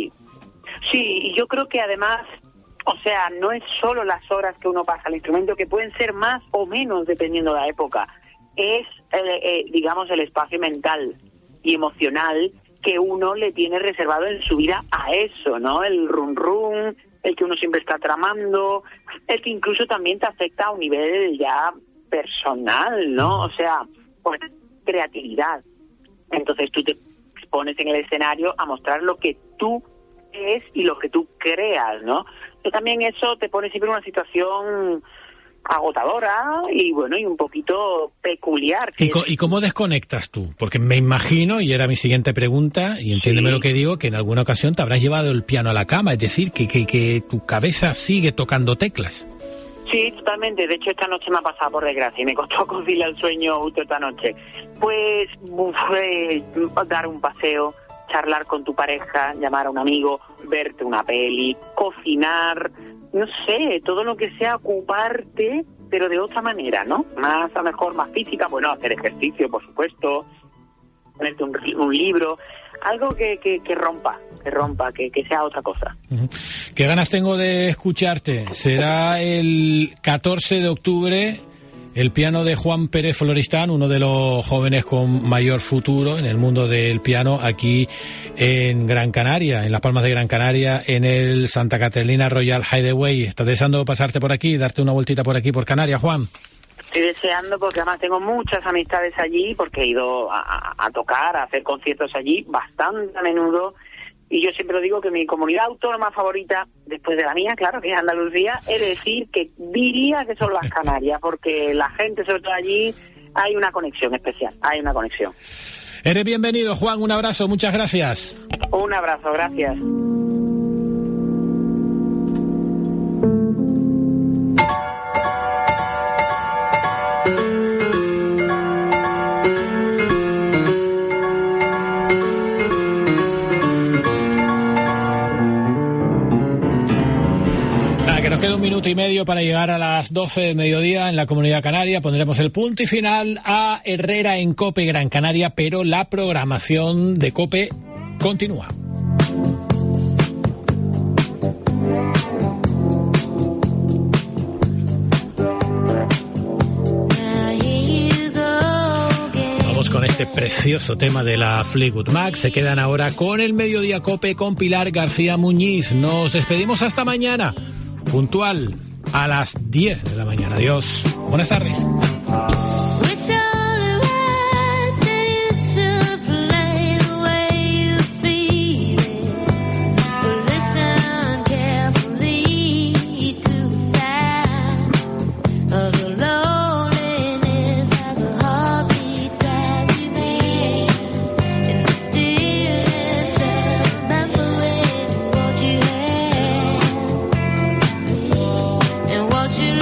Sí, y yo creo que además, o sea, no es solo las horas que uno pasa al instrumento, que pueden ser más o menos dependiendo de la época. Es, digamos, el espacio mental y emocional que uno le tiene reservado en su vida a eso, ¿no? El run, el que uno siempre está tramando, el que incluso también te afecta a un nivel ya personal, ¿no? O sea, pues creatividad. Entonces tú te expones en el escenario a mostrar lo que tú es y lo que tú creas, ¿no? Pero también eso te pone siempre en una situación agotadora y bueno, y un poquito peculiar. ¿Y cómo desconectas tú? Porque me imagino, y era mi siguiente pregunta, y entiéndeme lo que digo, que en alguna ocasión te habrás llevado el piano a la cama, es decir, que tu cabeza sigue tocando teclas. Sí, totalmente. De hecho, esta noche me ha pasado por desgracia y me costó conciliar el sueño justo esta noche. Pues fue dar un paseo, charlar con tu pareja, llamar a un amigo, verte una peli, cocinar, no sé, todo lo que sea ocuparte, pero de otra manera, ¿no? Más, a lo mejor, más física, bueno, hacer ejercicio, por supuesto, ponerte un libro, algo que rompa, que sea otra cosa. Qué ganas tengo de escucharte. Será el 14 de octubre... el piano de Juan Pérez Floristán, uno de los jóvenes con mayor futuro en el mundo del piano aquí en Gran Canaria, en Las Palmas de Gran Canaria, en el Santa Catalina Royal Hideaway. ¿Estás deseando pasarte por aquí, darte una vueltita por aquí, por Canarias, Juan? Estoy deseando porque además tengo muchas amistades allí, porque he ido a tocar, a hacer conciertos allí bastante a menudo. Y yo siempre digo que mi comunidad autónoma favorita, después de la mía, claro, que es Andalucía, es decir, que diría que son las Canarias, porque la gente, sobre todo allí, hay una conexión especial, hay una conexión. Eres bienvenido, Juan, un abrazo, muchas gracias. Un abrazo, gracias. Queda un minuto y medio para llegar a las 12 del mediodía en la Comunidad Canaria. Pondremos el punto y final a Herrera en COPE Gran Canaria, pero la programación de COPE continúa. Vamos con este precioso tema de la Fleetwood Mac. Se quedan ahora con el Mediodía COPE con Pilar García Muñiz. Nos despedimos hasta mañana, puntual a las 10 de la mañana. Adiós. Buenas tardes. What you